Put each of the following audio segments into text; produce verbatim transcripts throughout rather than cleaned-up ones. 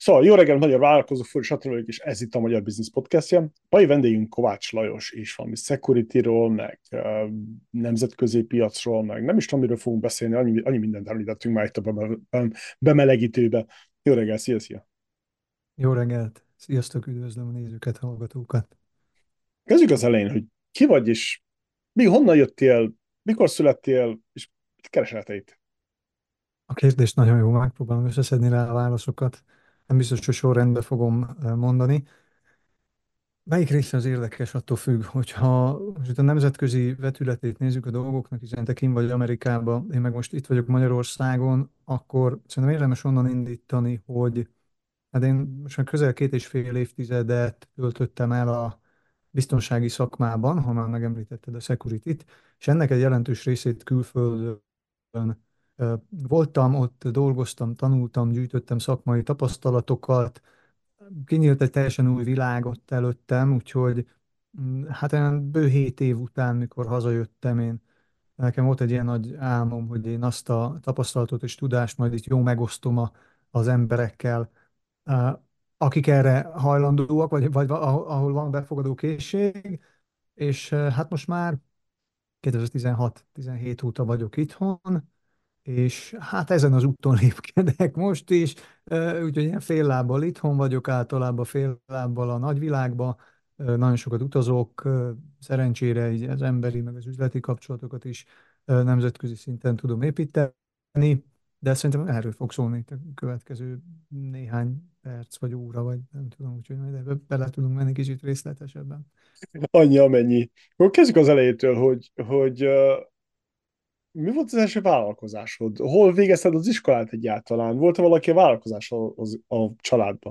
Szóval jó reggelt, magyar vállalkozó, Főri Satra vagyok, és ez itt a Magyar Business Podcastja. Mai vendégünk Kovács Lajos, és valami security-ról, meg uh, nemzetközi piacról, meg nem is tudom, miről fogunk beszélni, annyi, annyi mindent említettünk már itt a beme- bem- bemelegítőbe. Jó reggelt, szia, szia! Jó reggelt! Sziasztok, üdvözlöm a nézőket, hallgatókat! Kezdjük az elején, hogy ki vagy, és mi, honnan jöttél, mikor születtél, és mit keresel te itt? A kérdés nagyon jó, megpróbálom összeszedni rá a válaszokat. Nem biztos, hogy sorrendben fogom eh, mondani. Melyik része az érdekes, attól függ, hogyha most itt a nemzetközi vetületét nézzük a dolgoknak, hiszen te kint vagy Amerikában, én meg most itt vagyok Magyarországon, akkor szerintem érdemes onnan indítani, hogy hát én most már közel két és fél évtizedet töltöttem el a biztonsági szakmában, ha már megemlítetted a security-t, és ennek egy jelentős részét külföldön ö, voltam, ott dolgoztam, tanultam, gyűjtöttem szakmai tapasztalatokat, kinyílt egy teljesen új világ ott előttem, úgyhogy mm, hát olyan bő hét év után, mikor hazajöttem, én nekem volt egy ilyen nagy álmom, hogy én azt a tapasztalatot és tudást majd itt jó megosztom a, az emberekkel, uh, akik erre hajlandóak, vagy, vagy ahol ahol van befogadó készség, és uh, hát most már kétezer-tizenhat-tizenhét óta vagyok itthon, és hát ezen az úton lépkedek most is, ö, úgyhogy ilyen fél lábbal itthon vagyok, általában fél lábbal a nagyvilágba, ö, nagyon sokat utazok, ö, szerencsére így az emberi, meg az üzleti kapcsolatokat is ö, nemzetközi szinten tudom építeni, de szerintem erről fog szólni itt a következő néhány perc, vagy óra, vagy nem tudom, úgyhogy majd ebbe bele tudunk menni kicsit részletesebben. Annyi, amennyi. Akkor kezdjük az elejétől, hogy, hogy uh, mi volt az első vállalkozásod? Hol végezted az iskolát egyáltalán? Volt-e valaki a vállalkozás a, az, a családban?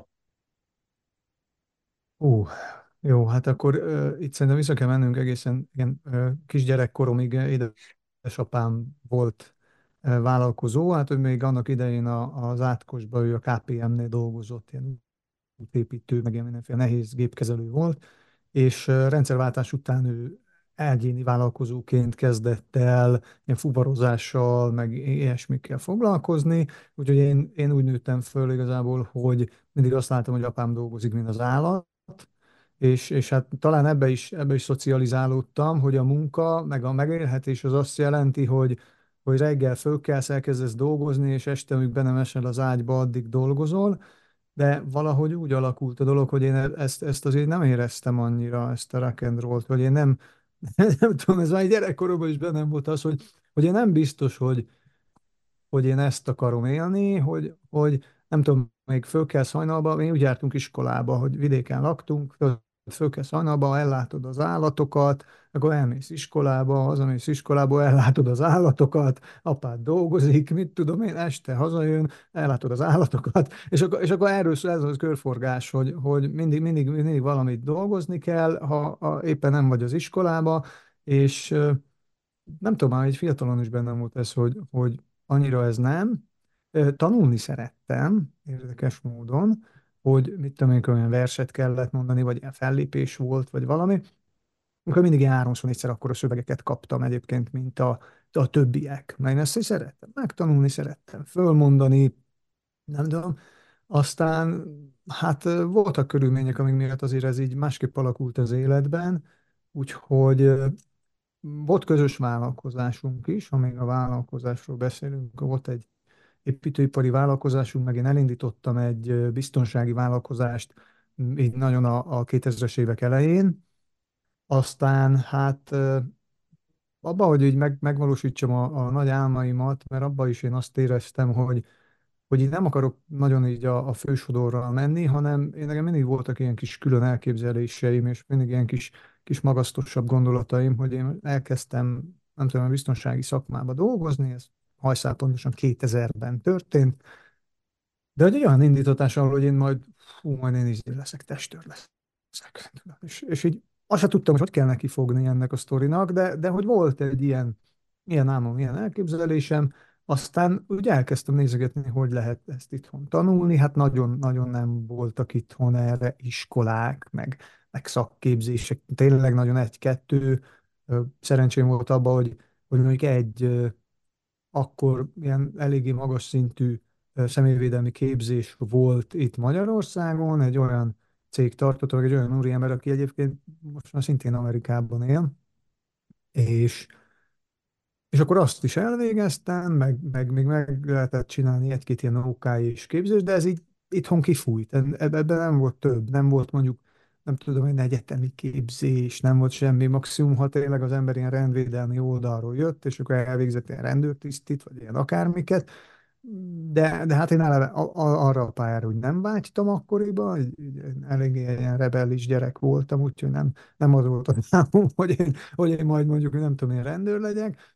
Ó, jó, hát akkor uh, itt szerintem vissza kell mennünk egészen igen, uh, kisgyerekkoromig. Édesapám volt uh, vállalkozó, hát ő még annak idején a, az Átkosban ő a ká pé em-nél dolgozott, ilyen útépítő, meg ilyen mindenféle nehéz gépkezelő volt, és uh, rendszerváltás után ő egyéni vállalkozóként kezdett el ilyen fuvarozással, meg ilyesmikkel foglalkozni, úgyhogy én, én úgy nőttem föl igazából, hogy mindig azt láttam, hogy apám dolgozik, mint az állat, és, és hát talán ebbe is, ebbe is szocializálódtam, hogy a munka, meg a megélhetés az azt jelenti, hogy, hogy reggel fölkelsz, elkezdesz dolgozni, és este, amíg be nem esel az ágyba, addig dolgozol, de valahogy úgy alakult a dolog, hogy én e- ezt, ezt azért nem éreztem annyira, ezt a rock and roll-t, vagy én nem, nem tudom, ez már egy gyerekkoromban is bennem volt az, hogy, hogy én nem biztos, hogy, hogy én ezt akarom élni, hogy, hogy nem tudom, még föl kell hajnalba, mi úgy jártunk iskolába, hogy vidéken laktunk, föl, föl kell hajnalba, ellátod az állatokat, akkor elmész iskolába, hazamész iskolába, ellátod az állatokat, apád dolgozik, mit tudom én, este hazajön, ellátod az állatokat, és akkor, és akkor erről szól ez az körforgás, hogy, hogy mindig, mindig, mindig valamit dolgozni kell, ha, ha éppen nem vagy az iskolába, és nem tudom, már egy fiatalon is bennem volt ez, hogy, hogy annyira ez nem. Ö, Tanulni szerettem, érdekes módon, hogy mit tudom én, olyan verset kellett mondani, vagy ilyen fellépés volt, vagy valami. Akkor mindig ilyen háromszor-négyszer akkora szövegeket kaptam egyébként, mint a, a többiek. Mert én ezt is szerettem, megtanulni szerettem, fölmondani, nem tudom. Aztán hát ö, voltak körülmények, amik miatt azért ez így másképp alakult az életben, úgyhogy volt közös vállalkozásunk is, amíg a vállalkozásról beszélünk, volt egy építőipari vállalkozásunk, meg én elindítottam egy ö, biztonsági vállalkozást, m, így nagyon a, a kétezres évek elején. Aztán hát ö, abba, hogy így meg, megvalósítsam a, a nagy álmaimat, mert abba is én azt éreztem, hogy hogy így nem akarok nagyon így a, a fősodorral menni, hanem én nekem mindig voltak ilyen kis külön elképzeléseim, és mindig ilyen kis, kis magasztosabb gondolataim, hogy én elkezdtem, nem tudom, a biztonsági szakmába dolgozni, ez hajszál pontosan kétezerben történt, de hogy egy olyan indítatással, hogy én majd, fú, majd én is leszek, testőr leszek. És, és így azt sem tudtam, hogy hogy kell neki fogni ennek a sztorinak, de, de hogy volt egy ilyen, ilyen álmom, ilyen elképzelésem, aztán úgy elkezdtem nézegetni, hogy lehet ezt itthon tanulni, hát nagyon-nagyon nem voltak itthon erre iskolák, meg, meg szakképzések, tényleg nagyon egy-kettő. Ö, Szerencsém volt abban, hogy, hogy mondjuk egy ö, akkor ilyen eléggé magas szintű személyvédelmi képzés volt itt Magyarországon, egy olyan cég tartotta, vagy egy olyan úriember, aki egyébként most már szintén Amerikában él, és és akkor azt is elvégeztem, meg, meg még meg lehetett csinálni egy-két ilyen ó ká és képzés, de ez így itthon kifújt. Eb- Ebben nem volt több, nem volt mondjuk, nem tudom, egy egyetemi képzés, nem volt semmi. Maximum, ha tényleg az ember ilyen rendvédelmi oldalról jött, és akkor elvégzett ilyen rendőrtisztit, vagy ilyen akármiket, de, de hát én eleve a, a, arra a pályára úgy nem vágytam akkoriban, így, így eléggé ilyen rebellis gyerek voltam, úgyhogy nem, nem az volt a számom, hogy én, hogy én majd mondjuk, nem tudom, én rendőr legyek.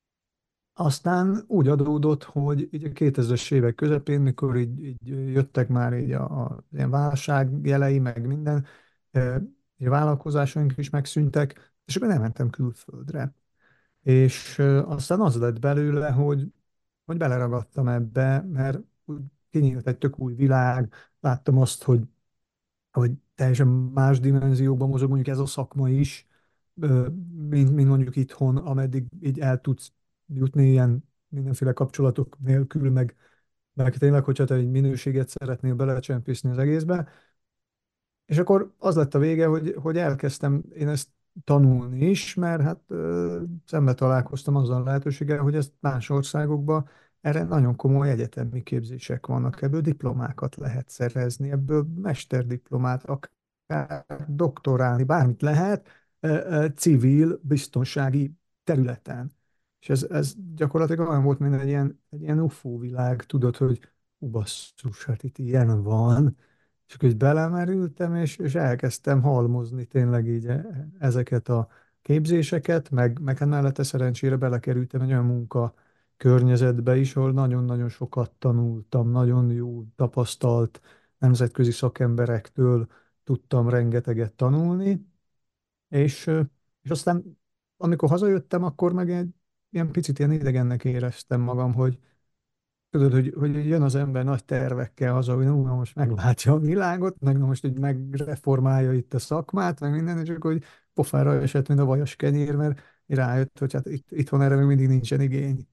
Aztán úgy adódott, hogy így a kétezres évek közepén, mikor így, így jöttek már így a, a ilyen válság jelei, meg minden, e, így a vállalkozásaink is megszűntek, és akkor nem mentem külföldre. És e, aztán az lett belőle, hogy, hogy beleragadtam ebbe, mert úgy kinyílt egy tök új világ, láttam azt, hogy hogy teljesen más dimenzióban mozog mondjuk ez a szakma is, ö, mint, mint mondjuk itthon, ameddig így el tudsz jutni ilyen mindenféle kapcsolatok nélkül, meg, meg tényleg, hogyha te egy minőséget szeretnél belecsempészni az egészbe, és akkor az lett a vége, hogy, hogy elkezdtem én ezt tanulni is, mert hát ö, szembe találkoztam azzal a lehetőséggel, hogy ezt más országokban erre nagyon komoly egyetemi képzések vannak, ebből diplomákat lehet szerezni, ebből mesterdiplomát, akár doktorálni, bármit lehet ö, ö, civil biztonsági területen. És ez, ez gyakorlatilag olyan volt, mint egy ilyen, egy ilyen u f o világ, tudod, hogy ú, basszus, hát itt ilyen van, és akkor így belemerültem, és, és elkezdtem halmozni tényleg így e- ezeket a képzéseket, meg, meg hát mellette szerencsére belekerültem egy olyan munka környezetbe is, ahol nagyon-nagyon sokat tanultam, nagyon jó tapasztalt nemzetközi szakemberektől tudtam rengeteget tanulni, és, ö, és aztán amikor hazajöttem, akkor meg egy ilyen picit ilyen idegennek éreztem magam, hogy tudod, hogy, hogy jön az ember nagy tervekkel haza, hogy na, most megváltja a világot, meg na most így megreformálja itt a szakmát, meg minden, és akkor hogy pofára esett, mint a vajas kenyér, mert rájött, hogy hát itt, itthon erre még mindig nincsen igény.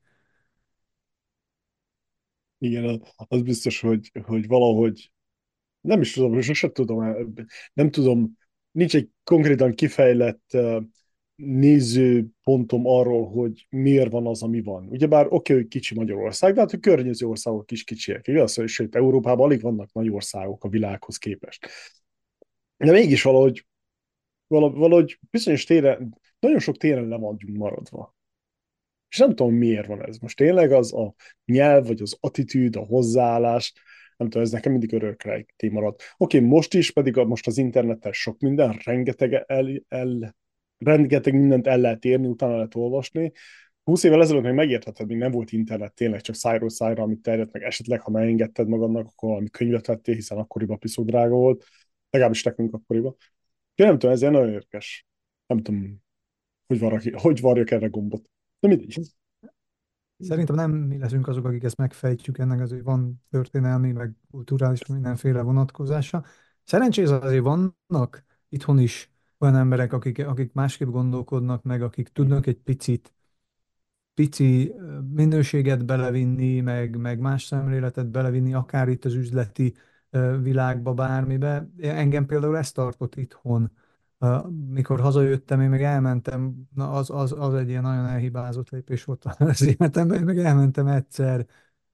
Igen, az biztos, hogy, hogy valahogy nem is tudom, sosem tudom, nem tudom, nincs egy konkrétan kifejlett uh, nézőpontom arról, hogy miért van az, ami van. Ugyebár oké, okay, hogy kicsi Magyarország, de hát a környező országok is kicsiek, igaz? Sőt, Európában alig vannak nagy országok a világhoz képest. De mégis valahogy, valahogy, valahogy bizonyos téren, nagyon sok téren le vagyunk maradva. És nem tudom, miért van ez. Most tényleg az a nyelv, vagy az attitűd, a hozzáállás, nem tudom, ez nekem mindig örökre kimaradt. Oké, okay, most is, pedig a, most az interneten sok minden, rengeteg, el, el, rengeteg mindent el lehet érni, utána lehet olvasni. Húsz évvel ezelőtt még megértheted, még nem volt internet, tényleg csak szájról szájra, amit terjedt, meg esetleg, ha megengedted magadnak, akkor valami könyvet vettél, hiszen akkoriban piszok drága volt, legalábbis nekünk akkoriban. Én nem tudom, ez ilyen nagyon érdekes. Nem tudom, hogy, varrak, hogy varjak erre gombot. De mindegy. Szerintem nem mi leszünk azok, akik ezt megfejtjük, ennek azért van történelmi, meg kulturális mindenféle vonatkozása. Szerencsére azért vannak itthon is olyan emberek, akik, akik másképp gondolkodnak, meg akik tudnak egy picit pici minőséget belevinni, meg, meg más szemléletet belevinni, akár itt az üzleti világba, bármibe. Engem például ezt tartott itthon. Mikor hazajöttem, én meg elmentem, na az, az, az egy ilyen nagyon elhibázott lépés volt az életemben, én meg elmentem egyszer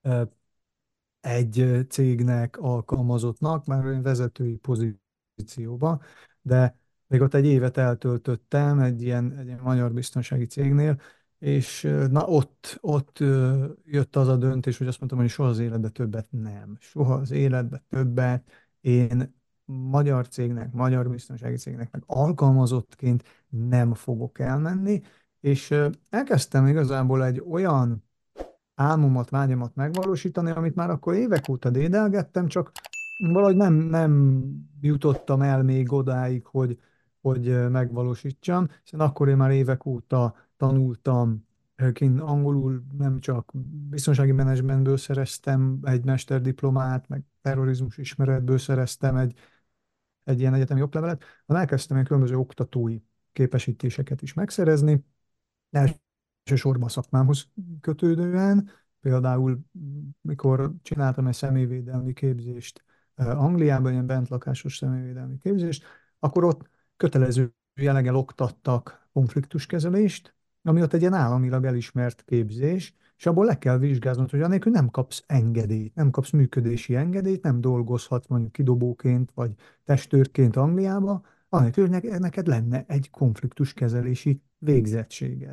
egy cégnek alkalmazottnak, már olyan vezetői pozícióba, de még ott egy évet eltöltöttem egy ilyen, egy ilyen magyar biztonsági cégnél, és na ott, ott jött az a döntés, hogy azt mondtam, hogy soha az életben többet nem. Soha az életben többet én magyar cégnek, magyar biztonsági cégnek, meg alkalmazottként nem fogok elmenni, és elkezdtem igazából egy olyan álmomat, vágyamat megvalósítani, amit már akkor évek óta dédelgettem, csak valahogy nem, nem jutottam el még odáig, hogy, hogy megvalósítsam, hiszen akkor én már évek óta tanultam kint angolul, nem csak biztonsági menedzsmentből szereztem egy mesterdiplomát, meg terrorizmus ismeretből szereztem egy, egy ilyen egyetemi oklevelet, hanem elkezdtem egy különböző oktatói képesítéseket is megszerezni, elsősorban a szakmámhoz kötődően, például mikor csináltam egy személyvédelmi képzést eh, Angliában, ilyen bentlakásos személyvédelmi képzést, akkor ott kötelező jelleggel oktattak konfliktuskezelést, ami ott egy ilyen államilag elismert képzés, és abból le kell vizsgáznod, hogy anélkül nem kapsz engedélyt, nem kapsz működési engedélyt, nem dolgozhatsz mondjuk kidobóként vagy testőrként Angliába, anélkül, hogy ne- neked lenne egy konfliktuskezelési végzettséged.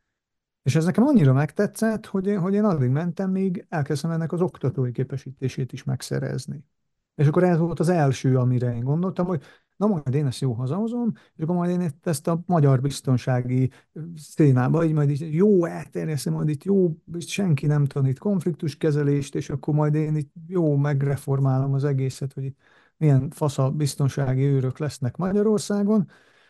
És ez nekem annyira megtetszett, hogy én, hogy én addig mentem, míg elkezdtem ennek az oktatói képesítését is megszerezni. És akkor ez volt az első, amire én gondoltam, hogy na majd én ezt jó hazahozom, és akkor majd én itt ezt a magyar biztonsági szénába, így majd így jó elterjesztem, majd itt jó, itt senki nem tanít konfliktuskezelést, és akkor majd én itt jó megreformálom az egészet, hogy itt milyen fasza biztonsági őrök lesznek Magyarországon.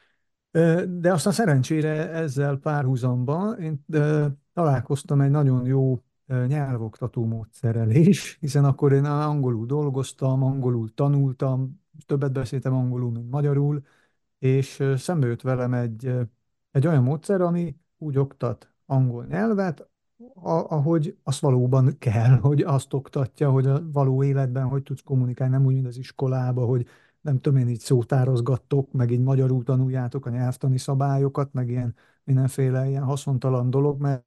Ö, De aztán szerencsére ezzel párhuzamban én ö, találkoztam egy nagyon jó ö, nyelvoktató módszerrel is, hiszen akkor én angolul dolgoztam, angolul tanultam, többet beszéltem angolul, mint magyarul, és ö, szembe jött velem egy, ö, egy olyan módszer, ami úgy oktat angol nyelvet, a- ahogy azt valóban kell, hogy azt oktatja, hogy a való életben hogy tudsz kommunikálni, nem úgy, mint az iskolában, hogy nem tudom én, így szótározgattok, meg így magyarul tanuljátok a nyelvtani szabályokat, meg ilyen mindenféle ilyen haszontalan dolog, mert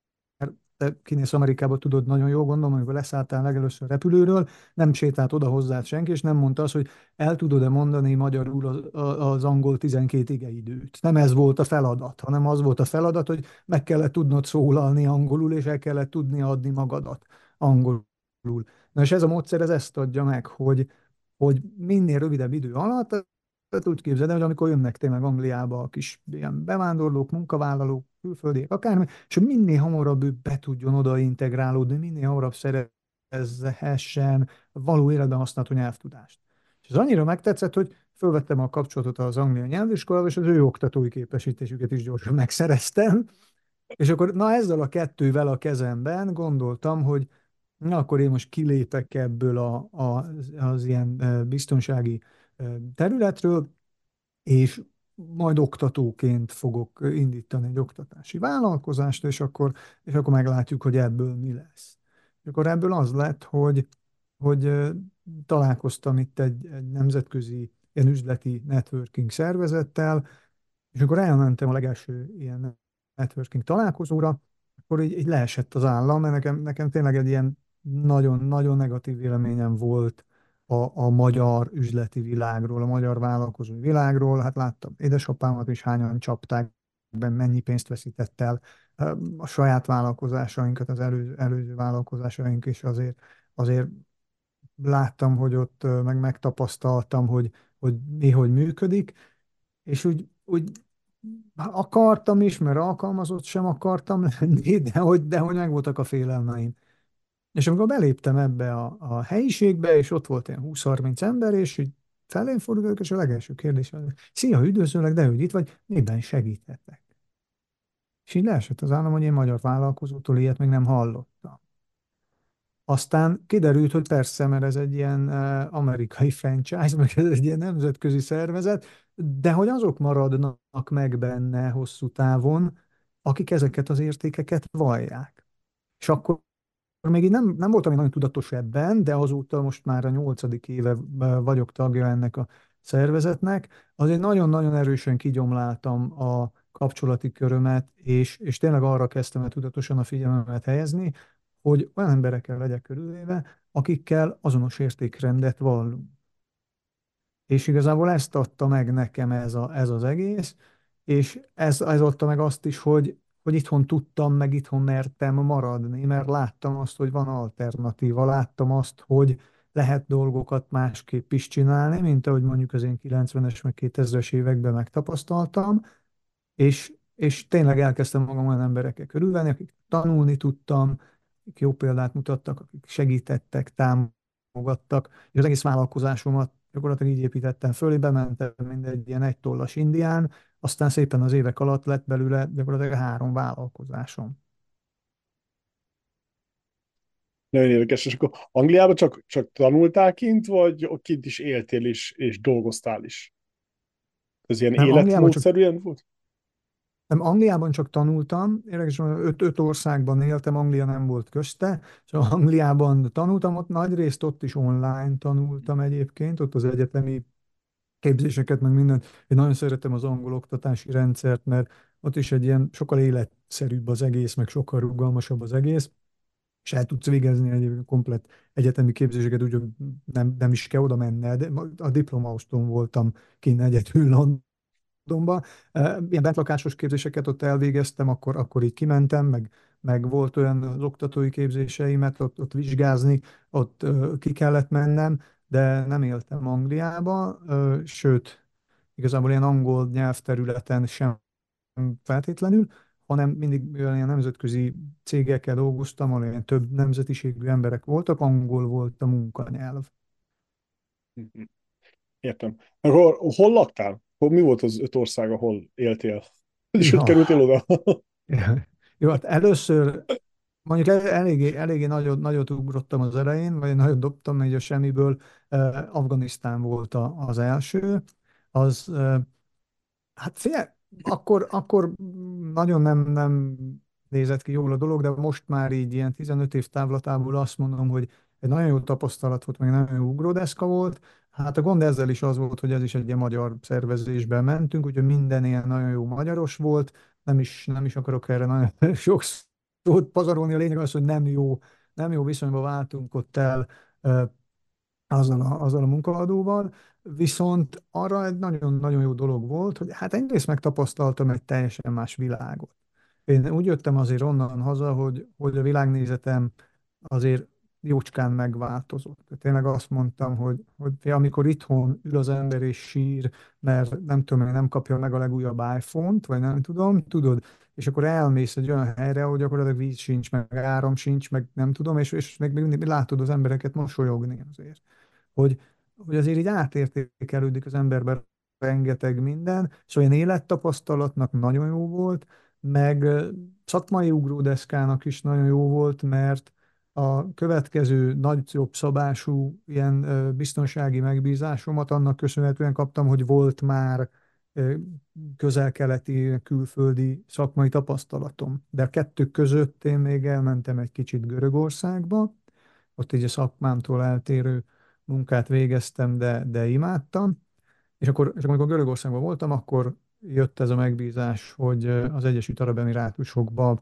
te kinézsz Amerikába, tudod nagyon jól, gondolom, amikor leszálltál legelőször repülőről, nem sétált oda hozzád senki, és nem mondta azt, hogy el tudod-e mondani magyarul az, az angol tizenkét igeidőt. Nem ez volt a feladat, hanem az volt a feladat, hogy meg kellett tudnod szólalni angolul, és el kellett tudni adni magadat angolul. Na és ez a módszer ez ezt adja meg, hogy, hogy minél rövidebb idő alatt, tehát úgy képzeld el, hogy amikor jönnek tényleg Angliába a kis ilyen bevándorlók, munkavállalók, külföldiek, akármi, és hogy minél hamarabb ő be tudjon oda integrálódni, minél hamarabb szerezhessen való életben használható nyelvtudást. És ez annyira megtetszett, hogy fölvettem a kapcsolatot az anglia nyelviskolával, és az ő oktatói képesítésüket is gyorsan megszereztem. És akkor na ezzel a kettővel a kezemben gondoltam, hogy na akkor én most kilépek ebből a, a, az ilyen eh, biztonsági eh, területről, és majd oktatóként fogok indítani egy oktatási vállalkozást, és akkor, és akkor meglátjuk, hogy ebből mi lesz. És akkor ebből az lett, hogy, hogy ö, találkoztam itt egy, egy nemzetközi ilyen üzleti networking szervezettel, és akkor elmentem a legelső ilyen networking találkozóra, akkor így, így leesett az állam, mert nekem, nekem tényleg egy ilyen nagyon-nagyon negatív véleményem volt a, a magyar üzleti világról, a magyar vállalkozói világról. Hát láttam édesapámat is hányan csapták, ben mennyi pénzt veszített el a saját vállalkozásainkat, az előző, előző vállalkozásaink is azért, azért láttam, hogy ott meg megtapasztaltam, hogy, hogy mi hogy működik, és úgy, úgy akartam is, mert alkalmazott sem akartam lenni, de hogy, de hogy megvoltak a félelmeim. És amikor beléptem ebbe a, a helyiségbe, és ott volt ilyen húsz-harminc ember, és így felém fordultak, és a legelső kérdés az, szia, üdvözöllek, de hogy itt vagy, miben segíthetek? És így leesett az állam, hogy én magyar vállalkozótól ilyet még nem hallottam. Aztán kiderült, hogy persze, mert ez egy ilyen uh, amerikai franchise, meg ez egy ilyen nemzetközi szervezet, de hogy azok maradnak meg benne hosszú távon, akik ezeket az értékeket vallják. És akkor még így nem, nem voltam én nagyon tudatos ebben, de azóta most már a nyolcadik éve vagyok tagja ennek a szervezetnek, azért nagyon-nagyon erősen kigyomláltam a kapcsolati körömet, és, és tényleg arra kezdtem el tudatosan a figyelmemet helyezni, hogy olyan emberekkel legyek körülvéve, akikkel azonos értékrendet vallunk. És igazából ezt adta meg nekem ez, a, ez az egész, és ez, ez adta meg azt is, hogy, hogy itthon tudtam, meg itthon mertem maradni, mert láttam azt, hogy van alternatíva, láttam azt, hogy lehet dolgokat másképp is csinálni, mint ahogy mondjuk az én kilencvenes meg kétezres években megtapasztaltam, és, és tényleg elkezdtem magam olyan emberekkel körülvenni, akik tanulni tudtam, akik jó példát mutattak, akik segítettek, támogattak, és az egész vállalkozásomat gyakorlatilag így építettem föl, én bementem mindegy ilyen egy tollas indián, aztán szépen az évek alatt lett belőle gyakorlatilag három vállalkozásom. Nagyon érdekes, és akkor Angliában csak, csak tanultál kint, vagy ott kint is éltél is, és dolgoztál is? Ez ilyen Nem, Angliában csak életmódszerűen volt? Nem, Angliában csak tanultam, érdekes, módon öt, öt országban éltem, Anglia nem volt közte, szóval Angliában tanultam, ott nagy részt ott is online tanultam egyébként, ott az egyetemi képzéseket, meg mindent. Én nagyon szeretem az angol oktatási rendszert, mert ott is egy ilyen sokkal életszerűbb az egész, meg sokkal rugalmasabb az egész, és el tudsz végezni egy komplet egyetemi képzéseket, úgy, hogy nem, nem is kell oda menned. A diplomaosztón voltam kint egyedül Londonba. Eh, Ilyen bentlakásos képzéseket ott elvégeztem, akkor, akkor így kimentem, meg, meg volt olyan az oktatói képzéseimet ott, ott vizsgázni, ott ö, ki kellett mennem, de nem éltem Angliába, ö, sőt, igazából ilyen angol nyelvterületen sem feltétlenül, hanem mindig olyan ilyen nemzetközi cégekkel dolgoztam, ahol ilyen több nemzetiségű emberek voltak, angol volt a munkanyelv. Mhm. Értem. Akkor hol laktál? Hol, mi volt az öt ország, ahol éltél? És hogy Ja, kerültél oda? jó, hát először mondjuk el- eléggé, eléggé nagyot, nagyot ugrottam az elején, vagy nagyot dobtam így a semmiből. Eh, Afganisztán volt a, az első. Az, eh, hát figyelj, akkor, akkor nagyon nem, nem nézett ki jól a dolog, de most már így ilyen tizenöt év távlatából azt mondom, hogy egy nagyon jó tapasztalat volt, meg egy nagyon jó ugródeszka volt. Hát a gond ezzel is az volt, hogy ez is egy ilyen magyar szervezésben mentünk, úgyhogy minden ilyen nagyon jó magyaros volt. Nem is, nem is akarok erre nagyon sok szót pazarolni, a lényeg az, hogy nem jó, nem jó viszonyba váltunk ott el azzal a, azzal a munkaadóval, viszont arra egy nagyon-nagyon jó dolog volt, hogy hát egyrészt megtapasztaltam egy teljesen más világot. Én úgy jöttem azért onnan haza, hogy, hogy a világnézetem azért jócskán megváltozott. Tehát tényleg azt mondtam, hogy, hogy amikor itthon ül az ember és sír, mert nem tudom, nem kapja meg a legújabb iPhone-t, vagy nem tudom, tudod, és akkor elmész egy olyan helyre, hogy gyakorlatilag víz sincs, meg áram sincs, meg nem tudom, és, és még mindig látod az embereket mosolyogni azért hogy, hogy azért így átértékelődik az emberben rengeteg minden, és olyan élettapasztalatnak nagyon jó volt, meg ö, szakmai ugródeszkának is nagyon jó volt, mert a következő nagyobb szabású ilyen ö, biztonsági megbízásomat annak köszönhetően kaptam, hogy volt már ö, közel-keleti, külföldi szakmai tapasztalatom. De a kettő között én még elmentem egy kicsit Görögországba, ott így a szakmámtól eltérő munkát végeztem, de, de imádtam. És akkor, és akkor, amikor Görögországban voltam, akkor jött ez a megbízás, hogy az Egyesült Arab Emirátusokba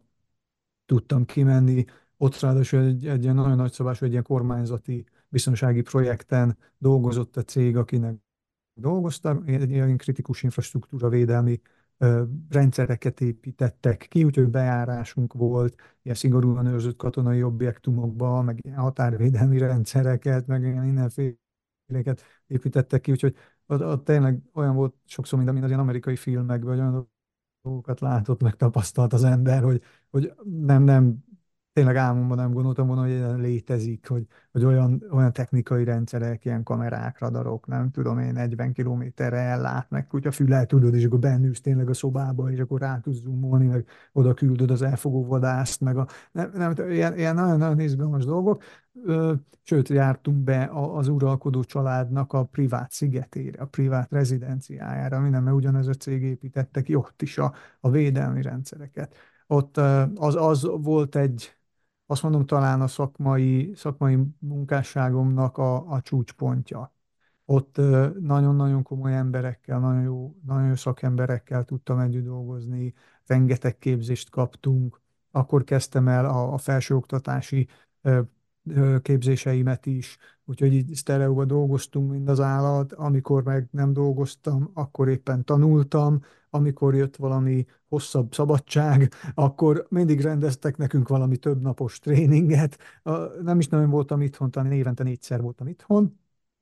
tudtam kimenni. Ott ráadásul egy, egy ilyen nagyon nagyszabású, egy ilyen kormányzati biztonsági projekten dolgozott a cég, akinek dolgoztam, egy ilyen kritikus infrastruktúra védelmi ö, rendszereket építettek ki, úgyhogy bejárásunk volt ilyen szigorúan őrzött katonai objektumokba, meg ilyen határvédelmi rendszereket, meg ilyen mindenféleket építettek ki, úgyhogy ott, ott tényleg olyan volt sokszor, mint, mint az ilyen amerikai filmekben, vagy olyan dolgokat látott, meg tapasztalt az ember, hogy, hogy nem, nem, tényleg álmomban nem gondoltam volna, hogy ilyen létezik, hogy, hogy olyan, olyan technikai rendszerek, ilyen kamerák, radarok, nem tudom én, negyven kilométerre ellát, meg kutyafülel tudod, és akkor bennülsz tényleg a szobába, és akkor rá tudsz zoomolni, meg oda küldöd az elfogó vadászt, meg a, nem, nem, ilyen, ilyen nagyon-nagyon izgalmas dolgok. Ö, Sőt, jártunk be a- az uralkodó családnak a privát szigetére, a privát rezidenciájára, minden, mert ugyanez a cég építette ki ott is a, a védelmi rendszereket. Ott ö, az, az volt egy, azt mondom, talán a szakmai, szakmai munkásságomnak a, a csúcspontja. Ott ö, nagyon-nagyon komoly emberekkel, nagyon jó, nagyon jó szakemberekkel tudtam együtt dolgozni, rengeteg képzést kaptunk. Akkor kezdtem el a, a felsőoktatási ö, ö, képzéseimet is, úgyhogy így sztereóba dolgoztunk, mint az állat. Amikor meg nem dolgoztam, akkor éppen tanultam, amikor jött valami hosszabb szabadság, akkor mindig rendeztek nekünk valami többnapos tréninget. A- Nem is nagyon voltam itthon, talán évente négyszer voltam itthon.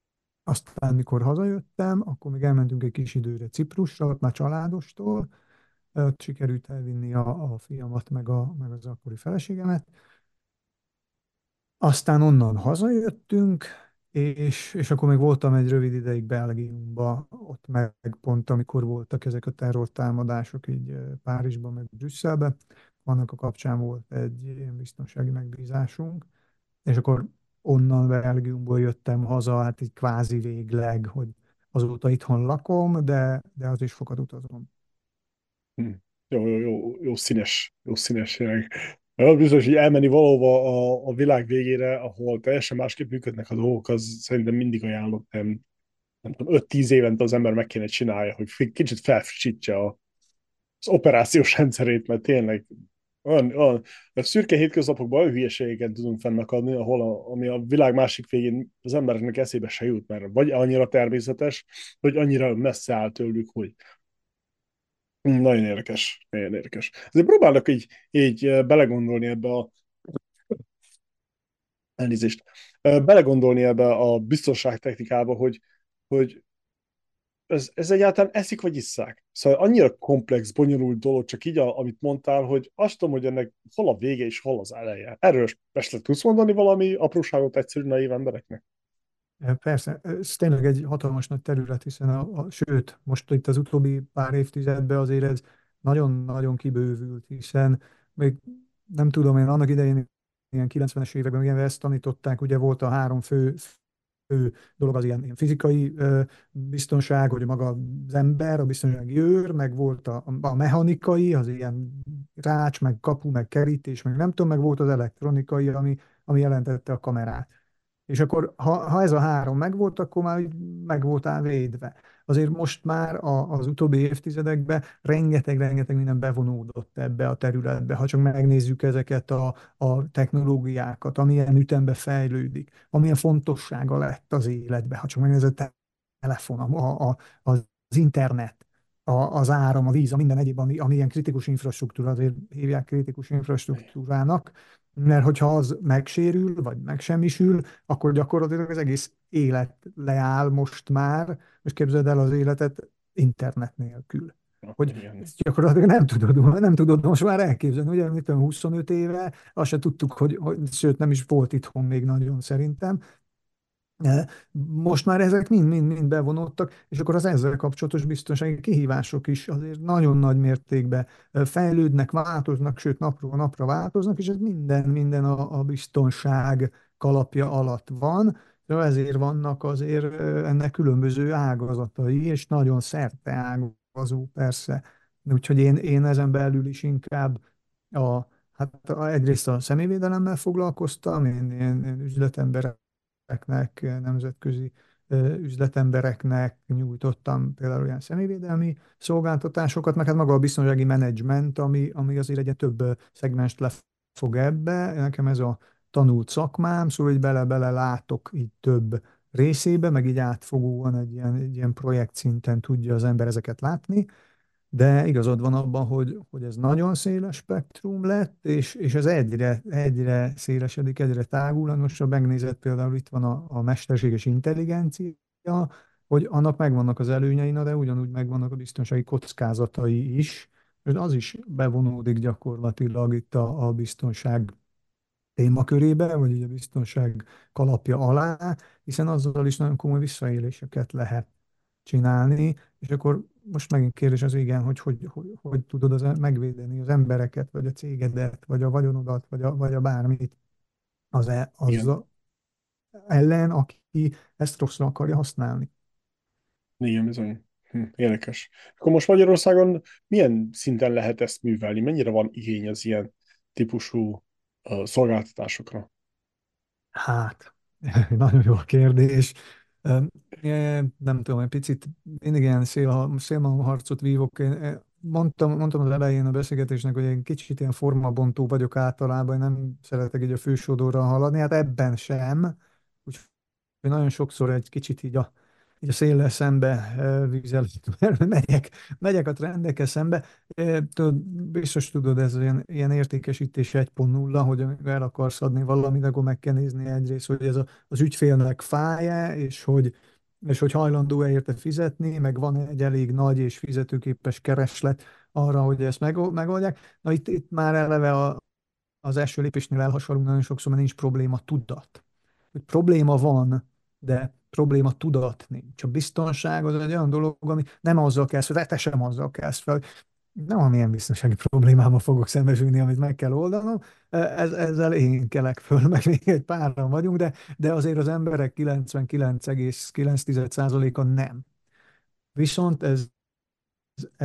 Aztán, mikor hazajöttem, akkor még elmentünk egy kis időre Ciprusra, ott már családostól. Ott sikerült elvinni a, a fiamat, meg, a, meg az akkori feleségemet. Aztán onnan hazajöttünk, és, és akkor még voltam egy rövid ideig Belgiumba, ott meg pont amikor voltak ezek a terrortámadások így eh, Párizsban, meg Brüsszelben, annak a kapcsán volt egy ilyen biztonsági megbízásunk, és akkor onnan Belgiumból jöttem haza, hát így kvázi végleg, hogy azóta itthon lakom, de, de az is sokat utazom. Hm. Jó, jó, jó, jó színes, jó színes tényleg. Az biztos, hogy elmenni valahova a, a világ végére, ahol teljesen másképp működnek a dolgok, az szerintem mindig ajánlott, nem, nem tudom, öt-tíz évente az ember meg kéne csinálja, hogy fi- kicsit felfrissítse a, az operációs rendszerét, mert tényleg olyan, olyan a szürke hétköznapokban olyan hülyeségeket tudunk fennakadni, ahol a, ami a világ másik végén az embereknek eszébe se jut, mert vagy annyira természetes, vagy annyira messze áll tőlük, hogy nagyon érdekes, nagyon érdekes. Azért próbálok így, így eh, belegondolni ebbe a, elnézést, eh, belegondolni ebbe a biztonságtechnikába, hogy, hogy ez, ez egyáltalán eszik vagy isszák. Szóval annyira komplex, bonyolult dolog, csak így, a, amit mondtál, hogy azt tudom, hogy ennek hol a vége és hol az eleje. Erről esetleg tudsz mondani valami apróságot egyszerű naív embereknek? Persze, ez tényleg egy hatalmas nagy terület, hiszen a, a, sőt, most itt az utóbbi pár évtizedben azért ez nagyon-nagyon kibővült, hiszen még nem tudom, én annak idején ilyen kilencvenes években ugye ezt tanították, ugye volt a három fő, fő dolog az ilyen, ilyen fizikai ö, biztonság, hogy maga az ember, a biztonsági őr, meg volt a, a mechanikai, az ilyen rács, meg kapu, meg kerítés, meg nem tudom, meg volt az elektronikai, ami, ami jelentette a kamerát. És akkor, ha, ha ez a három megvolt, akkor már úgy meg voltál védve. Azért most már a, az utóbbi évtizedekben rengeteg-rengeteg minden bevonódott ebbe a területbe. Ha csak megnézzük ezeket a, a technológiákat, amilyen ütembe fejlődik, amilyen fontossága lett az életbe, ha csak megnézed a telefon, a, a, az internet, a, az áram, a víz, a minden egyéb, ami, ami ilyen kritikus infrastruktúra, azért hívják kritikus infrastruktúrának, mert hogyha az megsérül, vagy megsemmisül, akkor gyakorlatilag az egész élet leáll most már. Most képzeld el az életet internet nélkül. Ja, Hogy igen. ezt gyakorlatilag nem tudod, nem tudod most már elképzelni, ugye, mit tudom, huszonöt éve, azt se tudtuk, hogy, hogy, sőt, nem is volt itthon még nagyon szerintem, E, most már ezek mind-mind-mind bevonódtak, és akkor az ezzel kapcsolatos biztonsági kihívások is azért nagyon nagy mértékben e, fejlődnek, változnak, sőt napról napra változnak, és ez minden-minden a, a biztonság kalapja alatt van. De ezért vannak azért e, ennek különböző ágazatai, és nagyon szerte ágazó persze. Úgyhogy én, én ezen belül is inkább a, hát a, egyrészt a személyvédelemmel foglalkoztam, én, én, én üzletember embereknek, nemzetközi üzletembereknek nyújtottam például olyan személyvédelmi szolgáltatásokat, meg hát maga a biztonsági menedzsment, ami, ami azért egy több szegmest lefog ebbe. Nekem ez a tanult szakmám, szóval így bele-bele látok így több részébe, meg így átfogóan egy ilyen, egy ilyen projekt szinten tudja az ember ezeket látni. De igazad van abban, hogy, hogy ez nagyon széles spektrum lett, és, és ez egyre, egyre szélesedik, egyre tágul. Most, ha megnézed, például itt van a, a mesterséges intelligencia, hogy annak megvannak az előnyei, na, de ugyanúgy megvannak a biztonsági kockázatai is, és az is bevonódik gyakorlatilag itt a, a biztonság témakörébe, vagy így a biztonság kalapja alá, hiszen azzal is nagyon komoly visszaéléseket lehet csinálni, és akkor most megint kérdés az igen, hogy hogy, hogy, hogy tudod az, megvédeni az embereket, vagy a cégedet, vagy a vagyonodat, vagy a, vagy a bármit az, e, az Igen. ellen, aki ezt rosszra akarja használni. Igen, bizony. Hm, érdekes. Akkor most Magyarországon milyen szinten lehet ezt művelni? Mennyire van igény az ilyen típusú uh, szolgáltatásokra? Hát, nagyon jó a kérdés. Öm, e, Nem tudom, egy picit mindig ilyen szél, szélmalomharcot vívok. Én e, mondtam, mondtam az elején a beszélgetésnek, hogy én kicsit ilyen formabontó vagyok általában, én nem szeretek így a fősodorral haladni, hát ebben sem. Úgyhogy nagyon sokszor egy kicsit így a, így a széllel szembe e, vízzel, mert megyek, megyek a trendekkel szembe. E, Tudod, biztos tudod, ez ilyen, ilyen értékesítés egy pont nulla, hogy amikor el akarsz adni valamit, akkor meg kell nézni egyrészt, hogy ez a, az ügyfélnek fáj-e, és hogy, és hogy hajlandó-e érte fizetni, meg van egy elég nagy és fizetőképes kereslet arra, hogy ezt meg, megoldják. Na itt, itt már eleve a, az első lépésnél elhasalunk nagyon sokszor, mert nincs probléma tudat. Hogy probléma van, de probléma tudat nincs. A biztonság az egy olyan dolog, ami nem azzal kezd fel, te sem azzal kezd fel, hogy nem amilyen biztonsági problémával fogok szembesülni, amit meg kell oldanom, ez, ezzel én kelek föl, meg még egy páran vagyunk, de, de azért az emberek kilencvenkilenc egész kilenc százaléka nem. Viszont ez, ez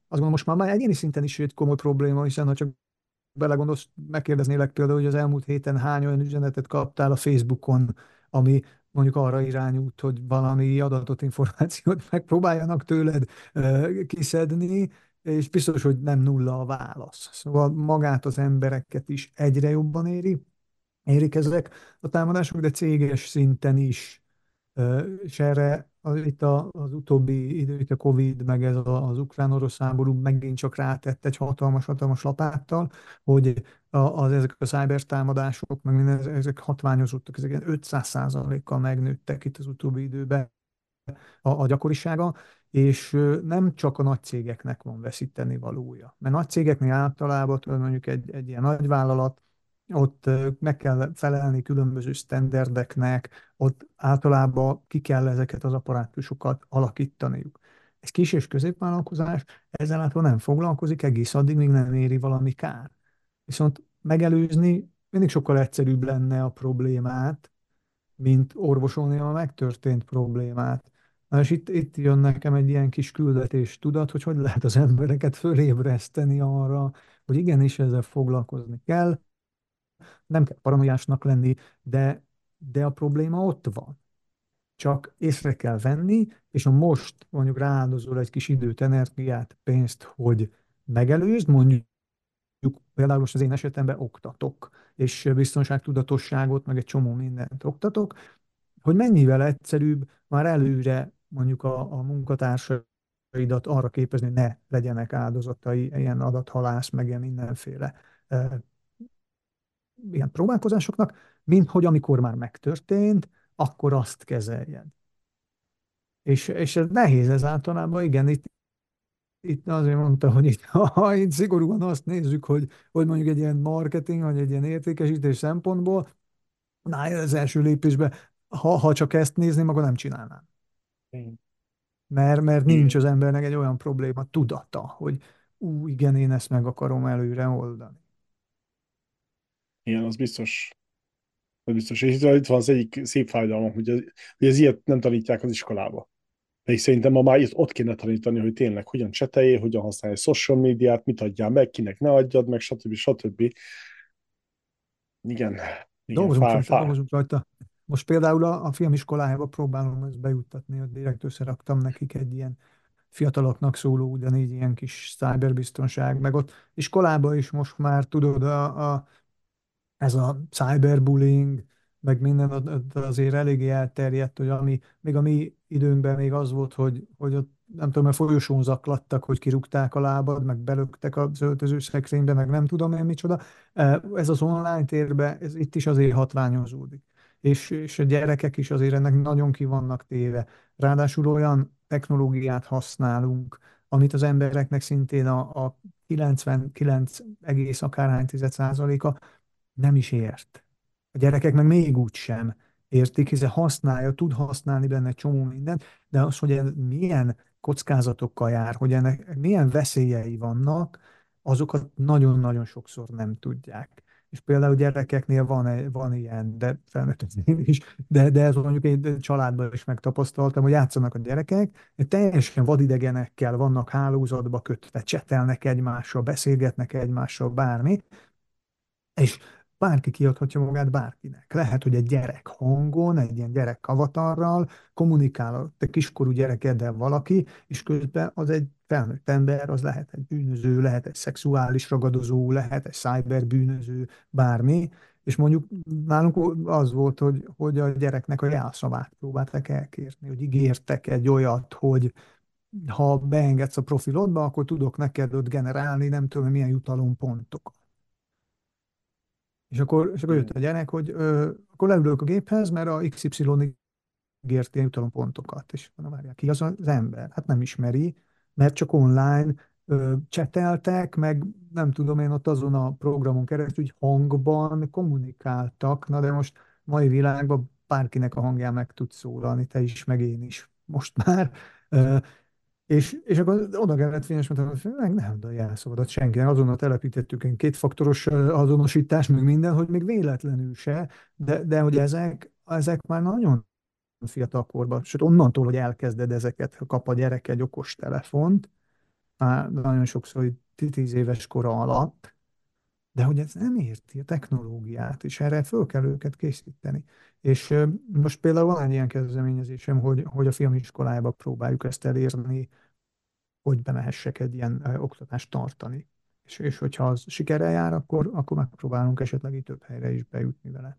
gondolom most már, már egyéni szinten is egy komoly probléma, hiszen ha csak belegondolsz, megkérdeznélek például, hogy az elmúlt héten hány olyan üzenetet kaptál a Facebookon, ami mondjuk arra irányult, hogy valami adatot, információt megpróbáljanak tőled ö, kiszedni, és biztos, hogy nem nulla a válasz. Szóval magát az embereket is egyre jobban éri, érik ezek a támadások, de céges szinten is. Ö, És erre az, itt a, az utóbbi idő, itt a Covid, meg ez a, az ukrán-orosz háború megint csak rátett egy hatalmas-hatalmas lapáttal, hogy a, az, ezek a cyber támadások, meg minden, ezek hatványozottak, ezek ilyen ötszáz százalékkal megnőttek itt az utóbbi időben a, a gyakorisága, és ö, nem csak a nagy cégeknek van veszíteni valója. Mert nagy cégeknél általában tudod, mondjuk egy, egy ilyen nagy vállalat, ott ö, meg kell felelni különböző sztenderdeknek, ott általában ki kell ezeket az apparátusokat alakítaniuk. Ez kis és középvállalkozás ezzel által nem foglalkozik egész addig, míg nem éri valami kár. Viszont megelőzni mindig sokkal egyszerűbb lenne a problémát, mint orvosolni a megtörtént problémát. Na és itt, itt jön nekem egy ilyen kis küldetés tudat, hogy hogy lehet az embereket fölébreszteni arra, hogy igenis ezzel foglalkozni kell, nem kell paranoiásnak lenni, de, de a probléma ott van. Csak észre kell venni, és ha most mondjuk rááldozol egy kis időt, energiát, pénzt, hogy megelőzd, mondjuk például most az én esetemben oktatok, és biztonságtudatosságot, meg egy csomó mindent oktatok, hogy mennyivel egyszerűbb már előre mondjuk a, a munkatársaidat arra képezni, hogy ne legyenek áldozatai ilyen adathalász, meg ilyen mindenféle e, ilyen próbálkozásoknak, mint hogy amikor már megtörtént, akkor azt kezeljed. És, és ez nehéz ez általában, igen, itt, itt azért mondta, hogy itt, ha itt szigorúan azt nézzük, hogy, hogy mondjuk egy ilyen marketing, vagy egy ilyen értékesítés szempontból, na, az első lépésben, ha, ha csak ezt nézném, akkor nem csinálnám. Mert, mert nincs Igen, az embernek egy olyan probléma tudata, hogy ú, igen, én ezt meg akarom előre oldani. igen, az biztos. Az biztos. És itt van az egyik szép fájdalom, hogy ez, hogy ez ilyet nem tanítják az iskolába. Pedig szerintem ma már itt ott kéne tanítani, hogy tényleg hogyan cseteljél, hogyan használj social médiát, mit adjál meg, kinek ne adjad meg, stb. stb. Igen, igen, Dolgozunk fá, rajta, fá. dolgozunk rajta. Most például a, a filmiskolájába próbálom ezt bejuttatni, hogy direkt összeraktam nekik egy ilyen fiataloknak szóló, ugyanígy ilyen kis cyberbiztonság, meg ott iskolába is most már tudod, a, a ez a cyberbullying, meg minden ott azért eléggé elterjedt, hogy ami, még a mi időnkben még az volt, hogy, hogy ott nem tudom, mert folyosón zaklattak, hogy kirúgták a lábad, meg belöktek az öltözőszekrénybe, meg nem tudom én micsoda. E, Ez az online térbe, ez itt is azért hatványozódik. És, és a gyerekek is azért ennek nagyon ki vannak téve. Ráadásul olyan technológiát használunk, amit az embereknek szintén a, a kilencvenkilenc egész akárhány tized százaléka nem is ért. A gyerekek meg még úgy sem értik, hiszen használja, tud használni benne egy csomó mindent, de az, hogy ez milyen kockázatokkal jár, hogy ennek milyen veszélyei vannak, azokat nagyon-nagyon sokszor nem tudják. És például gyerekeknél van, van ilyen, de felnőtteknél is, de, de ez mondjuk egy családban is megtapasztaltam, hogy játszanak a gyerekek, teljesen vadidegenekkel vannak hálózatba kötve, csetelnek egymással, beszélgetnek egymással, bármi, és bárki kiadhatja magát bárkinek. Lehet, hogy egy gyerek hangon, egy ilyen gyerek avatarral kommunikál a te kiskorú gyerekeddel valaki, és közben az egy felnőtt ember, az lehet egy bűnöző, lehet egy szexuális ragadozó, lehet egy cyberbűnöző, bármi, és mondjuk nálunk az volt, hogy, hogy a gyereknek a jelszavát próbálták elkérni, hogy ígértek egy olyat, hogy ha beengedsz a profilodba, akkor tudok neked ott generálni nem tudom milyen jutalompontokat. És akkor, és akkor jött Igen. a gyerek, hogy ö, akkor leülök a géphez, mert a iksz ipszilon ígért ilyen jutalompontokat. És mondom, várjál, ki az az ember? Hát nem ismeri, mert csak online ö, cseteltek, meg nem tudom én ott azon a programon keresztül, hogy hangban kommunikáltak. Na de most mai világban bárkinek a hangján meg tud szólalni, te is, meg én is most már. Ö, és, és akkor oda kellett fényes, mondtam, hogy meg nem oda jelszavadat senkinek. Azonnal telepítettük egy kétfaktoros ö, azonosítás, meg minden, hogy még véletlenül se, de, de hogy ezek, ezek már nagyon fiatal korban, sőt onnantól, hogy elkezded ezeket, ha kap a gyerek egy okos telefont, már nagyon sokszor hogy tíz éves kora alatt, de hogy ez nem érti a technológiát, és erre föl kell őket készíteni. És ö, most például van egy ilyen kezdeményezésem, hogy, hogy a filmiskolába próbáljuk ezt elérni, hogy bemehessek egy ilyen ö, oktatást tartani. És, és hogyha az sikerrel jár, akkor, akkor megpróbálunk esetleg így több helyre is bejutni vele.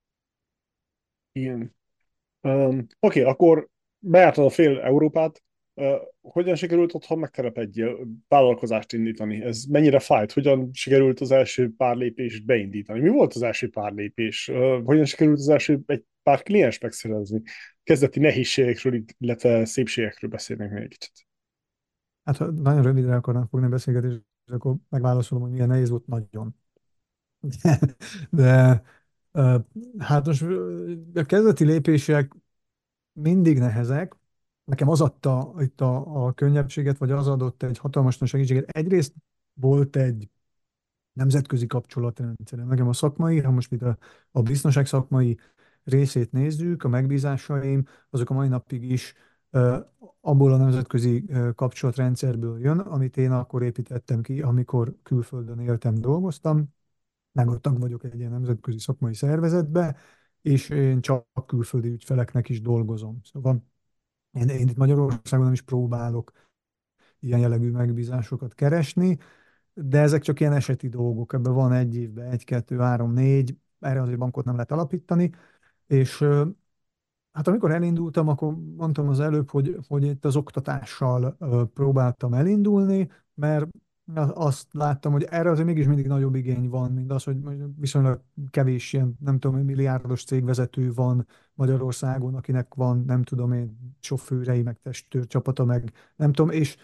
Igen. Um, Oké, okay, akkor bejártad a fél Európát. Uh, hogyan sikerült otthon megtelepedjél, vállalkozást indítani? Ez mennyire fájt? Hogyan sikerült az első pár lépést beindítani? Mi volt az első pár lépés? Uh, hogyan sikerült az első egy pár kliens megszerezni? Kezdeti nehézségekről, illetve szépségekről beszélnék még egy kicsit. Hát ha nagyon rövidre akarnám fogni a beszélgetést, akkor megválaszolom, hogy milyen nehéz volt, nagyon. De, de ö, hát most ö, a kezdeti lépések mindig nehezek. Nekem az adta itt a, a könnyebbséget, vagy az adott egy hatalmas nagy segítséget. Egyrészt volt egy nemzetközi kapcsolatrendszerem. Nekem a szakmai, ha most itt a, a biztonság szakmai részét nézzük, a megbízásaim, azok a mai napig is uh, abból a nemzetközi uh, kapcsolatrendszerből jön, amit én akkor építettem ki, amikor külföldön éltem, dolgoztam. Meg ott tag vagyok egy ilyen nemzetközi szakmai szervezetbe, és én csak külföldi ügyfeleknek is dolgozom. Szóval én, én itt Magyarországon nem is próbálok ilyen jellegű megbízásokat keresni, de ezek csak ilyen eseti dolgok. Ebben van egy évben egy, kettő, három, négy, erre azért bankot nem lehet alapítani, és ö, hát amikor elindultam, akkor mondtam az előbb, hogy, hogy itt az oktatással ö, próbáltam elindulni, mert azt láttam, hogy erre azért mégis mindig nagyobb igény van, mint az, hogy viszonylag kevés ilyen, nem tudom, milliárdos cégvezető van Magyarországon, akinek van, nem tudom én, sofőrei, meg testőr csapata, meg nem tudom, és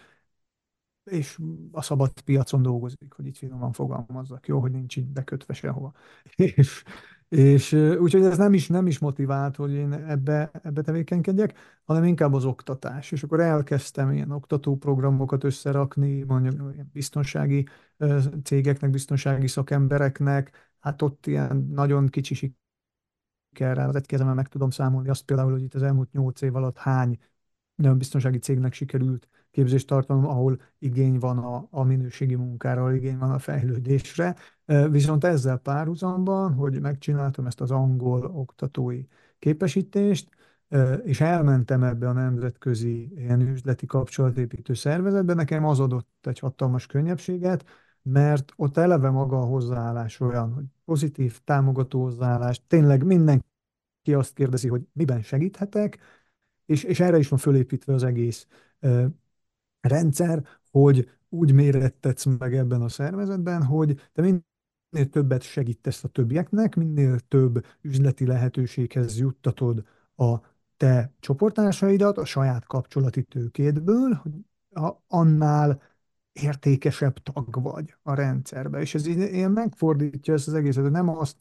és a szabad piacon dolgozik, hogy így finoman fogalmazzak, jó, hogy nincs így bekötve sehova. És, és úgyhogy ez nem is, nem is motivált, hogy én ebbe, ebbe tevékenykedjek, hanem inkább az oktatás. És akkor elkezdtem ilyen oktatóprogramokat összerakni, mondjuk ilyen biztonsági cégeknek, biztonsági szakembereknek, hát ott ilyen nagyon kicsi sikerrel, az egy kezemben meg tudom számolni azt például, hogy itt az elmúlt nyolc év alatt hány olyan biztonsági cégnek sikerült képzést tartanom, ahol igény van a, a minőségi munkára, ahol igény van a fejlődésre. Viszont ezzel párhuzamban, hogy megcsináltam ezt az angol oktatói képesítést, és elmentem ebbe a nemzetközi ilyen üzleti kapcsolatépítő szervezetbe, nekem az adott egy hatalmas könnyebbséget, mert ott eleve maga a hozzáállás olyan, hogy pozitív, támogató hozzáállás, tényleg mindenki azt kérdezi, hogy miben segíthetek, és, és erre is van fölépítve az egész ö, rendszer, hogy úgy mérettetsz meg ebben a szervezetben, hogy te minél többet segítesz a többieknek, minél több üzleti lehetőséghez juttatod a te csoporttársaidat, a saját kapcsolati tőkédből, hogy a, annál értékesebb tag vagy a rendszerbe. És ez így ilyen megfordítja ezt az egészet, hogy nem azt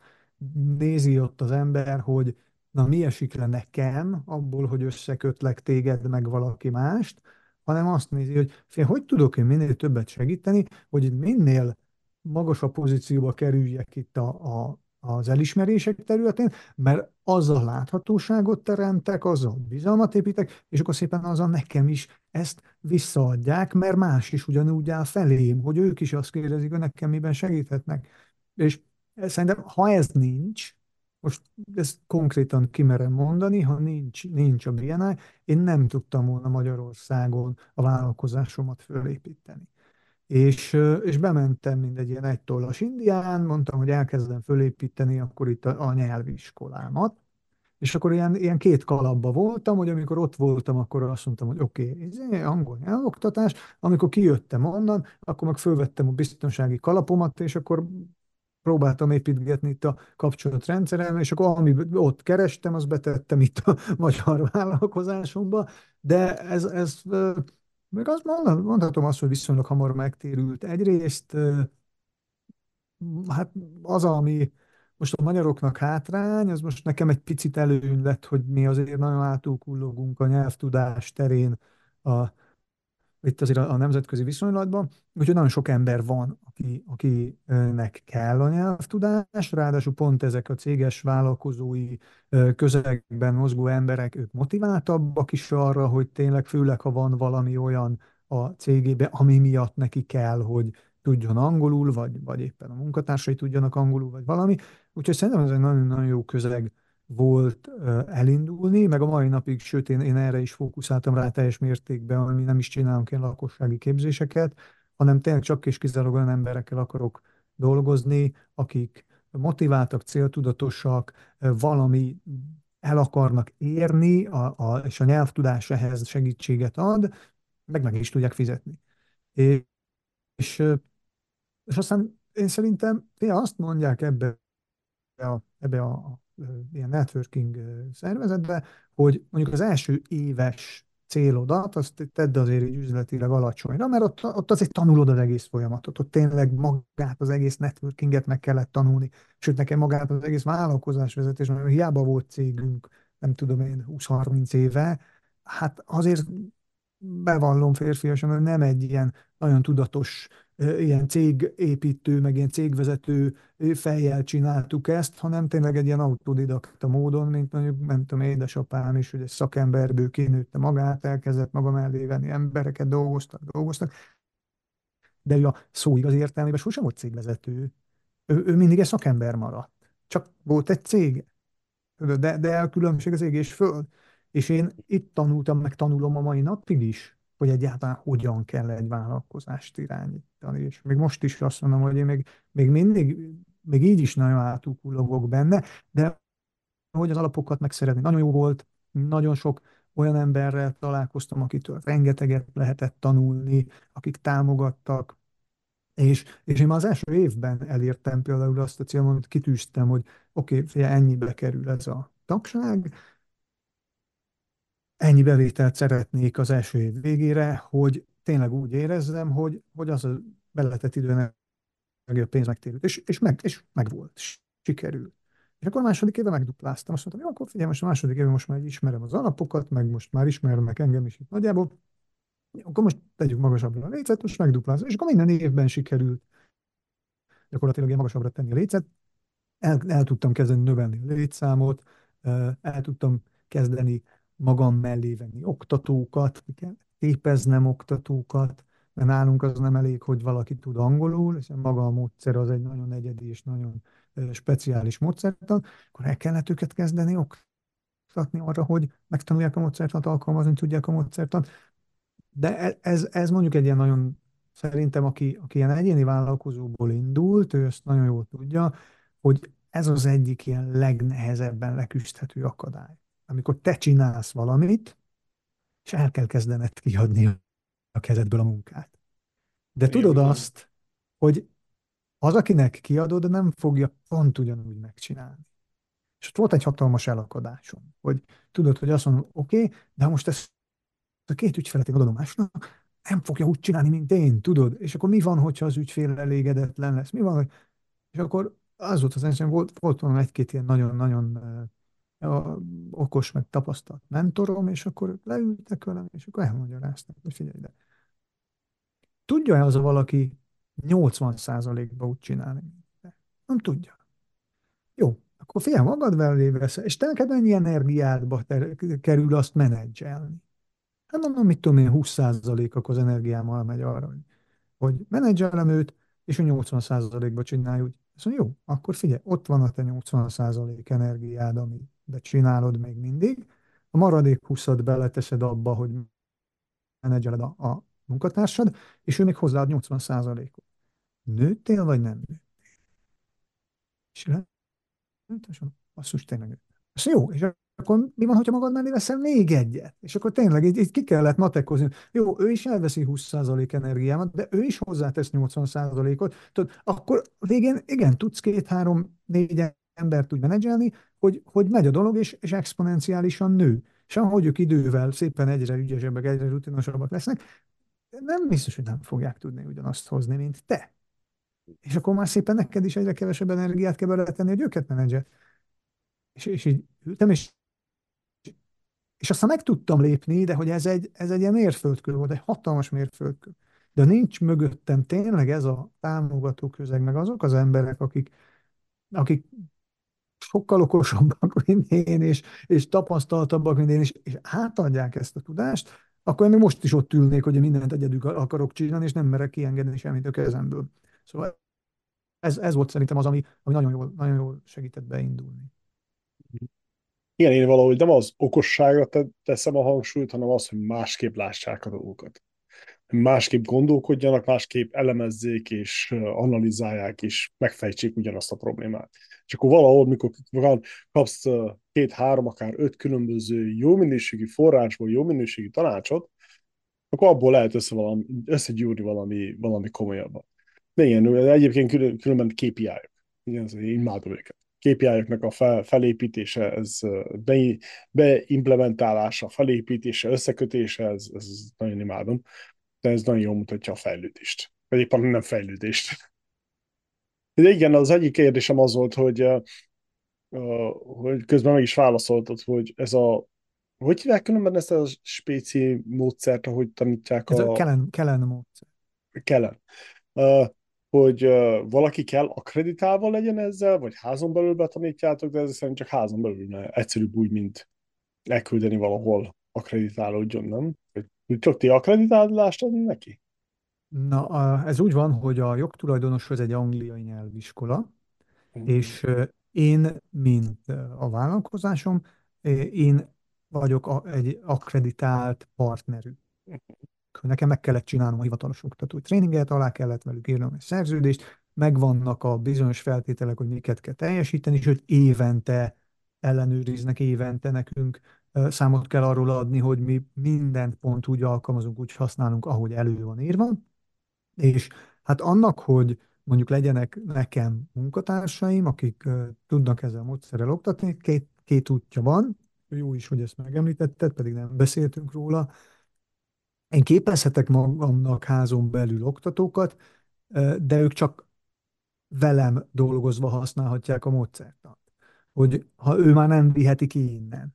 nézi ott az ember, hogy na mi esik le nekem abból, hogy összekötlek téged meg valaki mást, hanem azt nézi, hogy fél, hogy tudok én minél többet segíteni, hogy minél magasabb pozícióba kerüljek itt a, a, az elismerések területén, mert azzal láthatóságot teremtek, azzal bizalmat építek, és akkor szépen azzal nekem is ezt visszaadják, mert más is ugyanúgy áll felém, hogy ők is azt kérdezik, hogy nekem miben segíthetnek. És szerintem, ha ez nincs, most ezt konkrétan kimerem mondani, ha nincs, nincs a bé en i, én nem tudtam volna Magyarországon a vállalkozásomat fölépíteni. És, és bementem mindegy ilyen egytollas Indián, mondtam, hogy elkezdem fölépíteni akkor itt a, a nyelviskolámat, és akkor ilyen, ilyen két kalapba voltam, hogy amikor ott voltam, akkor azt mondtam, hogy oké, okay, ez angol nyelvoktatás, amikor kijöttem onnan, akkor meg fölvettem a biztonsági kalapomat, és akkor próbáltam építgetni itt a kapcsolatrendszerem, és akkor ami ott kerestem, azt betettem itt a magyar vállalkozásomba, de ez, ez még azt mondhatom azt, hogy viszonylag hamar megtérült. Egyrészt hát az, ami most a magyaroknak hátrány, az most nekem egy picit előny lett, hogy mi azért nagyon átúkullogunk a nyelvtudás terén a, itt azért a, a nemzetközi viszonylatban, úgyhogy nagyon sok ember van, aki, akinek kell a nyelvtudás, ráadásul pont ezek a céges vállalkozói ö, közegben mozgó emberek, ők motiváltabbak is arra, hogy tényleg főleg, ha van valami olyan a cégébe, ami miatt neki kell, hogy tudjon angolul, vagy, vagy éppen a munkatársai tudjanak angolul, vagy valami. Úgyhogy szerintem ez egy nagyon-nagyon jó közeg volt ö, elindulni, meg a mai napig, sőt, én, én erre is fókuszáltam rá teljes mértékben, hogy mi nem is csinálunk ilyen lakossági képzéseket, hanem tényleg csak és kizárólag olyan emberekkel akarok dolgozni, akik motiváltak, céltudatosak, ö, valami el akarnak érni, a, a, és a nyelvtudás ehhez segítséget ad, meg meg is tudják fizetni. És, és, ö, és aztán én szerintem tényleg azt mondják ebbe a, ebbe a, a, a ilyen networking szervezetbe, hogy mondjuk az első éves célodat, azt tedd azért így üzletileg alacsonyra, mert ott, ott azért tanulod az egész folyamatot, ott tényleg magát az egész networkinget meg kellett tanulni, sőt nekem magát az egész vállalkozásvezetés, mert hiába volt cégünk, nem tudom én, húsz-harminc éve, hát azért bevallom férfiasan, hogy nem egy ilyen nagyon tudatos ilyen cégépítő, meg ilyen cégvezető fejjel csináltuk ezt, hanem tényleg egy ilyen autodidakta módon, mint mondjuk, nem tudom, édesapám is, hogy egy szakemberből kinőtte magát, elkezdett maga mellé venni embereket, dolgoztak, dolgoztak, de ő a szó igaz értelmében sosem volt cégvezető. Ő, ő mindig egy szakember maradt. Csak volt egy cég. Tudod, De, de a különbség az ég és föld. És én itt tanultam, meg tanulom a mai napig is, hogy egyáltalán hogyan kell egy vállalkozást irányítani. És még most is azt mondom, hogy én még, még mindig, még így is nagyon átúkulogok benne, de hogy az alapokat megszeretni. Nagyon jó volt, nagyon sok olyan emberrel találkoztam, akitől rengeteget lehetett tanulni, akik támogattak, és, és én már az első évben elértem például azt a célom, amit kitűztem, hogy oké, okay, ennyibe kerül ez a tagság, ennyi bevételt szeretnék az első év végére, hogy tényleg úgy érezzem, hogy, hogy az a beletett idő, a pénz megtérült. És, és, meg, és meg volt, sikerült. És akkor a második éve megdupláztam. Azt mondtam, jó, akkor figyelj, most a második éve most már ismerem az alapokat, meg most már ismernek engem is itt nagyjából. Jó, akkor most tegyük magasabbra a lécet, most megduplázom. És akkor minden évben sikerült gyakorlatilag ilyen magasabbra tenni a lécet. El, el tudtam kezdeni növelni a létszámot, el tudtam kezdeni magam mellé venni oktatókat, ki kell képeznem oktatókat, mert nálunk az nem elég, hogy valaki tud angolul, hiszen maga a módszer az egy nagyon egyedi és nagyon speciális módszertan, akkor el kellett őket kezdeni oktatni arra, hogy megtanulják a módszertant, alkalmazni tudják a módszertant. De e- ez, ez mondjuk egy ilyen nagyon, szerintem, aki, aki ilyen egyéni vállalkozóból indult, ő ezt nagyon jól tudja, hogy ez az egyik ilyen legnehezebben leküzdhető akadály. Amikor te csinálsz valamit, és el kell kezdened kiadni a kezedből a munkát. De Igen, tudod bizony. azt, hogy az, akinek kiadod, nem fogja pont ugyanúgy megcsinálni. És ott volt egy hatalmas elakadásom, hogy tudod, hogy azt mondom, oké, okay, de ha most ezt a két ügyfelet én adom másnak, nem fogja úgy csinálni, mint én, tudod? És akkor mi van, hogyha az ügyfél elégedetlen lesz? Mi van, hogy... És akkor az volt az enyém, volt, volt volna egy-két ilyen nagyon-nagyon uh, okos, meg tapasztalt mentorom, és akkor leültek velem, és akkor elmagyaráztak, hogy figyelj ide. Tudja-e az a valaki nyolcvan százalékban úgy csinálni, mint te? Nem tudja. Jó, akkor figyelj, magad mellé veszel, és te neked mennyi energiádba ter- kerül azt menedzselni? Hát mondom, mit tudom én, húsz százalék akkor az energiámmal megy arra, hogy, hogy menedzselem őt, és a nyolcvan százalékba csinálj úgy. Azt mondja, jó, akkor figyelj, ott van a te nyolcvan százalék energiád, amit de csinálod még mindig, a maradék húszat beleteszed abba, hogy menedzseled a, a munkatársad, és ő még hozzáad nyolcvan százalékot. Nőttél, vagy nem nőtt? És és basszus, tényleg. És jó, és akkor mi van, hogyha magad mellé veszel még egyet? És akkor tényleg így, így ki kellett matekozni. Jó, ő is elveszi húsz százalék energiámat, de ő is hozzátesz nyolcvan százalékot. Tudod, akkor végén igen, tudsz két-három-négy embert úgy menedzselni, hogy, hogy megy a dolog, és, és exponenciálisan nő. És ahogy ők idővel szépen egyre ügyesebbek, egyre rutinosabbak lesznek, nem biztos, hogy nem fogják tudni ugyanazt hozni, mint te. És akkor már szépen neked is egyre kevesebb energiát kell beletenni, hogy őket menedzsel. És, és így ültem, és, és aztán meg tudtam lépni, de hogy ez egy, ez egy ilyen mérföldkő volt, egy hatalmas mérföldkő. De nincs mögöttem tényleg ez a támogató közeg, meg azok az emberek, akik, akik sokkal okosabbak, mint én, és, és tapasztaltabbak, mint én, és, és átadják ezt a tudást, akkor én még most is ott ülnék, hogy én mindent egyedül akarok csinálni, és nem merek kiengedni semmit a kezemből. Szóval ez, ez volt szerintem az, ami, ami nagyon jól, nagyon jól segített beindulni. Igen, én valahogy nem az okosságra te- teszem a hangsúlyt, hanem az, hogy másképp lássák a dolgokat. Másképp gondolkodjanak, másképp elemezzék és ö, analizálják és megfejtsék ugyanazt a problémát. És akkor valahol, mikor van, kapsz ö, két-három, akár öt különböző jó minőségű forrásból jó minőségű tanácsot, akkor abból lehet össze valami, összegyúrni valami, valami komolyabbat. De igen, egyébként külön, különben ká pé í-ok. Igen, az- én imádom őket. ká pé í-oknak a fel, felépítése, ez be, beimplementálása, felépítése, összekötése, ez, ez nagyon imádom. De ez nagyon jól mutatja a fejlődést. Vagy éppen nem fejlődést. De igen, az egyik kérdésem az volt, hogy, uh, hogy közben meg is válaszoltad, hogy ez a, hogy hívják különben ezt a spéci módszert, ahogy tanítják Ez a a Kellen, Kellen módszer. Kellen. Uh, hogy uh, valaki kell akreditálva legyen ezzel, vagy házon belül betanítjátok, de ez szerint csak házon belül, mert egyszerűbb úgy, mint elküldeni valahol akreditálódjon, nem? Hogy csak ti akreditálást adni neki? Na, a, ez úgy van, hogy a jogtulajdonoshoz egy angliai nyelviskola, Mm. és ö, én, mint ö, a vállalkozásom, ö, én vagyok a, egy akkreditált partnerük. Nekem meg kellett csinálnom a hivatalos oktatói tréninget, alá kellett velük írnom egy szerződést, megvannak a bizonyos feltételek, hogy miket kell teljesíteni, és hogy évente ellenőriznek, évente nekünk ö, számot kell arról adni, hogy mi mindent pont úgy alkalmazunk, úgy használunk, ahogy elő van írva. És hát annak, hogy mondjuk legyenek nekem munkatársaim, akik uh, tudnak ezzel a módszerrel oktatni, két, két útja van. Jó is, hogy ezt megemlítetted, pedig nem beszéltünk róla. Én képezhetek magamnak házon belül oktatókat, uh, de ők csak velem dolgozva használhatják a módszertant. Hogy ha ő már nem viheti ki innen.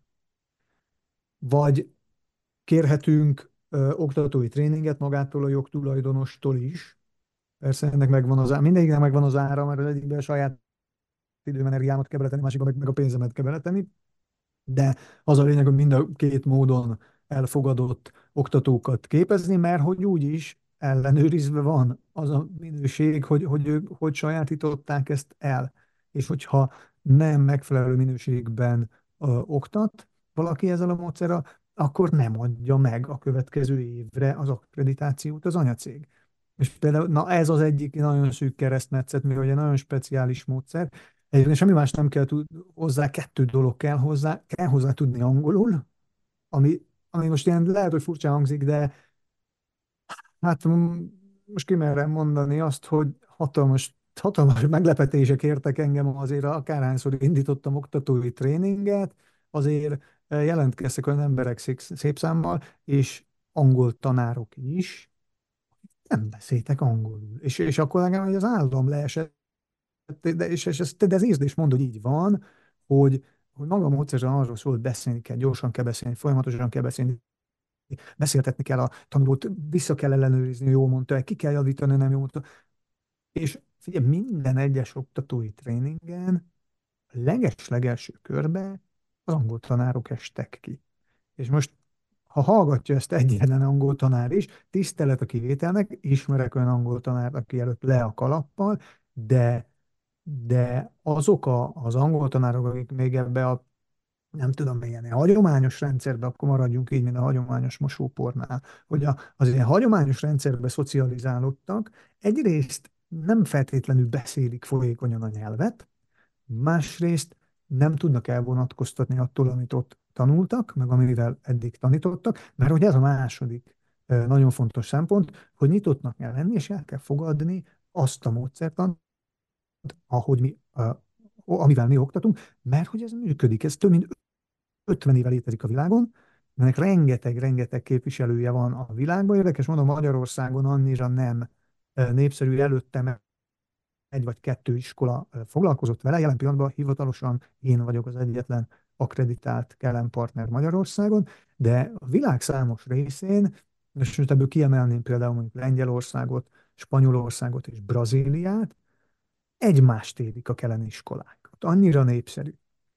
Vagy kérhetünk uh, oktatói tréninget magától a jogtulajdonostól is. Persze ennek megvan az ára, mindegyiknek megvan az ára, mert az egyikben a saját időm, energiámat kell beletenni, másikban meg, meg a pénzemet kell beletenni. De az a lényeg, hogy mind a két módon elfogadott oktatókat képezni, mert hogy úgyis ellenőrizve van az a minőség, hogy, hogy ők hogy sajátították ezt el. És hogyha nem megfelelő minőségben ö, oktat valaki ezzel a módszerrel, akkor nem adja meg a következő évre az akkreditációt az anyacég. És például, na ez az egyik nagyon szűk keresztmetszet, mivel ugye nagyon speciális módszer, egyébként semmi más nem kell tud, hozzá, kettő dolog kell hozzá, kell hozzá tudni angolul, ami, ami most ilyen lehet, hogy furcsa hangzik, de hát mm, most kimerem mondani azt, hogy hatalmas, hatalmas meglepetések értek engem azért, akárhányszor indítottam oktatói tréninget, azért eh, jelentkeztek olyan emberek szép, szép számmal, és angol tanárok is, nem beszéltek angolul. És, és akkor nekem hogy az állam leesett, de, és, és ez, de ez érzés mond, hogy így van, hogy, hogy maga a módszertan arról szól, hogy beszélni kell, gyorsan kell beszélni, folyamatosan kell beszélni, beszéltetni kell a tanulót, vissza kell ellenőrizni, jól mondta, ki kell javítani, nem jól mondta. És figyelj, minden egyes oktatói tréningen a leges-legelső körbe az angol tanárok estek ki. És most, ha hallgatja ezt egyetlen angol tanár is, tisztelet a kivételnek, ismerek olyan angol tanárt, aki előtt le a kalappal, de, de azok a, az angol tanárok, akik még ebbe a nem tudom milyen, a hagyományos rendszerbe, akkor maradjunk így, mint a hagyományos mosópornál, hogy a, az ilyen hagyományos rendszerbe szocializálódtak, egyrészt nem feltétlenül beszélik folyékonyan a nyelvet, másrészt nem tudnak elvonatkoztatni attól, amit ott tanultak, meg amivel eddig tanítottak, mert hogy ez a második nagyon fontos szempont, hogy nyitottnak kell lenni, és el kell fogadni azt a módszertant, ahogy mi, amivel mi oktatunk, mert hogy ez működik. Ez több mint ötven éve létezik a világon, ennek rengeteg-rengeteg képviselője van a világban. Érdekes mondom, Magyarországon annyira nem népszerű, előtte egy vagy kettő iskola foglalkozott vele. Jelen pillanatban hivatalosan én vagyok az egyetlen akkreditált Kellen partner Magyarországon, de a világ számos részén, és most ebből kiemelném például mondjuk Lengyelországot, Spanyolországot és Brazíliát, egymást érik a Kellen iskolák. Ott annyira népszerű.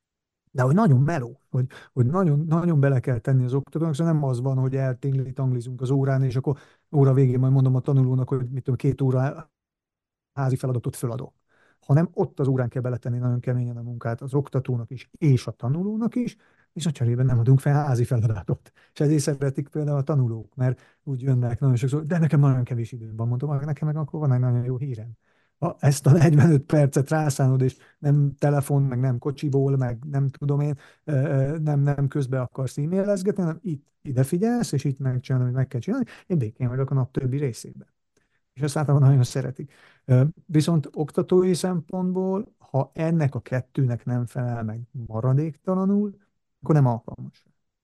De hogy nagyon meló, hogy, hogy nagyon, nagyon bele kell tenni az oktatónak, szóval nem az van, hogy eltingli-tanglizunk az órán, és akkor óra végén majd mondom a tanulónak, hogy mit tudom, két óra házi feladatot föladok, hanem ott az órán kell beletenni nagyon keményen a munkát az oktatónak is, és a tanulónak is, és a cserében nem adunk fel házi feladatot. És ezért szeretik például a tanulók, mert úgy jönnek nagyon sokszor, de nekem nagyon kevés időm van, mondom, "Ah, nekem meg akkor van egy nagyon jó hírem. Ha ezt a negyvenöt percet rászánod, és nem telefon, meg nem kocsiból, meg nem tudom én, ö, ö, nem, nem közbe akarsz e-mailezgetni, hanem itt, ide figyelsz, és itt megcsinálod, amit meg kell csinálni, én békén vagyok a nap többi részében. És ezt általában nagyon szeretik. Ö, Viszont oktatói szempontból, ha ennek a kettőnek nem felel meg maradéktalanul, akkor nem alkalmas.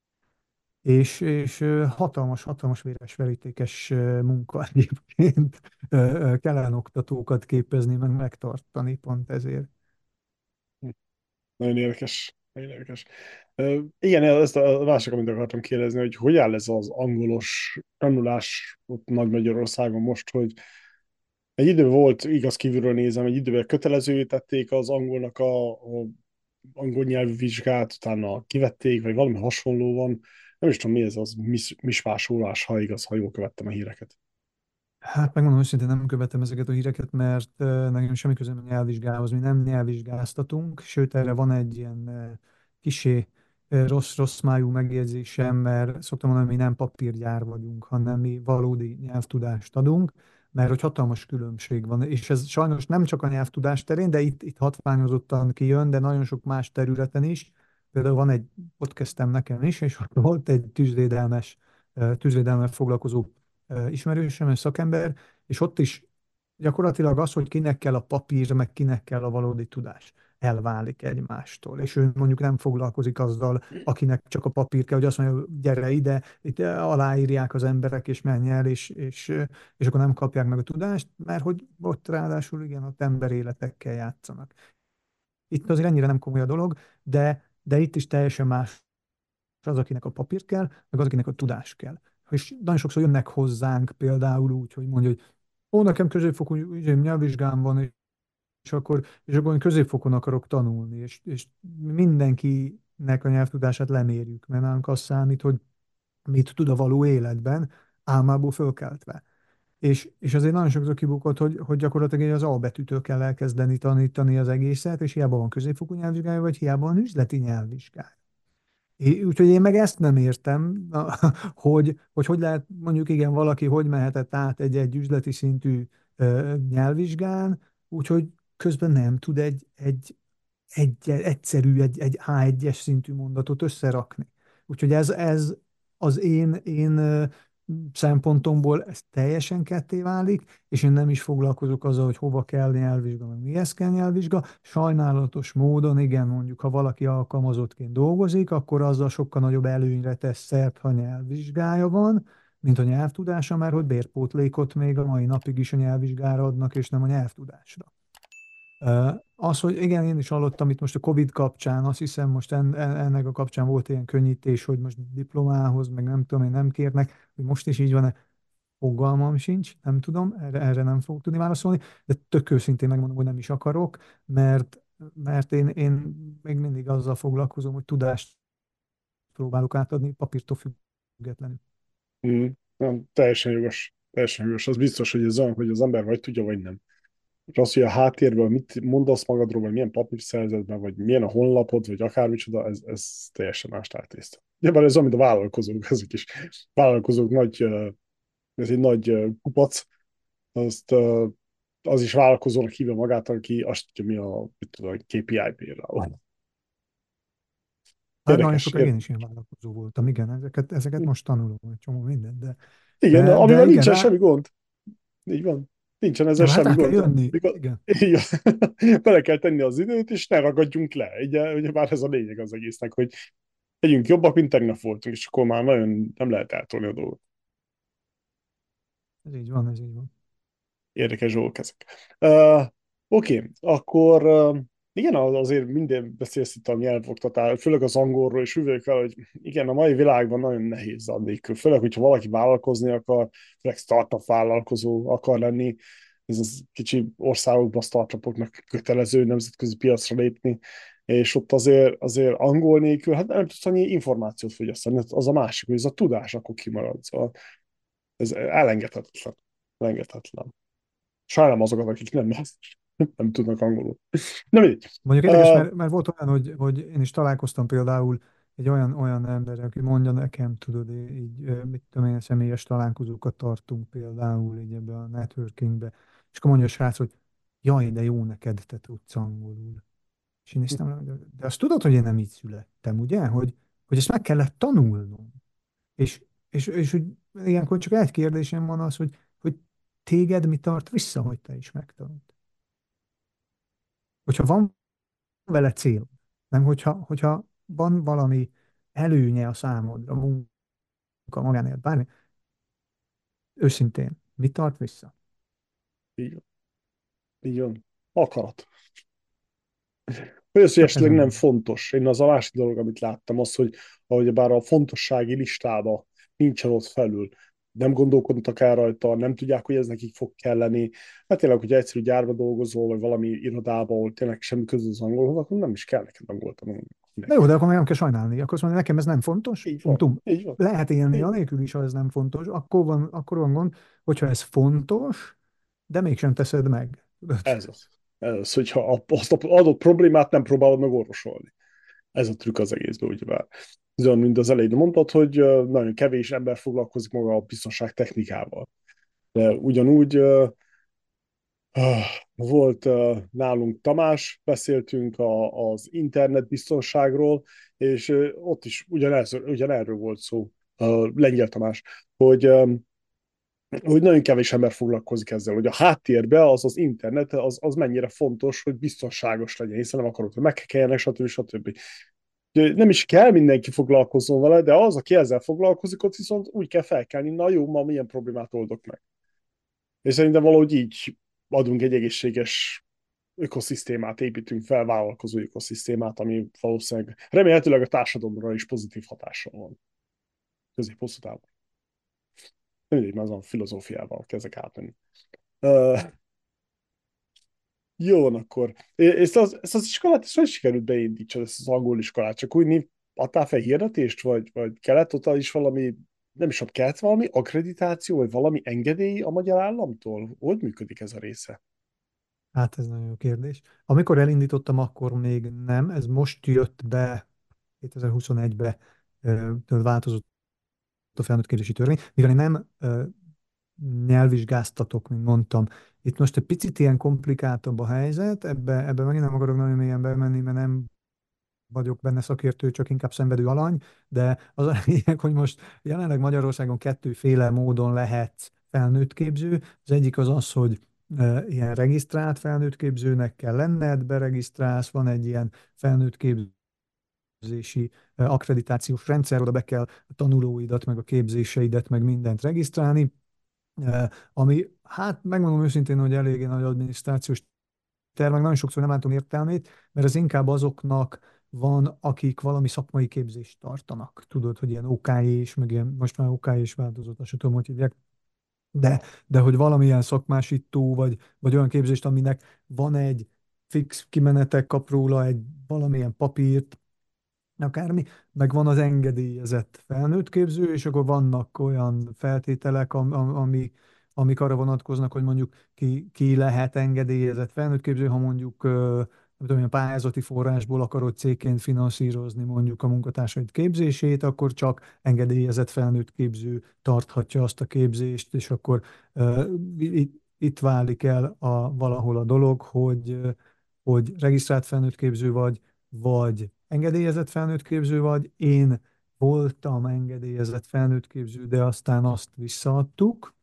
És, és ö, hatalmas, hatalmas véres verítékes ö, munka egyébként ö, ö, kellene oktatókat képezni, meg megtartani pont ezért. Nagyon érdekes. Nagyon érdekes. Ö, igen, ezt a másik, amit akartam kérdezni, hogy hogy áll ez az angolos tanulás ott Nagy-Magyarországon most, hogy egy idő volt, igaz kívülről nézem, egy időben kötelezővé tették az angolnak a, a angol nyelvű vizsgát, utána kivették, vagy valami hasonló van. Nem is tudom, mi ez az mis, mismásolás, ha igaz, ha jól követtem a híreket. Hát megmondom őszintén, nem követem ezeket a híreket, mert uh, nekem semmi közöm a nyelvvizsgához. Mi nem nyelvvizsgáztatunk, sőt erre van egy ilyen uh, kisé uh, rossz-rossz májú megjegyzésem, mert szoktam mondani, hogy mi nem papírgyár vagyunk, hanem mi valódi nyelvtudást adunk, mert hogy hatalmas különbség van. És ez sajnos nem csak a nyelvtudás terén, de itt, itt hatványozottan kijön, de nagyon sok más területen is. Például van egy podcastem nekem is, és ott volt egy tűzvédelmes, uh, tűzvédelemmel foglalkozó ismerősöm, egy szakember, és ott is gyakorlatilag az, hogy kinek kell a papír, meg kinek kell a valódi tudás, elválik egymástól. És ő mondjuk nem foglalkozik azzal, akinek csak a papír kell, hogy azt mondja, gyere ide, itt aláírják az emberek, és menj el, és, és, és akkor nem kapják meg a tudást, mert hogy ott ráadásul igen, ott emberéletekkel játszanak. Itt azért ennyire nem komoly a dolog, de, de itt is teljesen más az, akinek a papír kell, meg az, akinek a tudás kell. És nagyon sokszor jönnek hozzánk például úgy, hogy mondja, hogy ó, nekem középfokú ugye, nyelvvizsgám van, és akkor, és akkor én középfokon akarok tanulni, és, és mindenkinek a nyelvtudását lemérjük, mert nálunk az számít, hogy mit tud a való életben, álmából fölkeltve. És, és azért nagyon sokszor kibukott, hogy, hogy gyakorlatilag az A betűtől kell elkezdeni tanítani az egészet, és hiába van középfokú nyelvvizsgája, vagy hiába van üzleti nyelvvizsgája. É, úgyhogy én meg ezt nem értem, hogy, hogy hogy lehet mondjuk igen, valaki hogy mehetett át egy, egy üzleti szintű ö, nyelvvizsgán, úgyhogy közben nem tud egy, egy, egy egyszerű, egy, egy á egyes szintű mondatot összerakni. Úgyhogy ez, ez az én, én ö, szempontomból ez teljesen ketté válik, és én nem is foglalkozok azzal, hogy hova kell nyelvvizsga, meg mihez kell nyelvvizsga. Sajnálatos módon, igen, mondjuk, ha valaki alkalmazottként dolgozik, akkor azzal sokkal nagyobb előnyre tesz szert, ha nyelvvizsgája van, mint a nyelvtudása, mert hogy bérpótlékot még a mai napig is a nyelvvizsgára adnak, és nem a nyelvtudásra. Az, hogy igen, én is hallottam itt most a Covid kapcsán, azt hiszem most en, ennek a kapcsán volt ilyen könnyítés, hogy most diplomához, meg nem tudom, én nem kérnek, hogy most is így van-e, fogalmam sincs, nem tudom, erre, erre nem fogok tudni válaszolni, de tök őszintén megmondom, hogy nem is akarok, mert, mert én, én még mindig azzal foglalkozom, hogy tudást próbálok átadni, papírtól függetlenül. Mm, nem, teljesen jogos. Teljesen jogos. Az biztos, hogy ez olyan, hogy az ember vagy tudja, vagy nem. És az, hogy a háttérben mit mondasz magadról, vagy milyen papírszerzetben, vagy milyen a honlapod, vagy akármicsoda, ez, ez teljesen más tártészta. Nyilván ez olyan, mint a vállalkozók, ezek is. Vállalkozók nagy, ez egy nagy kupac, azt az is vállalkozónak hívja magát, aki azt tudja, mi a, mit tudom, ká pé i például. Hát nagyon Érdekes. sokáig Ér- én is ilyen vállalkozó voltam, igen, ezeket, ezeket most tanulom, egy csomó mindent, de, Igen, de, de amivel igen, nincsen rá, semmi gond. Így van. Nincsen ezzel de hát semmi rá kell gond. jönni, Mikor, igen. így van. Bele kell tenni az időt, és ne ragadjunk le. Ugye, ugye már ez a lényeg az egésznek, hogy legyünk jobbak, mint tegnap voltunk, és akkor már nagyon nem lehet eltolni a dolgot. Ez így van, ez így van. Érdekes dolgok ezek. Uh, Oké, okay, akkor uh, igen, az- azért minden beszélsz itt a nyelvoktatás, főleg az angolról, és üvölök vele, hogy igen, a mai világban nagyon nehéz annélkül. Főleg, hogyha valaki vállalkozni akar, főleg startup vállalkozó akar lenni, ez az kicsi országokban startupoknak kötelező nemzetközi piacra lépni. és ott azért, azért angol nélkül, hát nem tudsz annyi információt fogyasztani, az a másik, hogy ez a tudás akkor kimarad. Szóval ez elengedhetetlen. Elengedhetetlen. Sajnálom azokat, akik nem, nem tudnak angolul. Nem mindegy. Mondjuk érdekes, Uh, mert, mert volt olyan, hogy, hogy én is találkoztam például egy olyan, olyan ember, aki mondja nekem, tudod, így, ö, mit tudom én, személyes találkozókat tartunk például így ebbe a networkingbe, és akkor mondja a srác, hogy jaj, de jó neked, te tudsz angolul. És én néztem, de, de azt tudod, hogy én nem így születtem, ugye? Hogy, hogy ezt meg kellett tanulnom. És, és, és hogy ilyenkor csak egy kérdésem van az, hogy, hogy téged mi tart vissza, hogy te is megtanuld. Hogyha van vele cél, nem hogyha, hogyha van valami előnye a számodra, munka, magánélet, bármi, őszintén, mi tart vissza? így, így van. Akarat. Hogy az, hogy Csak esetleg ezen nem múlik. fontos. Én az a másik dolog, amit láttam, az, hogy ahogy bár a fontossági listába nincsen ott felül, nem gondolkodtak el rajta, nem tudják, hogy ez nekik fog kelleni. Hát tényleg, hogyha egyszerű gyárba dolgozol, vagy valami irodában, ahol tényleg semmi között az angolhoz, akkor nem is kell neked angol tanulni. Na jó, de akkor meg nem kell sajnálni. Akkor azt mondani, nekem ez nem fontos, Így van, punktum. így van. Lehet élni Így, anélkül is, ha ez nem fontos, akkor van, akkor van gond, hogyha ez fontos, de mégsem teszed meg. Tudod? ez az. Ez az, hogyha a- azt az adott problémát nem próbálod meg orvosolni. Ez a trükk az egészben, ugyebár. Ez olyan, mint az elején mondtad, hogy ö, nagyon kevés ember foglalkozik maga a biztonság technikával. De ugyanúgy ö, Ah, volt uh, nálunk Tamás, beszéltünk a, az internetbiztonságról, és uh, ott is ugyanez, ugyanerről volt szó, uh, Lengyel Tamás, hogy, um, hogy nagyon kevés ember foglalkozik ezzel, hogy a háttérbe az az internet, az, az mennyire fontos, hogy biztonságos legyen, hiszen nem akarod, hogy megkeljenek, stb. stb. Ugye nem is kell mindenki foglalkozzon vele, de az, aki ezzel foglalkozik, ott viszont úgy kell felkelni, na jó, ma milyen problémát oldok meg. És szerintem valahogy így adunk egy egészséges ökoszisztémát, építünk fel, vállalkozó ökoszisztémát, ami valószínűleg remélhetőleg a társadalomra is pozitív hatással van közép-hosszú távon. Mindig már azon filozófiával kezdek átmenni. Uh, jó van akkor. Ezt az, ezt az iskolát, ezt hogy sikerült beindítsad, ezt az angol iskolát? Csak úgy név, adtál fel hirdetést, vagy, vagy kellett ott is valami, nem is, kellett valami akkreditáció, vagy valami engedély a magyar államtól? Hogy működik ez a része? Hát ez nagyon jó kérdés. Amikor elindítottam, akkor még nem. Ez most jött be kétezer-huszonegybe, ö, változott a felnőtt képzési törvény, mivel én nem ö, nyelvvizsgáztatok, mint mondtam. Itt most egy picit ilyen komplikáltabb a helyzet, ebbe, ebbe megint nem akarok nagyon mélyen bemenni, mert nem vagyok benne szakértő, csak inkább szenvedő alany, de az a lényeg, hogy most jelenleg Magyarországon kettőféle módon lehet felnőtt képző. Az egyik az az, hogy e, ilyen regisztrált felnőtt képzőnek kell lenned, beregisztrálsz, van egy ilyen felnőtt képzési e, akkreditációs rendszer, oda be kell a tanulóidat, meg a képzéseidet, meg mindent regisztrálni, e, ami hát megmondom őszintén, hogy eléggé nagy adminisztrációs terv, meg nagyon sokszor nem látom értelmét, mert ez inkább azoknak van, akik valami szakmai képzést tartanak. Tudod, hogy ilyen o ká és meg ilyen, most már o ká és változott, azt sem tudom, hogy hívják, de, de hogy valamilyen szakmásító, vagy, vagy olyan képzést, aminek van egy fix kimenetek, kap róla egy valamilyen papírt, akármi, meg van az engedélyezett felnőtt képző, és akkor vannak olyan feltételek, am, am, ami, amik arra vonatkoznak, hogy mondjuk ki, ki lehet engedélyezett felnőtt képző, ha mondjuk ö, nem tudom, a pályázati forrásból akarod cégként finanszírozni mondjuk a munkatársaid képzését, akkor csak engedélyezett felnőtt képző tarthatja azt a képzést, és akkor ö, itt, itt válik el a, valahol a dolog, hogy, ö, hogy regisztrált felnőtt képző vagy, vagy engedélyezett felnőtt képző vagy, én voltam engedélyezett felnőtt képző, de aztán azt visszaadtuk,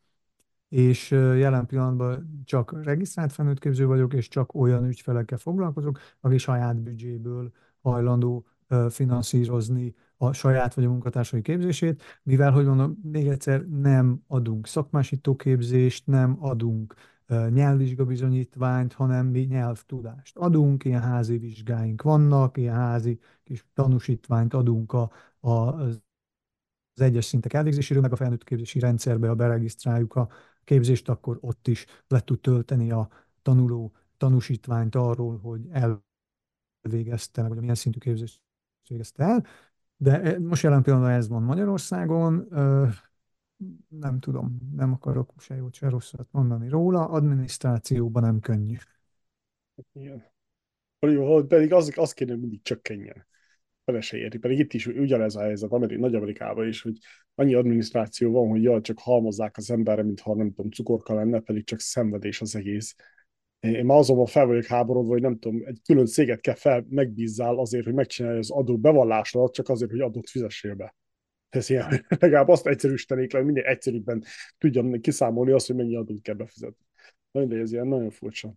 és jelen pillanatban csak regisztrált felnőtt képző vagyok, és csak olyan ügyfelekkel foglalkozok, aki saját büdzséből hajlandó finanszírozni a saját vagy a munkatársai képzését, mivel, hogy mondom, még egyszer nem adunk szakmásító képzést, nem adunk nyelvvizsgabizonyítványt, hanem mi nyelvtudást adunk, ilyen házi vizsgáink vannak, ilyen házi kis tanúsítványt adunk a, a, az az egyes szintek elvégzéséről, meg a felnőtt képzési rendszerbe, ha beregisztráljuk a képzést, akkor ott is le tud tölteni a tanuló tanúsítványt arról, hogy végezte, meg hogy milyen szintű képzést végezte el. De e- most jelen pillanatban ez van Magyarországon. Ö, nem tudom, nem akarok se jót, se rosszat mondani róla. Adminisztrációban nem könnyű. Igen. Jó, pedig az, az kéne, hogy mindig csökkenjen. Fele se érti. Pedig itt is ugyanez a helyzet, Ameri- Nagy-Amerikában is, hogy annyi adminisztráció van, hogy jaj, csak halmozzák az emberre, mintha nem tudom, cukorka lenne, pedig csak szenvedés az egész. Én már azonban fel vagyok háborodva, hogy nem tudom, egy külön céget kell fel, megbízzál azért, hogy megcsinálja az adó bevallásodat, csak azért, hogy adót fizessél be. Ez ilyen, hogy legalább azt egyszerűsítenék le, hogy minél egyszerűbben tudjam kiszámolni azt, hogy mennyi adót kell befizetni. Na, de ez ilyen nagyon furcsa.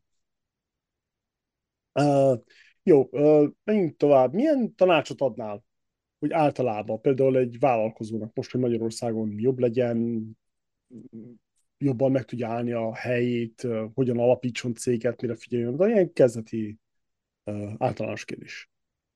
Uh, jó, uh, menjünk tovább. Milyen tanácsot adnál, hogy általában például egy vállalkozónak most, hogy Magyarországon jobb legyen, jobban meg tudja állni a helyét, uh, hogyan alapítson céget, mire figyeljen, de ilyen kezdeti uh, általános kérdés.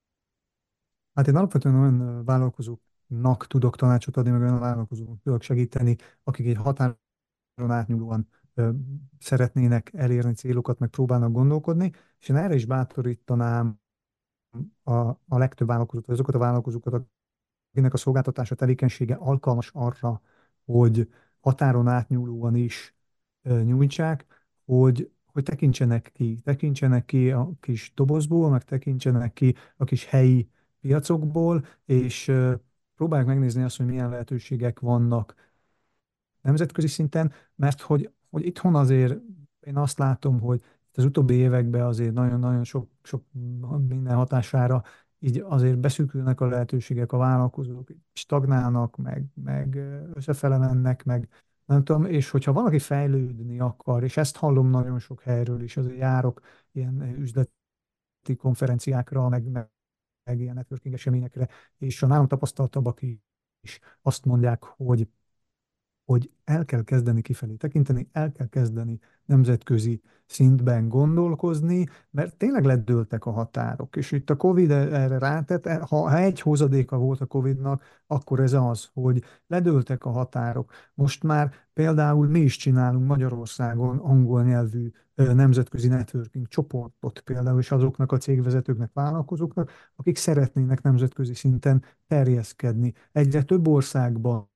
Hát én alapvetően olyan ö, vállalkozóknak tudok tanácsot adni, meg olyan vállalkozóknak tudok segíteni, akik egy határon átnyúlóan ö, szeretnének elérni célokat, meg próbálnak gondolkodni, és én erre is bátorítanám a, a legtöbb vállalkozót, vagy azokat a vállalkozókat, akinek a szolgáltatása, tevékenysége alkalmas arra, hogy határon átnyúlóan is ö, nyújtsák, hogy, hogy tekintsenek ki, tekintsenek ki a kis dobozból, meg tekintsenek ki a kis helyi piacokból, és ö, próbálják megnézni azt, hogy milyen lehetőségek vannak nemzetközi szinten, mert hogy, hogy itthon azért én azt látom, hogy az utóbbi években azért nagyon-nagyon sok, sok minden hatására így azért beszűkülnek a lehetőségek, a vállalkozók stagnálnak, meg, meg összefele mennek, meg nem tudom, és hogyha valaki fejlődni akar, és ezt hallom nagyon sok helyről is, azért járok ilyen üzleti konferenciákra, meg, meg, meg ilyen networking eseményekre, és a nálam tapasztaltabbak is azt mondják, hogy hogy el kell kezdeni kifelé tekinteni, el kell kezdeni nemzetközi szintben gondolkozni, mert tényleg ledőltek a határok. És itt a Covid erre rátett, e, ha, ha egy hozadéka volt a Covidnak, akkor ez az, hogy ledőltek a határok. Most már például mi is csinálunk Magyarországon angol nyelvű ö, nemzetközi networking csoportot például, és azoknak a cégvezetőknek, vállalkozóknak, akik szeretnének nemzetközi szinten terjeszkedni. Egyre több országban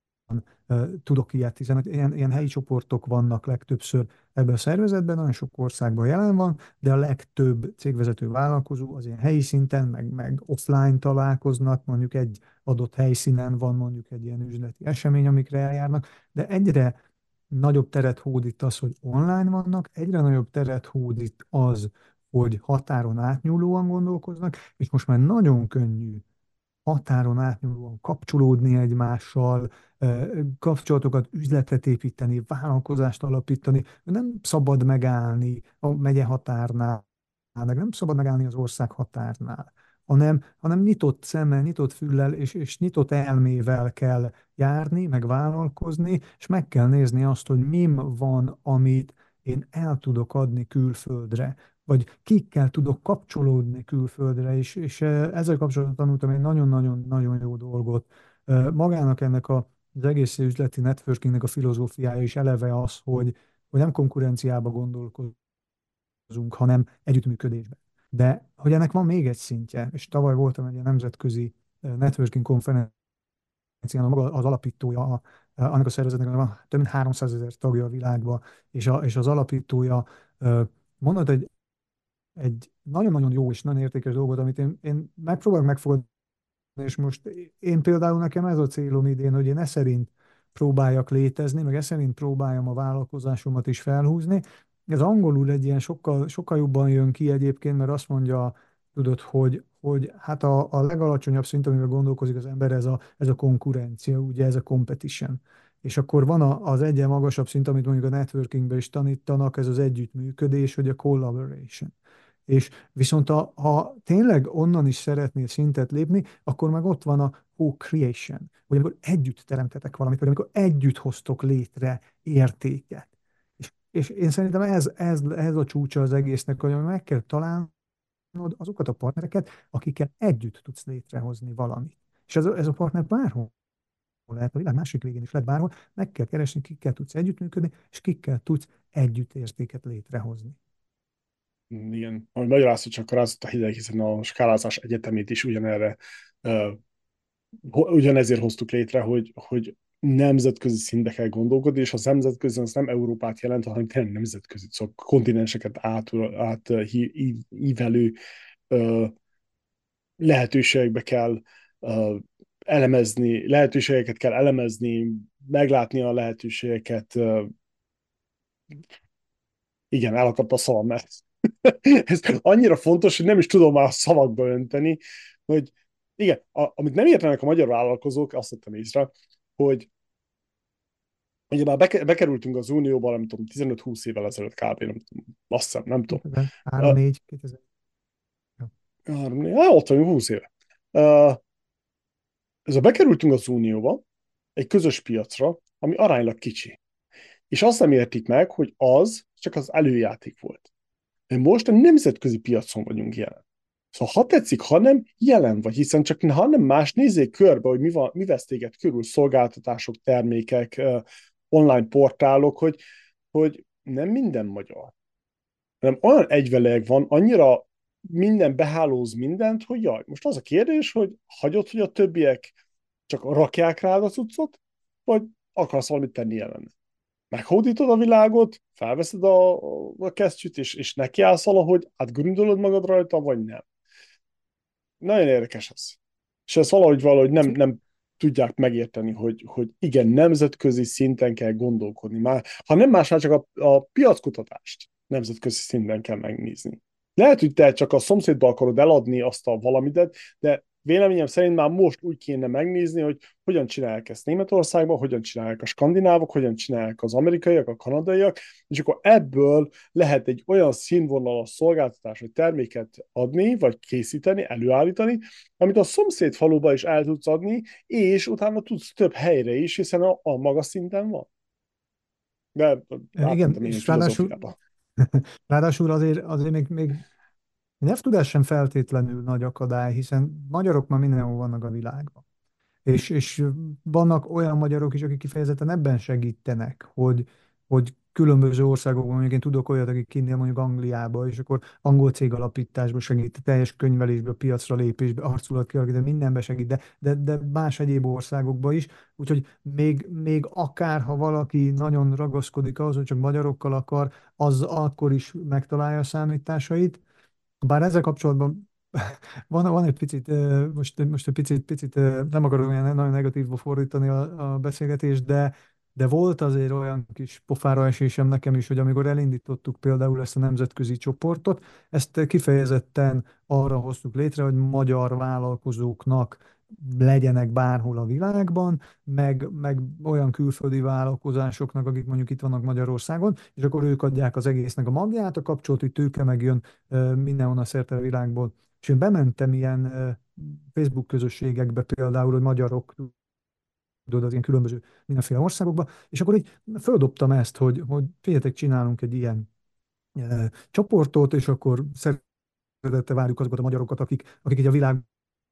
tudok ilyet, hiszen ilyen, ilyen helyi csoportok vannak legtöbbször ebben a szervezetben, nagyon sok országban jelen van, de a legtöbb cégvezető vállalkozó az ilyen helyi szinten, meg, meg offline találkoznak, mondjuk egy adott helyszínen van mondjuk egy ilyen üzleti esemény, amikre eljárnak, de egyre nagyobb teret hódít az, hogy online vannak, egyre nagyobb teret hódít az, hogy határon átnyúlóan gondolkoznak, és most már nagyon könnyű határon átnyúlóan kapcsolódni egymással, kapcsolatokat, üzletet építeni, vállalkozást alapítani. Nem szabad megállni a megye határnál, meg nem szabad megállni az ország határnál, hanem, hanem nyitott szemmel, nyitott füllel és, és nyitott elmével kell járni, meg vállalkozni, és meg kell nézni azt, hogy mim van, amit én el tudok adni külföldre, vagy kikkel tudok kapcsolódni külföldre, és, és ezzel kapcsolatban tanultam egy nagyon-nagyon-nagyon jó dolgot. Magának ennek a, az egész üzleti networkingnek a filozófiája is eleve az, hogy, hogy nem konkurenciába gondolkozunk, hanem együttműködésben. De hogy ennek van még egy szintje, és tavaly voltam egy ilyen nemzetközi networking konferencián, maga az alapítója, a, annak a szervezetnek van több mint háromszázezer tagja a világban, és, a, és az alapítója mondott egy, egy nagyon-nagyon jó és nagyon értékes dolgot, amit én, én megpróbálok megfogadni, és most én például nekem ez a célom idén, hogy én e szerint próbáljak létezni, meg e szerint próbáljam a vállalkozásomat is felhúzni. Ez angolul egy ilyen sokkal, sokkal jobban jön ki egyébként, mert azt mondja, tudod, hogy, hogy hát a, a legalacsonyabb szint, amivel gondolkozik az ember, ez a, ez a konkurencia, ugye ez a competition. És akkor van a, az egyen magasabb szint, amit mondjuk a networkingben is tanítanak, ez az együttműködés, vagy a collaboration. És viszont a, ha tényleg onnan is szeretnél szintet lépni, akkor meg ott van a co-creation, hogy amikor együtt teremtetek valamit, vagy amikor együtt hoztok létre értéket. És, és én szerintem ez, ez, ez a csúcsa az egésznek, hogy meg kell találnod azokat a partnereket, akikkel együtt tudsz létrehozni valamit. És ez, a- ez a partner bárhol lehet, a világ másik végén is lehet bárhol, meg kell keresni, kikkel tudsz együttműködni, és kikkel tudsz együtt értéket létrehozni. Igen, ahogy magyarázta, csak rázott a hideg, hiszen a skálázás egyetemét is ugyanerre, uh, ugyanezért hoztuk létre, hogy, hogy nemzetközi szintbe kell gondolkodni, és az nemzetközi az nem Európát jelent, hanem tényleg nemzetközi, szóval kontinenseket át, át hí, í, ívelő uh, lehetőségekbe kell uh, elemezni, lehetőségeket kell elemezni, meglátni a lehetőségeket. Uh, igen, elakadt a szavam, mert ez annyira fontos, hogy nem is tudom már a szavakba önteni, hogy igen, a, amit nem értenek a magyar vállalkozók, azt vettem észre, hogy ugye már beke, bekerültünk az Unióba, nem tudom, tizenöt-húsz évvel ezelőtt kb. Nem tudom, azt hiszem, nem tudom. kétezer-három négy kétezer. Uh, ott vagyunk húsz éve. Uh, ez a bekerültünk az Unióba, egy közös piacra, ami aránylag kicsi. És azt nem értik meg, hogy az csak az előjáték volt. De most a nemzetközi piacon vagyunk jelen. Szóval ha tetszik, ha nem, jelen vagy, hiszen csak ha nem más, nézzék körbe, hogy mi, van, mi vesz téged körül, szolgáltatások, termékek, online portálok, hogy, hogy nem minden magyar, hanem olyan egyveleg van, annyira minden behálóz mindent, hogy jaj, most az a kérdés, hogy hagyod, hogy a többiek csak rakják rád a cuccot, vagy akarsz valamit tenni ellene. Meghódítod a világot, felveszed a, a kesztyűt, és, és nekiállsz valahogy, átgöründölöd magad rajta, vagy nem. Nagyon érdekes ez. És ezt valahogy valahogy nem, nem tudják megérteni, hogy, hogy igen, nemzetközi szinten kell gondolkodni. Már, ha nem más, már csak a, a piackutatást nemzetközi szinten kell megnézni. Lehet, hogy te csak a szomszédba akarod eladni azt a valamidet, de véleményem szerint már most úgy kéne megnézni, hogy hogyan csinálják ezt Németországban, hogyan csinálják a skandinávok, hogyan csinálják az amerikaiak, a kanadaiak, és akkor ebből lehet egy olyan színvonalas szolgáltatás, vagy terméket adni, vagy készíteni, előállítani, amit a szomszéd faluba is el tudsz adni, és utána tudsz több helyre is, hiszen a, a maga szinten van. De Igen, átmentem én egy és ráadásul, filozófiába. ráadásul azért, azért még, még nyelvtudás sem feltétlenül nagy akadály, hiszen magyarok már mindenhol vannak a világban. És, és vannak olyan magyarok is, akik kifejezetten ebben segítenek, hogy, hogy különböző országokban, mondjuk én tudok olyat, akik kinnél mondjuk Angliába, és akkor angol cég alapításba segít, teljes könyvelésbe, piacra lépésbe, arculat kialakítani, mindenbe segít, de, de, de más egyéb országokban is. Úgyhogy még, még akár, ha valaki nagyon ragaszkodik ahhoz, hogy csak magyarokkal akar, az akkor is megtalálja a számításait. Bár ezzel kapcsolatban van, van egy picit, ö, most, most egy picit, picit ö, nem akarom olyan nagyon negatívba fordítani a, a beszélgetést, de, de volt azért olyan kis pofára esésem nekem is, hogy amikor elindítottuk például ezt a nemzetközi csoportot, ezt kifejezetten arra hoztuk létre, hogy magyar vállalkozóknak legyenek bárhol a világban, meg, meg olyan külföldi vállalkozásoknak, akik mondjuk itt vannak Magyarországon, és akkor ők adják az egésznek a magját, a kapcsolati tőke megjön ö, mindenhonnan szerte a világból. És én bementem ilyen ö, Facebook közösségekbe például, hogy magyarok, tudod, az ilyen különböző mindenféle országokba, és akkor így földobtam ezt, hogy, hogy figyeljetek, csinálunk egy ilyen ö, csoportot, és akkor szeretettel várjuk azokat a magyarokat, akik, akik így a világ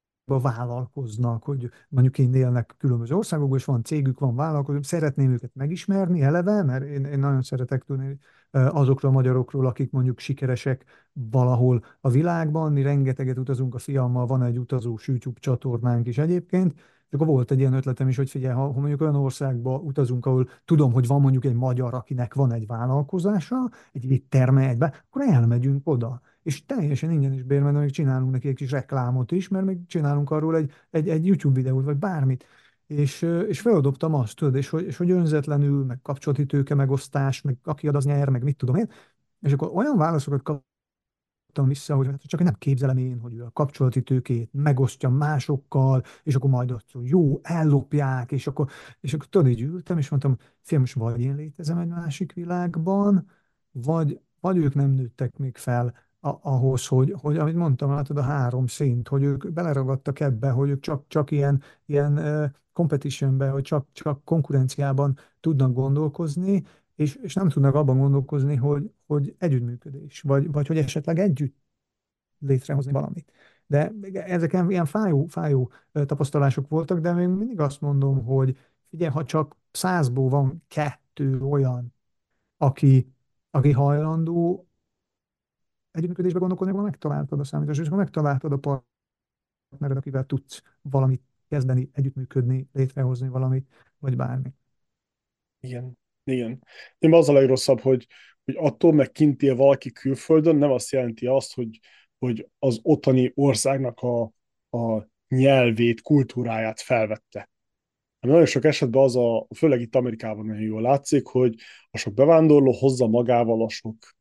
vállalkoznak, hogy mondjuk én élnek különböző országokban, és van cégük, van vállalkozók, szeretném őket megismerni eleve, mert én, én nagyon szeretek tudni azokról a magyarokról, akik mondjuk sikeresek valahol a világban. Mi rengeteget utazunk a fiammal, van egy utazós YouTube csatornánk is egyébként, és akkor volt egy ilyen ötletem is, hogy figyelj, ha, ha mondjuk olyan országba utazunk, ahol tudom, hogy van mondjuk egy magyar, akinek van egy vállalkozása, egy étterme, egybe, akkor elmegyünk oda és teljesen ingyen is bérben, még csinálunk neki egy kis reklámot is, mert még csinálunk arról egy, egy, egy YouTube videót, vagy bármit. És, és feldobtam azt, tudod, és hogy, és hogy önzetlenül, meg kapcsolati tőke megosztás, meg aki ad, az nyer, meg mit tudom én. És akkor olyan válaszokat kaptam vissza, hogy hát csak én nem képzelem én, hogy ő a kapcsolati tőkét megosztja másokkal, és akkor majd azt mondja, jó, ellopják, és akkor, és akkor tudod, így ültem, és mondtam, fiam, most vagy én létezem egy másik világban, vagy, vagy ők nem nőttek még fel a- ahhoz, hogy, hogy, amit mondtam, látod, a három szint, hogy ők beleragadtak ebbe, hogy ők csak, csak ilyen, ilyen uh, competitionben, hogy csak, csak konkurenciában tudnak gondolkozni, és, és nem tudnak abban gondolkozni, hogy, hogy együttműködés, vagy, vagy hogy esetleg együtt létrehozni valamit. De ezek ilyen ilyen fájó, fájó ö, tapasztalások voltak, de még mindig azt mondom, hogy figyelj, ha csak százból van kettő olyan, aki, aki hajlandó együttműködésbe gondolkodni, akkor megtaláltad a számítást, és akkor megtaláltad a partnered, akivel tudsz valamit kezdeni, együttműködni, létrehozni valamit, vagy bármi. Igen, igen. Én az a legrosszabb, hogy, hogy attól meg kint él valaki külföldön, nem azt jelenti azt, hogy, hogy az ottani országnak a, a nyelvét, kultúráját felvette. Nagyon sok esetben az a, főleg itt Amerikában nagyon jól látszik, hogy a sok bevándorló hozza magával a sok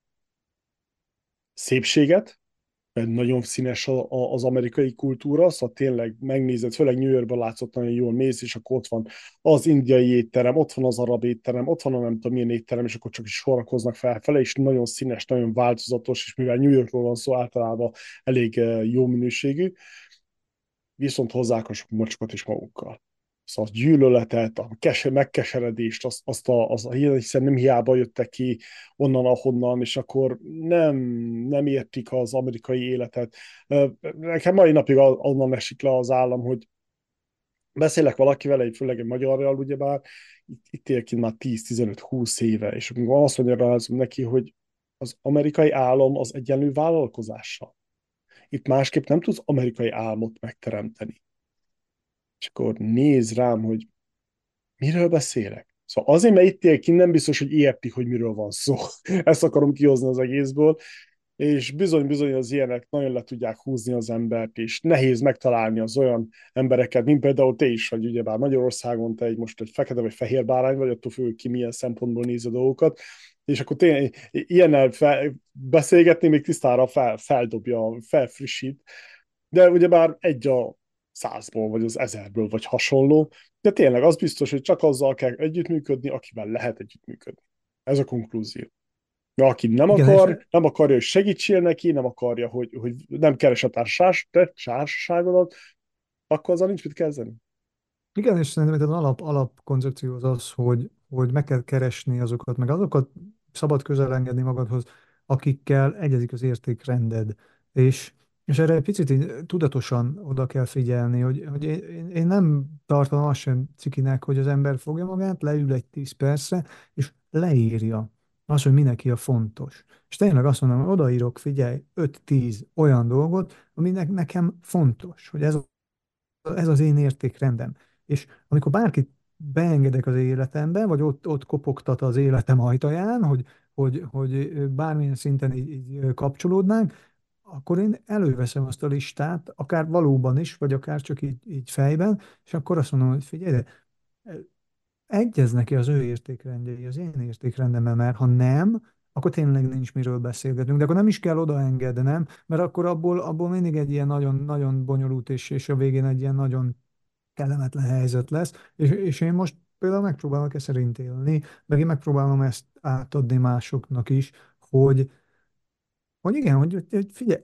szépséget, mert nagyon színes a, a, az amerikai kultúra, szóval tényleg megnézed, főleg New Yorkban látszott nagyon jól, mész, és akkor ott van az indiai étterem, ott van az arab étterem, ott van a nem tudom milyen étterem, és akkor csak is sorakoznak felfele, és nagyon színes, nagyon változatos, és mivel New Yorkról van szó, általában elég eh, jó minőségű, viszont hozzák a sok mocskot is magukkal. Szóval a gyűlöletet, a kese, megkeseredést, azt, azt a, az a, hiszen nem hiába jöttek ki onnan, ahonnan, és akkor nem, nem értik az amerikai életet. Nekem mai napig onnan esik le az állam, hogy beszélek valakivel, egy főleg egy magyarral, ugyebár, itt, itt él ki már tíz-tizenöt-húsz éve, és amikor azt mondja rá neki, hogy az amerikai álom az egyenlő vállalkozással. Itt másképp nem tudsz amerikai álmot megteremteni. És akkor néz rám, hogy miről beszélek. Szóval azért, mert itt él ki, nem biztos, hogy érti, hogy miről van szó. Ezt akarom kihozni az egészből, és bizony-bizony az ilyenek nagyon le tudják húzni az embert, és nehéz megtalálni az olyan embereket, mint például te is, hogy ugyebár Magyarországon te egy most egy fekete vagy fehér bárány vagy, attól függ, ki milyen szempontból néz a dolgokat, és akkor tényleg ilyennel fel, beszélgetni még tisztára fel, feldobja, felfrissít, de ugyebár egy a százból, vagy az ezerből, vagy hasonló, de tényleg az biztos, hogy csak azzal kell együttműködni, akivel lehet együttműködni. Ez a konklúzió. Ja, aki nem Igen, és akar, nem akarja, hogy segítsél neki, nem akarja, hogy, hogy nem keres a társás, te társaságodat, akkor azzal nincs mit kezdeni. Igen, és szerintem az alap, alap koncepció az az, hogy, hogy meg kell keresni azokat, meg azokat szabad közel engedni magadhoz, akikkel egyezik az értékrended. És, és erre egy picit így tudatosan oda kell figyelni, hogy, hogy én, én nem tartom azt sem cikinek, hogy az ember fogja magát, leül egy tíz percre, és leírja azt, hogy mi neki a fontos. És tényleg azt mondom, hogy odaírok, figyelj, öt-tíz olyan dolgot, aminek nekem fontos, hogy ez ez az én értékrendem. És amikor bárkit beengedek az életembe, vagy ott, ott kopogtat az életem ajtaján, hogy, hogy, hogy bármilyen szinten így, így kapcsolódnánk, akkor én előveszem azt a listát, akár valóban is, vagy akár csak így, így fejben, és akkor azt mondom, hogy figyelj, de egyez neki az ő értékrendjei, az én értékrendemmel, mert ha nem, akkor tényleg nincs miről beszélgetnünk. De akkor nem is kell odaengednem, mert akkor abból, abból mindig egy ilyen nagyon, nagyon bonyolult, és, és a végén egy ilyen nagyon kellemetlen helyzet lesz. És, és én most például megpróbálok ezt szerint élni, meg én megpróbálom ezt átadni másoknak is, hogy, hogy igen, hogy, hogy figyelj,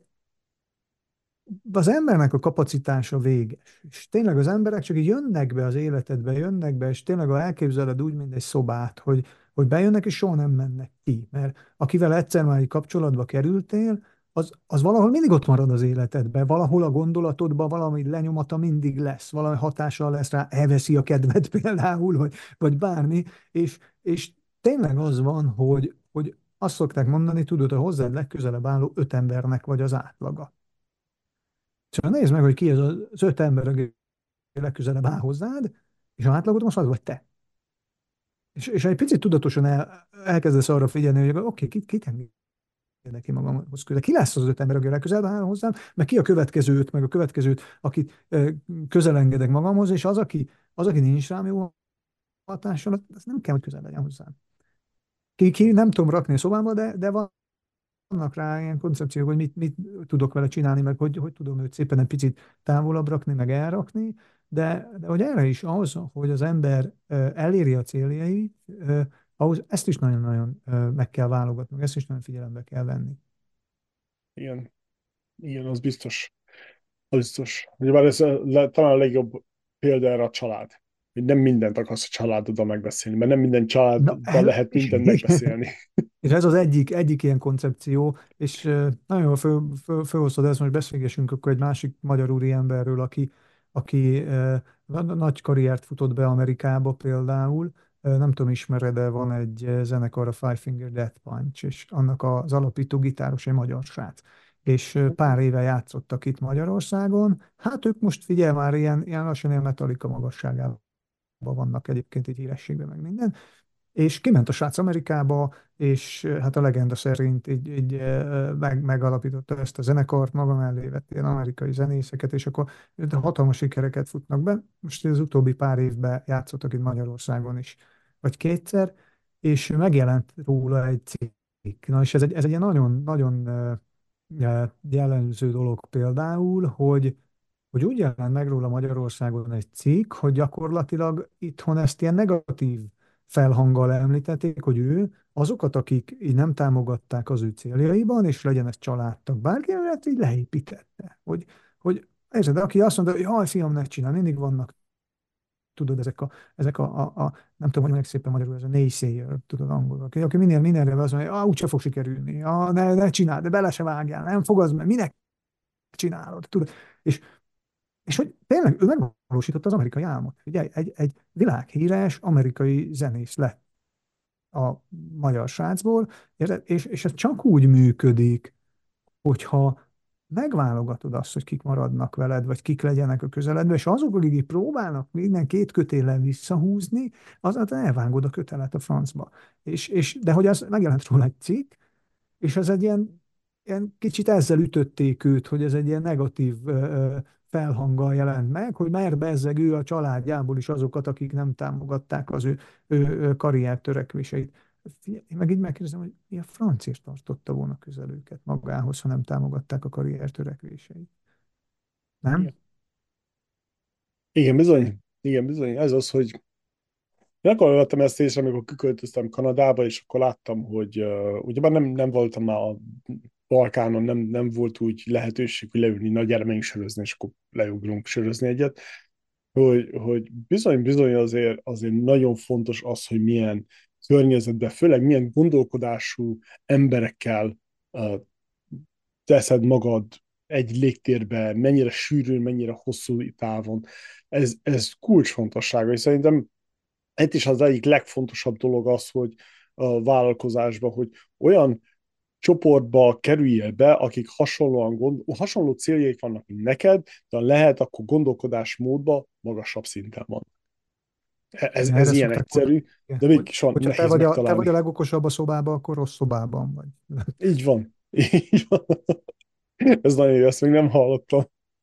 az embernek a kapacitása véges. És tényleg az emberek csak így jönnek be az életedbe, jönnek be, és tényleg ha elképzeled úgy, mint egy szobát, hogy, hogy bejönnek, és soha nem mennek ki. Mert akivel egyszer már egy kapcsolatba kerültél, az, az valahol mindig ott marad az életedben, valahol a gondolatodban valami lenyomata mindig lesz, valami hatással lesz rá, elveszi a kedved például, vagy, vagy bármi, és, és tényleg az van, hogy, hogy azt szokták mondani, tudod, a hozzád legközelebb álló öt embernek vagy az átlaga. Csak nézd meg, hogy ki ez az öt ember, aki legközelebb áll hozzád, és a átlagot most az vagy te. És, és egy picit tudatosan el, elkezdesz arra figyelni, hogy oké, okay, kit, kit engedek ki magamhoz közel. Ki lesz az öt ember, aki legközelebb áll hozzám, meg ki a következőt, meg a következőt, akit ö, közel engedek magamhoz, és az, aki, az, aki nincs rám jó hatással, az nem kell, hogy közel legyen hozzám. Ki, ki nem tudom rakni a szobámba, de, de van vannak rá ilyen koncepciók, hogy mit, mit tudok vele csinálni, meg hogy, hogy tudom őt szépen egy picit távolabb rakni, meg elrakni, de, de hogy erre is az, hogy az ember ö, eléri a céljait, ö, ahhoz ezt is nagyon-nagyon ö, meg kell válogatni, ezt is nagyon figyelembe kell venni. Igen, igen, az biztos. Az biztos. Ugyebár ez a, le, talán a legjobb példa erre a család. Hogy nem mindent akarsz a családoddal megbeszélni, mert nem minden Na, családdal ez, lehet és, mindent megbeszélni. és ez az egyik, egyik ilyen koncepció, és ö, nagyon jól föl, föl, fölhoztad ezt, most beszélgessünk akkor egy másik magyar úriemberről, aki, aki ö, na- nagy karriert futott be Amerikába például, nem tudom, ismered, de van egy zenekar, a Five Finger Death Punch, és annak az alapító gitáros egy magyar srác. És pár éve játszottak itt Magyarországon. Hát ők most figyelj már, ilyen, ilyen lassan ilyen Metallica magasságában vannak egyébként egy hírességben, meg minden. És kiment a srác Amerikába, és hát a legenda szerint így, így meg, megalapította ezt a zenekart, maga mellé vett ilyen amerikai zenészeket, és akkor hatalmas sikereket futnak be. Most az utóbbi pár évben játszottak itt Magyarországon is, vagy kétszer, és megjelent róla egy cikk. Na, és ez egy, ez egy ilyen nagyon, nagyon jellemző dolog például, hogy hogy úgy jelent meg róla Magyarországon egy cikk, hogy gyakorlatilag itthon ezt ilyen negatív felhanggal említették, hogy ő azokat, akik így nem támogatták az ő céljaiban, és legyen ez családtag, bárki, hát így leépítette. Hogy, hogy érzed, aki azt mondta, hogy jaj, fiam, ne csinál, mindig vannak, tudod, ezek a, ezek a, a, a nem tudom, hogy mondják szépen magyarul, ez a naysayer, tudod, angolul, aki, aki minél, minél azt mondja, ah, úgyse fog sikerülni, ah, ne, ne csináld, de bele se vágjál, nem fog az, mert minek csinálod, tudod. És és hogy tényleg ő megvalósította az amerikai álmot. Ugye egy, egy világhíres amerikai zenész lett a magyar srácból, érted? És, és ez csak úgy működik, hogyha megválogatod azt, hogy kik maradnak veled, vagy kik legyenek a közeledben, és azok, akik így próbálnak minden két kötéllel visszahúzni, az elvágod a kötelet a francba. És, és, de hogy az megjelent róla egy cikk, és ez egy ilyen, ilyen kicsit ezzel ütötték őt, hogy ez egy ilyen negatív ö, ö, felhanggal jelent meg, hogy mer bezzeg ő a családjából is azokat, akik nem támogatták az ő, ő, ő karrier törekvéseit. Figyelj, én meg így megkérdezem, hogy mi a francért tartotta volna közel őket magához, ha nem támogatták a karrier törekvéseit. Nem? Igen, igen, bizony. Igen, bizony. Ez az, hogy én akkor vettem ezt észre, amikor kiköltöztem Kanadába, és akkor láttam, hogy uh, ugyebár nem, nem voltam már a Balkánon, nem, nem volt úgy lehetőség, hogy leülni nagy gyermeink sörözni, és akkor leugrunk sörözni egyet, hogy, hogy bizony, bizony azért, azért nagyon fontos az, hogy milyen környezetben, főleg milyen gondolkodású emberekkel uh, teszed magad egy légtérbe, mennyire sűrűn, mennyire hosszú távon. Ez, ez kulcsfontossága, és szerintem itt is az egyik legfontosabb dolog az, hogy a vállalkozásban, hogy olyan csoportba kerüljél be, akik hasonlóan gond, hasonló céljaik vannak, mint neked, de lehet, akkor gondolkodásmódban magasabb szinten van. Ez, Igen, ez erre ilyen szokták mondani, egyszerű, igen, de hogy, mégis van hogyha te nehéz vagy, a, te vagy a megtalálni. legokosabb a szobában, akkor rossz szobában vagy. Így van. Így van. Ez nagyon jó, ezt még nem hallottam.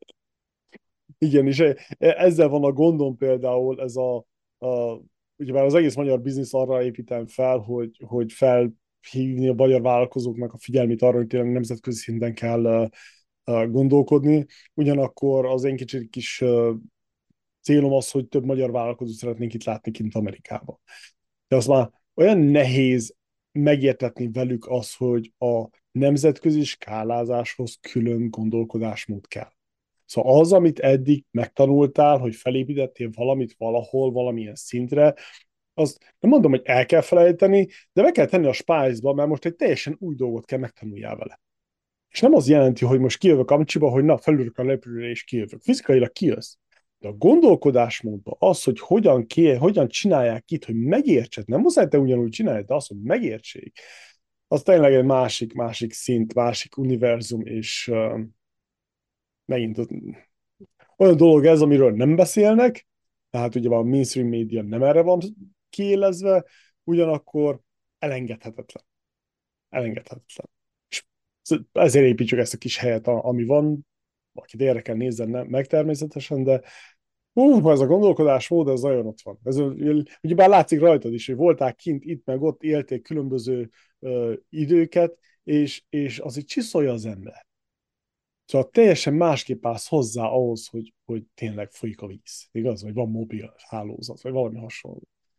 Igen, és e- e- ezzel van a gondom például, ez a, a ugye már az egész magyar biznisz arra építem fel, hogy, hogy felhívni a magyar vállalkozóknak a figyelmét arra, hogy tényleg nemzetközi szinten kell uh, uh, gondolkodni. Ugyanakkor az én kicsit kis uh, célom az, hogy több magyar vállalkozót szeretnénk itt látni kint Amerikában. De az már olyan nehéz megértetni velük az, hogy a nemzetközi skálázáshoz külön gondolkodásmód kell. Szóval az, amit eddig megtanultál, hogy felépítettél valamit valahol, valamilyen szintre, az nem mondom, hogy el kell felejteni, de be kell tenni a spájzba, mert most egy teljesen új dolgot kell megtanuljál vele. És nem az jelenti, hogy most kijövök Amcsiba, hogy na, felülök a lepülőre és kijövök. Fizikailag kijössz. De a gondolkodásmódban az, hogy hogyan, ké, hogyan csinálják itt, hogy megértsed, nem muszáj te ugyanúgy csinálni, de az, hogy megértsék, az tényleg egy másik, másik szint, másik univerzum, és uh, megint az, olyan dolog ez, amiről nem beszélnek, tehát ugye a mainstream média nem erre van kiélezve, ugyanakkor elengedhetetlen. Elengedhetetlen. És ezért építsük ezt a kis helyet, ami van, akit érdekel, nézzen meg természetesen, de hú, ez a gondolkodás mód, ez nagyon ott van. Ez, ugye bár látszik rajtad is, hogy voltál kint, itt meg ott, élték különböző uh, időket, és, és az így csiszolja az ember. Szóval teljesen másképp állsz hozzá ahhoz, hogy, hogy tényleg folyik a víz. Igaz? Vagy van mobil hálózat, vagy valami hasonló.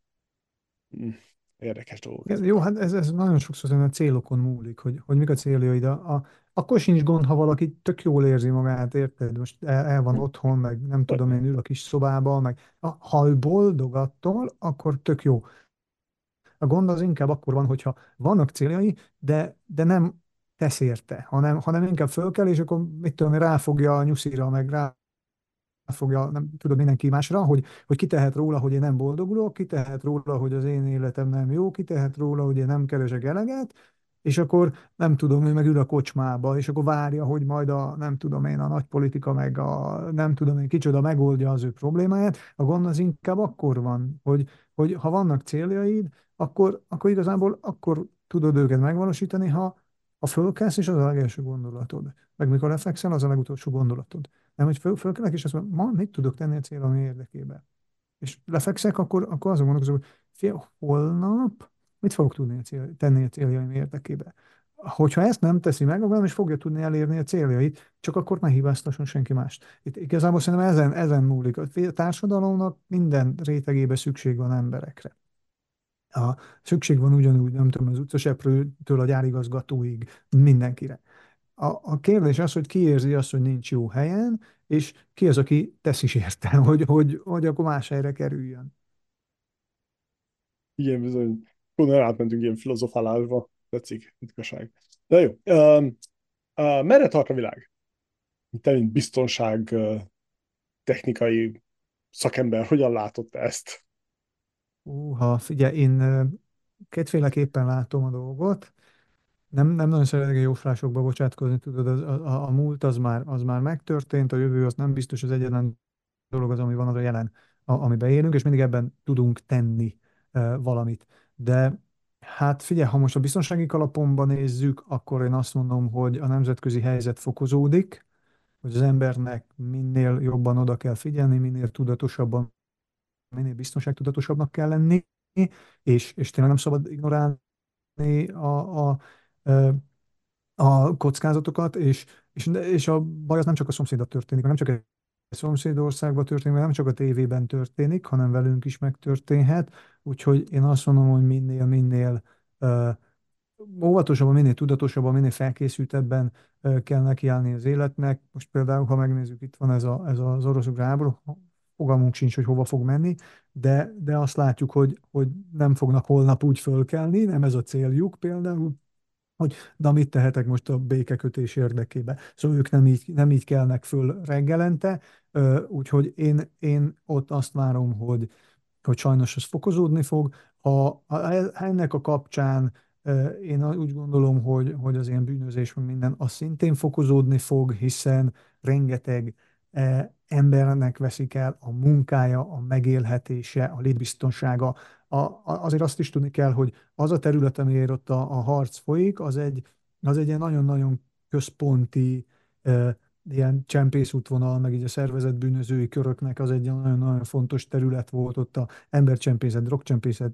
Hm, érdekes dolgok Igen, ezek. jó, hát ez, ez nagyon sokszor szerintem a célokon múlik, hogy, hogy mik a céljaid. A, a, akkor sincs gond, ha valaki tök jól érzi magát, érted? Most el, el van otthon, meg nem tudom én, ül a kis szobába, meg a, ha ő boldog attól, akkor tök jó. A gond az inkább akkor van, hogyha vannak céljai, de, de nem tesz érte, hanem, hanem inkább föl kell, és akkor mit tudom, én, ráfogja a nyuszira, meg rá fogja, nem tudod, mindenki másra, hogy, hogy ki tehet róla, hogy én nem boldogulok, ki tehet róla, hogy az én életem nem jó, ki tehet róla, hogy én nem keresek eleget, és akkor nem tudom, ő meg ül a kocsmába, és akkor várja, hogy majd a, nem tudom én, a nagy politika, meg a nem tudom én kicsoda megoldja az ő problémáját. A gond az inkább akkor van, hogy, hogy ha vannak céljaid, akkor, akkor igazából akkor tudod őket megvalósítani, ha, ha fölkelsz, és az a legelső gondolatod. Meg mikor lefekszel, az a legutolsó gondolatod. Nem, hogy föl, fölkelek, és azt mondom, ma mit tudok tenni a célom érdekében. És lefekszek, akkor, akkor azon gondolkozom, hogy fél, holnap mit fogok tudni a cél, tenni a céljaim érdekében. Hogyha ezt nem teszi meg, akkor nem is fogja tudni elérni a céljait, csak akkor ne hibáztasson senki mást. Itt igazából szerintem ezen, ezen múlik. A társadalomnak minden rétegében szükség van emberekre. A, szükség van ugyanúgy, nem tudom, az utcaseprőtől a gyárigazgatóig, mindenkire. A, a kérdés az, hogy ki érzi azt, hogy nincs jó helyen, és ki az, aki tesz is érte, hogy, hogy, hogy akkor más helyre kerüljön. Igen, bizony. Onnan átmentünk ilyen filozofálásba. Tetszik, ritkaság. De jó. Um, uh, merre tart a világ? Te, mint biztonság uh, technikai szakember, hogyan látod te ezt? Húha, figyelj, én ö, kétféleképpen látom a dolgot. Nem, nem nagyon szeretek a jóslásokba bocsátkozni, tudod, az, a, a múlt az már, az már megtörtént, a jövő az nem biztos, az egyetlen dolog az, ami van, az a jelen, a, amiben élünk, és mindig ebben tudunk tenni uh, valamit. De hát figyelj, ha most a biztonsági kalapomban nézzük, akkor én azt mondom, hogy a nemzetközi helyzet fokozódik, hogy az embernek minél jobban oda kell figyelni, minél tudatosabban, minél biztonságtudatosabbnak kell lenni, és, és tényleg nem szabad ignorálni a, a, a kockázatokat, és, és, és a baj az nem csak a szomszédban történik, nem csak egy szomszédországban történik, nem csak a tévében történik, hanem velünk is megtörténhet. Úgyhogy én azt mondom, hogy minél, minél uh, óvatosabban, minél tudatosabban, minél felkészültebben uh, kell nekiállni az életnek. Most például, ha megnézzük, itt van ez, a, ez az orosz-ukrán háború, fogalmunk sincs, hogy hova fog menni, de, de azt látjuk, hogy, hogy nem fognak holnap úgy fölkelni, nem ez a céljuk például, hogy de mit tehetek most a békekötés érdekébe. Szóval ők nem így, nem így kelnek föl reggelente, ö, úgyhogy én, én ott azt várom, hogy, hogy sajnos ez fokozódni fog. Ha, ha ennek a kapcsán ö, én úgy gondolom, hogy, hogy az ilyen bűnözés, meg minden, az szintén fokozódni fog, hiszen rengeteg eh, embernek veszik el a munkája, a megélhetése, a létbiztonsága. A, a, azért azt is tudni kell, hogy az a terület, amiért ott a, a harc folyik, az egy, az egy ilyen nagyon-nagyon központi e, ilyen csempészútvonal, meg így a szervezett bűnözői köröknek az egy nagyon-nagyon fontos terület volt ott a embercsempészet, drogcsempészet,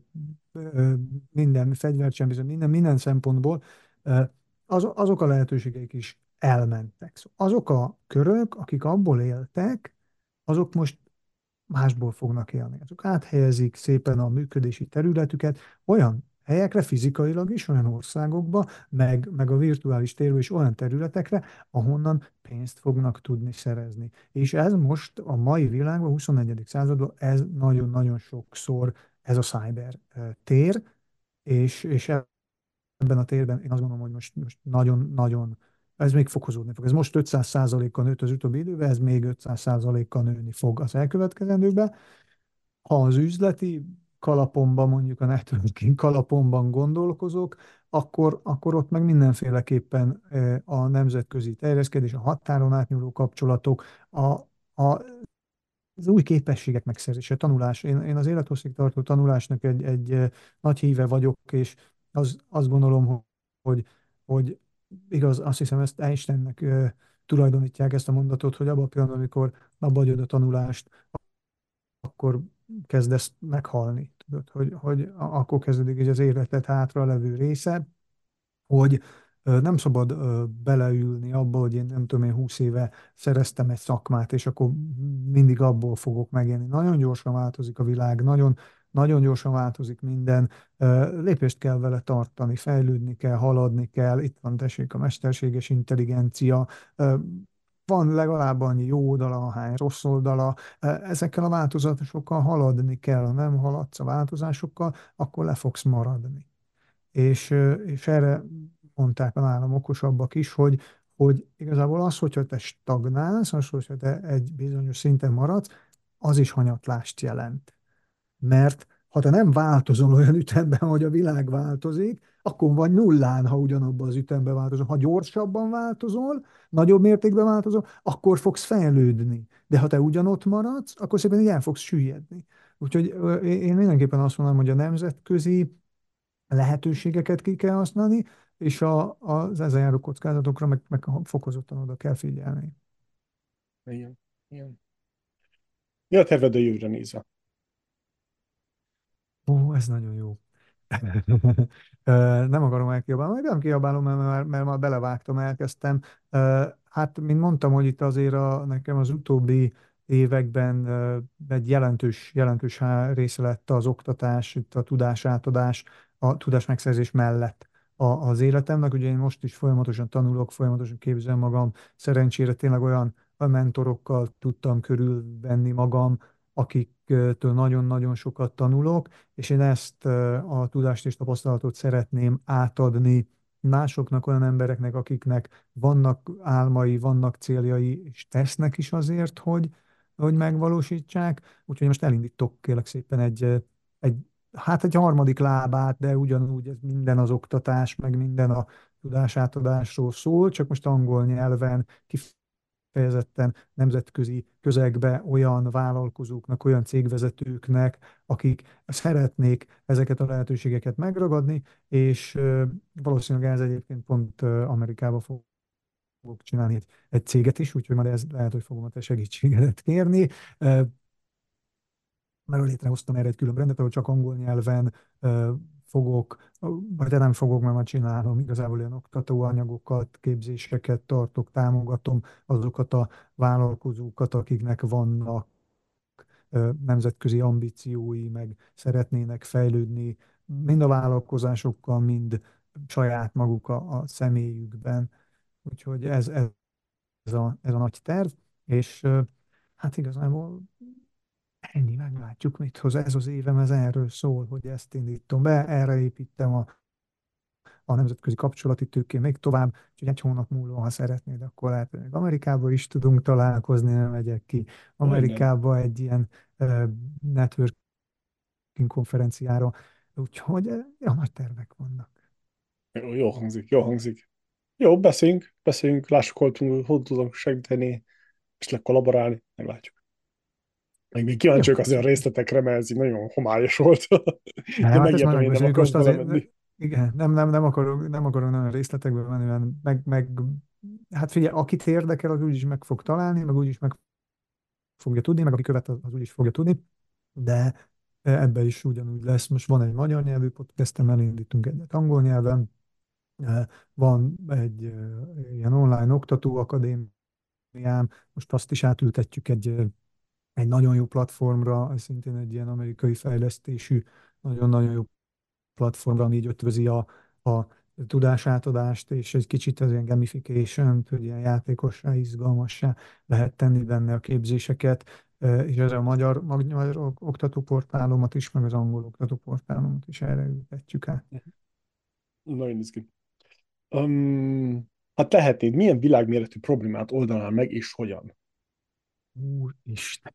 e, minden, fegyvercsempészet, minden, minden szempontból. E, az, azok a lehetőségeik is elmentek. Szóval azok a körök, akik abból éltek, azok most másból fognak élni. Azok áthelyezik szépen a működési területüket olyan helyekre, fizikailag is, olyan országokba, meg, meg a virtuális térben is olyan területekre, ahonnan pénzt fognak tudni szerezni. És ez most a mai világban, a huszonegyedik században, ez nagyon-nagyon sokszor ez a cyber eh, tér, és, és ebben a térben én azt gondolom, hogy most, most nagyon-nagyon, ez még fokozódni fog. Ez most ötszáz százalékkal nőtt az utóbbi időben, ez még ötszáz százalékkal nőni fog az elkövetkezendőkben. Ha az üzleti kalapomban, mondjuk a networking kalapomban gondolkozok, akkor, akkor ott meg mindenféleképpen eh, a nemzetközi terjeszkedés, a határon átnyúló kapcsolatok, a, a az új képességek megszerzése, tanulás. Én, én az élethosszig tartó tanulásnak egy, egy eh, nagy híve vagyok, és az, azt gondolom, hogy, hogy, hogy igaz, azt hiszem, ezt Einsteinnek eh, tulajdonítják ezt a mondatot, hogy abban a pillanatban, amikor abba hagyod a tanulást, akkor kezdesz meghalni. Tudod, hogy, hogy a- akkor kezdődik így az életed hátra levő része, hogy ö, nem szabad ö, beleülni abba, hogy én nem tudom, én húsz éve szereztem egy szakmát, és akkor mindig abból fogok megélni. Nagyon gyorsan változik a világ, nagyon, nagyon gyorsan változik minden. Ö, Lépést kell vele tartani, fejlődni kell, haladni kell. Itt van, tessék, a mesterséges intelligencia. Ö, Van legalább annyi jó oldala, ahány rossz oldala. Ö, Ezekkel a változásokkal haladni kell. Ha nem haladsz a változásokkal, akkor le fogsz maradni. És, ö, és erre mondták a nálam okosabbak is, hogy, hogy igazából az, hogyha te stagnálsz, az, hogyha te egy bizonyos szinten maradsz, az is hanyatlást jelent. Mert ha te nem változol olyan ütemben, hogy a világ változik, akkor vagy nullán, ha ugyanabban az ütemben változol. Ha gyorsabban változol, nagyobb mértékben változol, akkor fogsz fejlődni. De ha te ugyanott maradsz, akkor szépen így el fogsz süllyedni. Úgyhogy ö, én mindenképpen azt mondom, hogy a nemzetközi lehetőségeket ki kell használni, és a, az ezzel járó kockázatokra meg, meg fokozottan oda kell figyelni. Igen. Igen. Mi a terved a jövőre nézve? Ó, ez nagyon jó. Ö, Nem akarom elkiabálni, meg nem kiabálom, mert már, mert már belevágtam, elkezdtem. Ö, Hát, mint mondtam, hogy itt azért a, nekem az utóbbi években ö, egy jelentős, jelentős há- része lett az oktatás, itt a tudásátadás, a tudás megszerzés mellett a, az életemnek. Ugye én most is folyamatosan tanulok, folyamatosan képzem magam. Szerencsére tényleg olyan, olyan mentorokkal tudtam körülvenni magam, akiktől nagyon-nagyon sokat tanulok, és én ezt a tudást és tapasztalatot szeretném átadni másoknak, olyan embereknek, akiknek vannak álmai, vannak céljai, és tesznek is azért, hogy, hogy megvalósítsák. Úgyhogy most elindítok kérlek szépen egy, egy, hát egy harmadik lábát, de ugyanúgy ez minden az oktatás, meg minden a tudásátadásról szól, csak most angol nyelven, kifejezetten nemzetközi közegbe olyan vállalkozóknak, olyan cégvezetőknek, akik szeretnék ezeket a lehetőségeket megragadni, és ö, valószínűleg ez egyébként pont ö, Amerikába fog fogok csinálni egy, egy céget is, úgyhogy majd ez lehet, hogy fogom a te segítségedet kérni. Ö, Mert létrehoztam erre egy külön rendet, ahol csak angol nyelven ö, fogok, vagy de nem fogok, mert már csinálom, igazából olyan oktatóanyagokat, képzéseket tartok, támogatom azokat a vállalkozókat, akiknek vannak ö, nemzetközi ambíciói, meg szeretnének fejlődni, mind a vállalkozásokkal, mind saját maguk a, a személyükben. Úgyhogy ez, ez, a, ez a nagy terv, és ö, hát igazából ennyi, meglátjuk, mit hoz ez az évem, ez erről szól, hogy ezt indítom be, erre építem a, a nemzetközi kapcsolati tőkén még tovább, úgyhogy egy hónap múlva, ha szeretnéd, akkor lehet, hogy még Amerikába is tudunk találkozni, nem megyek ki Majdnem. Amerikába egy ilyen uh, networking konferenciára, úgyhogy uh, ja, nagy tervek vannak. Jó, jó hangzik, jó hangzik. Jó, beszéljünk, beszéljünk, lássuk, hol tudunk, hol tudunk segíteni, és le kollaborálni, meglátjuk. Meg még kíváncsi Jó, vagyok azért a köszönöm. részletekre, mert ez így nagyon homályos volt. De Nem, hát ezt már megértem, én nem megbeszéljük, akarok most azért, belemenni. igen, nem, nem, nem akarok, nem akarok nagyon részletekbe menni, meg, meg, hát figyelj, akit érdekel, az úgyis meg fog találni, meg úgyis meg fogja tudni, meg aki követ, az, az úgyis fogja tudni, de ebbe is ugyanúgy lesz. Most van egy magyar nyelvű podcastem, elindítunk egyet angol nyelven, eh, van egy eh, ilyen online oktató akadémiám, most azt is átültetjük egy, eh, egy nagyon jó platformra, ez szintén egy ilyen amerikai fejlesztésű, nagyon-nagyon jó platformra, ami így ötvözi a, a tudásátadást, és egy kicsit az ilyen gamification, hogy ilyen játékossá, izgalmassá lehet tenni benne a képzéseket, e, és ez a magyar, magyar oktatóportálomat is, meg az angol oktatóportálomat is erre ültetjük át. Nagyon izgi. Um, ha tehetnéd, milyen világméretű problémát oldanál meg, és hogyan? Úristen!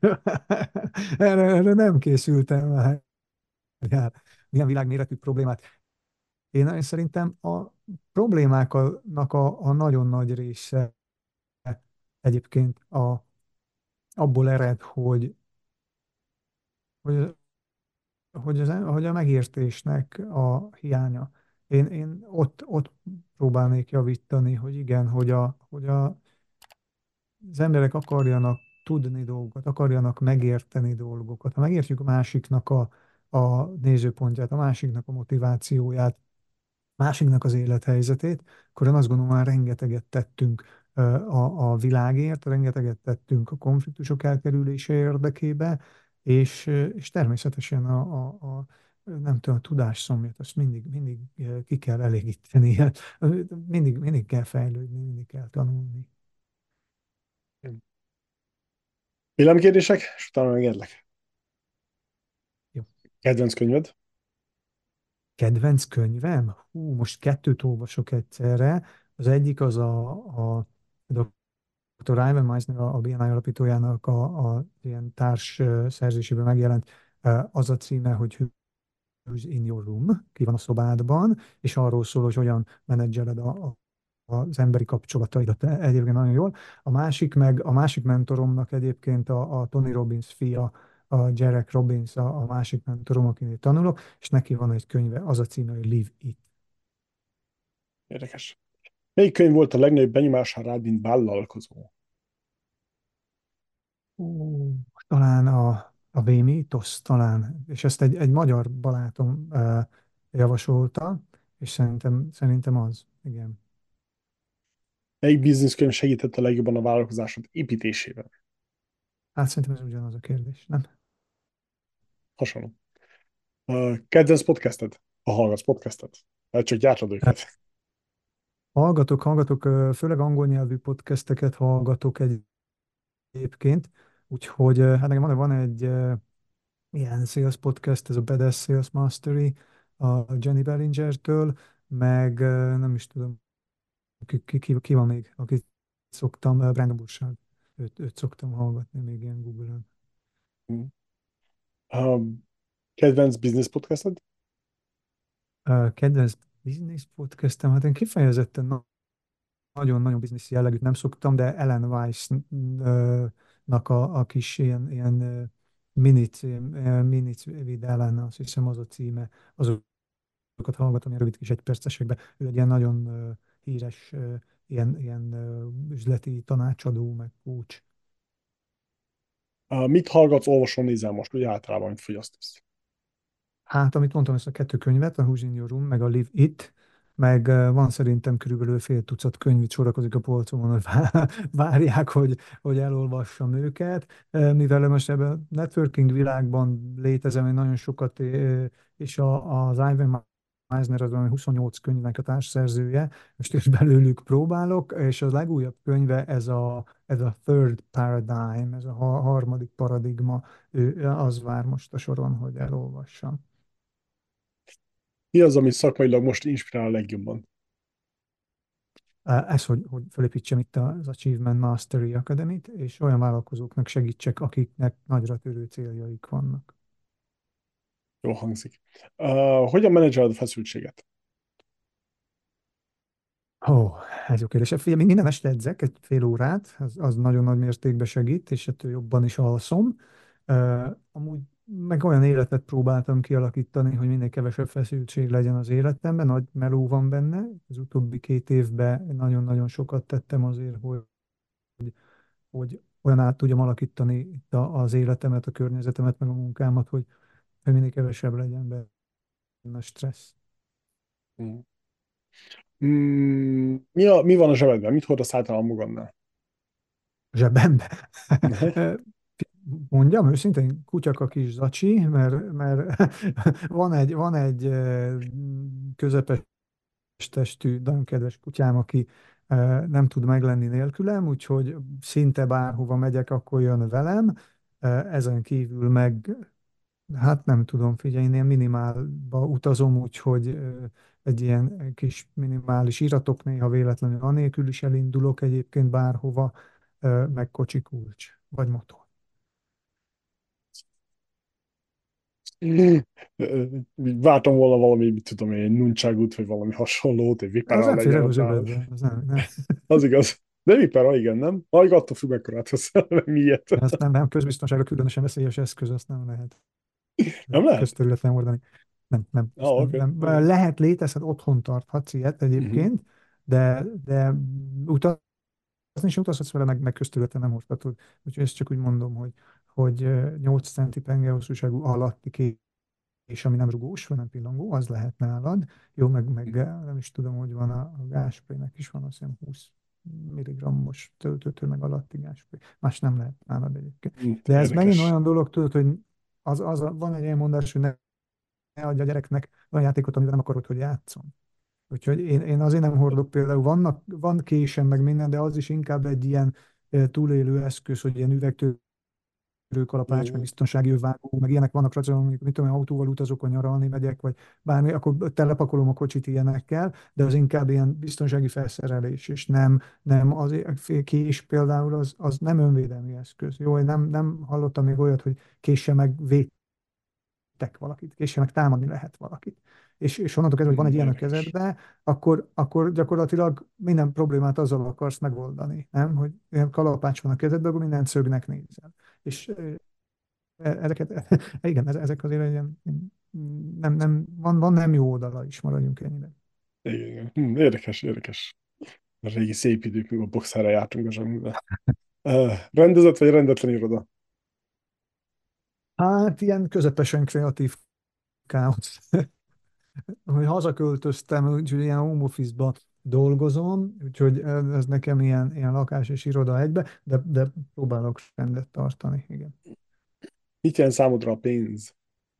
Erre, erre nem készültem már. Milyen világméretű problémát. Én, én szerintem a problémáknak a, a nagyon nagy része egyébként a, abból ered, hogy, hogy, hogy, az, hogy a megértésnek a hiánya. Én, én ott, ott próbálnék javítani, hogy igen, hogy, a, hogy a, az emberek akarjanak tudni dolgokat, akarjanak megérteni dolgokat. Ha megértjük a másiknak a, a nézőpontját, a másiknak a motivációját, másiknak az élethelyzetét, akkor én azt gondolom, már rengeteget tettünk ö, a, a világért, rengeteget tettünk a konfliktusok elkerülése érdekébe, és, ö, és természetesen a, a, a nem tudom, a tudásszomjat, azt mindig, mindig ö, ki kell elégíteni. Mindig, mindig kell fejlődni, mindig kell tanulni. Villámkérdések, és utána megérlek. Jó. Kedvenc könyved? Kedvenc könyvem? Hú, most kettőt olvasok egyszerre. Az egyik az a, a doktor Ivan Meisner, a bé en i alapítójának a, a ilyen társ ö, szerzésében megjelent, ö, az a címe, hogy Who's in your room, ki van a szobádban, és arról szól, hogy hogyan menedzseled a, a, az emberi kapcsolataidat egyébként nagyon jól. A másik meg, a másik mentoromnak egyébként a, a Tony Robbins fia, a Jack Robbins, a, a másik mentorom, akinél tanulok, és neki van egy könyve, az a címe, hogy Live It. Érdekes. Melyik könyv volt a legnagyobb benyomása rád, mint vállalkozó? Ó, talán a, a Vémítosz, talán, és ezt egy, egy magyar barátom uh, javasolta, és szerintem, szerintem az, igen. Melyik bizniszkönyv segített a legjobban a vállalkozásod építésében? Hát szerintem ez ugyanaz a kérdés, nem? Hasonló. Uh, kedvenc podcasted? Ha hallgatsz podcastet? Vagy csak gyártod őket? Hallgatok, hallgatok, ö, főleg angol nyelvű podcasteket hallgatok egyébként, úgyhogy ö, hát nekem van, van egy ö, ilyen sales podcast, ez a Badass Sales Mastery, a Jenny Bellinger-től, meg ö, nem is tudom, ki, ki, ki, ki van még, akit szoktam, ö, Brandon Burchard, őt, őt szoktam hallgatni még ilyen Google-ön. Um, kedvenc business podcasted? Ö, Kedvenc business podcastem, hát én kifejezetten nagyon-nagyon biznisz jellegűt nem szoktam, de Ellen Weiss-nak a, a kis ilyen, ilyen ö, Minutes, ilyen, Minutes with Ellen, azt hiszem az a címe, azokat hallgatom ilyen rövid kis egypercesekbe. Ő egy ilyen nagyon ö, híres ö, ilyen, ilyen ö, üzleti tanácsadó, meg coach. Uh, mit hallgatsz, olvasol, nézel most, úgy általában, amit fogyasztasz? Hát, amit mondtam, ezt a kettő könyvet, a Who's in Your Room, meg a Live It, meg eh, van szerintem körülbelül fél tucat könyv, itt sorakozik a polcomon, hogy vá- várják, hogy, hogy elolvassam őket. Eh, Mivel most ebben a networking világban létezem, én nagyon sokat, eh, és a, az Ivan Meisner az valami huszonnyolc könyvnek a társszerzője, most is belőlük próbálok, és a legújabb könyve ez a, ez a Third Paradigm, ez a ha- harmadik paradigma, ő, az vár most a soron, hogy elolvassam. Mi az, ami szakmailag most inspirál a legjobban? Ez, hogy, hogy felépítsem itt az Achievement Mastery Academy-t, és olyan vállalkozóknak segítsek, akiknek nagyra törő céljaik vannak. Jó hangzik. Uh, hogyan menedzseled a feszültséget? Ó, ez jó kérdés. Figyelj, még minden este edzek egy fél órát, az, az nagyon nagy mértékben segít, és ettől jobban is alszom. Uh, amúgy meg olyan életet próbáltam kialakítani, hogy minél kevesebb feszültség legyen az életemben, nagy meló van benne. Az utóbbi két évben nagyon-nagyon sokat tettem azért, hogy hogy olyan át tudjam alakítani itt a, az életemet, a környezetemet, meg a munkámat, hogy, hogy minél kevesebb legyen benne stressz. Mm. Mm, mi, a, mi van a zsebedben? Mit hordasz általában magadnál? A zsebembe. Mondjam őszintén, kutyak a kis zacsi, mert, mert van egy, van egy eh, közepes testű, nagyon kedves kutyám, aki eh, nem tud meglenni nélkülem, úgyhogy szinte bárhova megyek, akkor jön velem. Eh, Ezen kívül meg hát nem tudom, figyelj, én ilyen minimálba utazom, úgyhogy ö, egy ilyen kis minimális iratok, néha véletlenül anélkül is elindulok egyébként bárhova, ö, meg kocsi kulcs, vagy motor. Vártam volna valami, mit tudom én, nuncsagút, vagy valami hasonlót, egy Az vipera nem fér legyen ebbe a ott nálad. zsebedbe, az nem, nem. Az igaz. De vipera, igen, nem? Majd attól függ, mekkorát veszel, meg miért. Azt nem, nem, közbiztonságra különösen veszélyes eszköz, azt nem lehet Nem lehet? közterületen hordani. Nem, nem, Ah, azt nem, oké, nem. oké. Lehet, létezhet, otthon tarthatsz ilyet Mhm. egyébként, de, de utazni is utazhatsz vele, meg, meg közterületen nem hordhatod. Úgyhogy ezt csak úgy mondom, hogy, hogy ö, nyolc centi penge hosszúságú alatti ké- és ami nem rugós, vagy nem pillangó, az lehet nálad. Jó, meg, meg eh, nem is tudom, hogy van a, a gázsprének is van, azt hiszem húsz milligrammos töltőtől meg alatti gázspré. Más nem lehet nálad egyébként. Mhm. De ez megint Érdekes. olyan dolog, tudod, hogy az, az a, van egy ilyen mondás, hogy ne, ne adja a gyereknek olyan játékot, amivel nem akarod, hogy játszon. Úgyhogy én, én azért nem hordok például, vannak, van késem meg minden, de az is inkább egy ilyen eh, túlélő eszköz, hogy ilyen üvegtől kalapács, meg Igen, biztonsági övágó, meg ilyenek vannak rajta, mondjuk, mit tudom, én, autóval utazok, vagy nyaralni megyek, vagy bármi, akkor telepakolom a kocsit ilyenekkel, de az inkább ilyen biztonsági felszerelés, és nem, nem az kés például az, az nem önvédelmi eszköz. Jó, én nem, nem hallottam még olyat, hogy késsel meg védtek valakit, késsel meg támadni lehet valakit. És, és onnantól kezdve, hogy van egy igen, ilyen a érdekes. kezedbe, akkor, akkor gyakorlatilag minden problémát azzal akarsz megoldani, nem? Hogy ilyen kalapács van a kezedben, akkor minden szögnek nézel. És E- ezeket, igen, ez- ezek azért ilyen, nem, nem, van, van nem jó oldala is, maradjunk ennyire. Igen, igen. Hm, érdekes, érdekes. A régi szép idők, mikor boxerre jártunk a zsangbe. Uh, rendezett vagy rendetlen iroda? Hát ilyen közepesen kreatív káosz. Hogy hazaköltöztem, úgyhogy ilyen home office-ba dolgozom, úgyhogy ez nekem ilyen, ilyen lakás és iroda egybe, de, de próbálok rendet tartani, igen. Mit jelent számodra a pénz?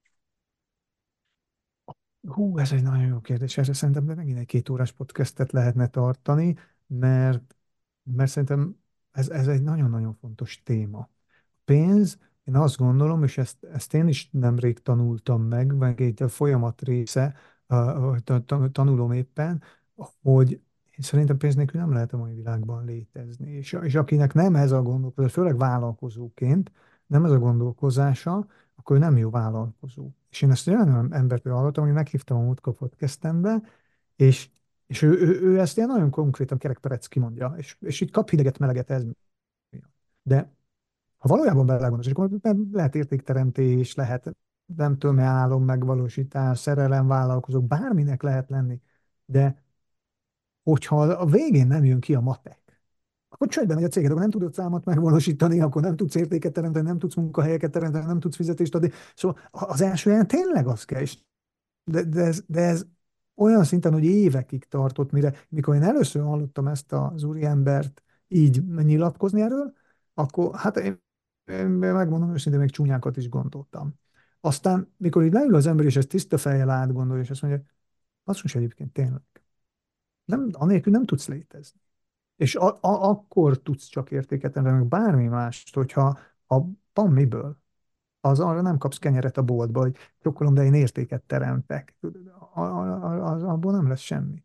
Hú, ez egy nagyon jó kérdés. Erre szerintem megint egy két órás podcastet lehetne tartani, mert, mert szerintem ez, ez egy nagyon-nagyon fontos téma. Pénz, én azt gondolom, és ezt, ezt én is nemrég tanultam meg, meg egy a folyamat része, uh, ta- ta- tanulom éppen, hogy én szerintem pénz nélkül nem lehet a mai világban létezni. És, és akinek nem ez a gondolkozás, főleg vállalkozóként, nem ez a gondolkozása, akkor ő nem jó vállalkozó. És én ezt olyan embertől hallottam, hogy meghívtam a múltkor podcastembe, és, és ő, ő, ő ezt ilyen nagyon konkrétan kerekperec kimondja, és, és így kap hideget, meleget ez miatt. De ha valójában belegondolsz, és akkor lehet értékteremtés, lehet nem tudom, álom megvalósítás, szerelem, vállalkozók, bárminek lehet lenni, de hogyha a végén nem jön ki a matek, akkor csődben megy a céged, akkor nem tudod számot megvalósítani, akkor nem tudsz értéket teremteni, nem tudsz munkahelyeket teremteni, nem tudsz fizetést adni. Szóval az első helyen tényleg az kell, és de, de, ez, de ez olyan szinten, hogy évekig tartott, mire, mikor én először hallottam ezt az úriembert így nyilatkozni erről, akkor hát én, én megmondom őszintén, még csúnyákat is gondoltam. Aztán, mikor így leül az ember, és ezt tiszta fejjel átgondolja, és azt mondja, basszus egyébként tényleg, nem, anélkül nem tudsz létezni. És a, a, akkor tudsz csak értéket teremteni, meg bármi mást, hogyha ha van miből, az arra nem kapsz kenyeret a boltba, hogy csokkolom, de én értéket teremtek. A- a- Az, abból nem lesz semmi.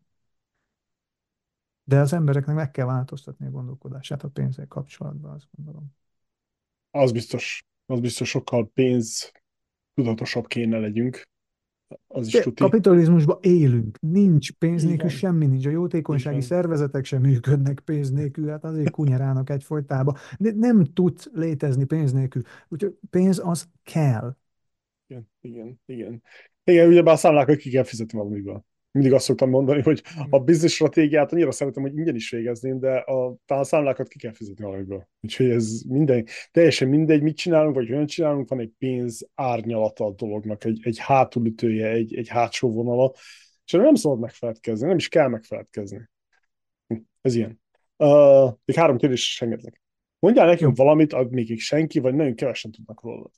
De az embereknek meg kell változtatni a gondolkodását a pénzzel kapcsolatban, azt gondolom. Az biztos, az biztos sokkal pénz tudatosabb kéne legyünk. Az is De tuti. kapitalizmusban élünk, nincs pénz Így nélkül, van, semmi nincs. A így jótékonysági van. szervezetek sem működnek pénz nélkül, hát azért kunyerának egyfolytában. De nem tud létezni pénz nélkül. Úgyhogy pénz az kell. Igen, igen, igen. Igen, ugyebár a számlákat ki kell fizetni valamiből. Mindig azt szoktam mondani, hogy a biznisz stratégiát annyira szeretem, hogy ingyen is végezném, de a, talán a számlákat ki kell fizetni valamiből. Úgyhogy ez minden, teljesen mindegy, mit csinálunk, vagy olyan csinálunk, van egy pénz árnyalata a dolognak, egy, egy hátulütője, egy, egy hátsó vonala, és erről nem szabad megfeledkezni, nem is kell megfeledkezni. Ez ilyen. Uh, még három kérdést is engedlek. Mondjál nekünk Jó. valamit, amit még senki, vagy nagyon kevesen tudnak róla.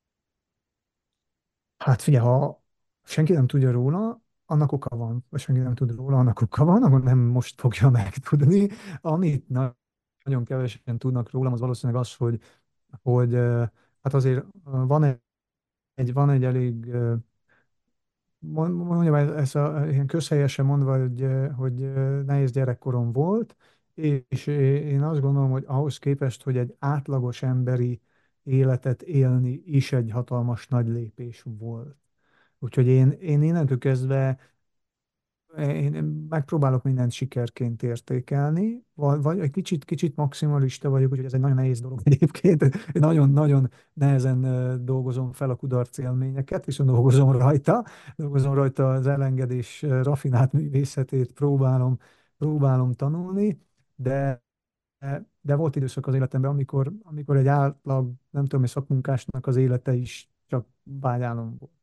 Hát figyelj, ha senki nem tudja róla, annak oka van, vagy senki nem tud róla, annak oka van, akkor nem most fogja megtudni. Amit na- nagyon kevesen tudnak rólam, az valószínűleg az, hogy, hogy eh, hát azért eh, van egy, van egy elég, eh, mond- mondjam, ez, ez a, ilyen közhelyesen mondva, hogy, eh, hogy eh, nehéz gyerekkorom volt, és én azt gondolom, hogy ahhoz képest, hogy egy átlagos emberi életet élni is egy hatalmas nagy lépés volt. Úgyhogy én, én innentől kezdve én megpróbálok mindent sikerként értékelni, vagy, vagy egy kicsit, kicsit maximalista vagyok, úgyhogy ez egy nagyon nehéz dolog egyébként. Én nagyon-nagyon nehezen ö, dolgozom fel a kudarc élményeket, viszont dolgozom rajta, dolgozom rajta az elengedés ö, rafinált művészetét, próbálom, próbálom tanulni, de de volt időszak az életemben, amikor, amikor egy átlag, nem tudom, egy szakmunkásnak az élete is csak vágyálom volt.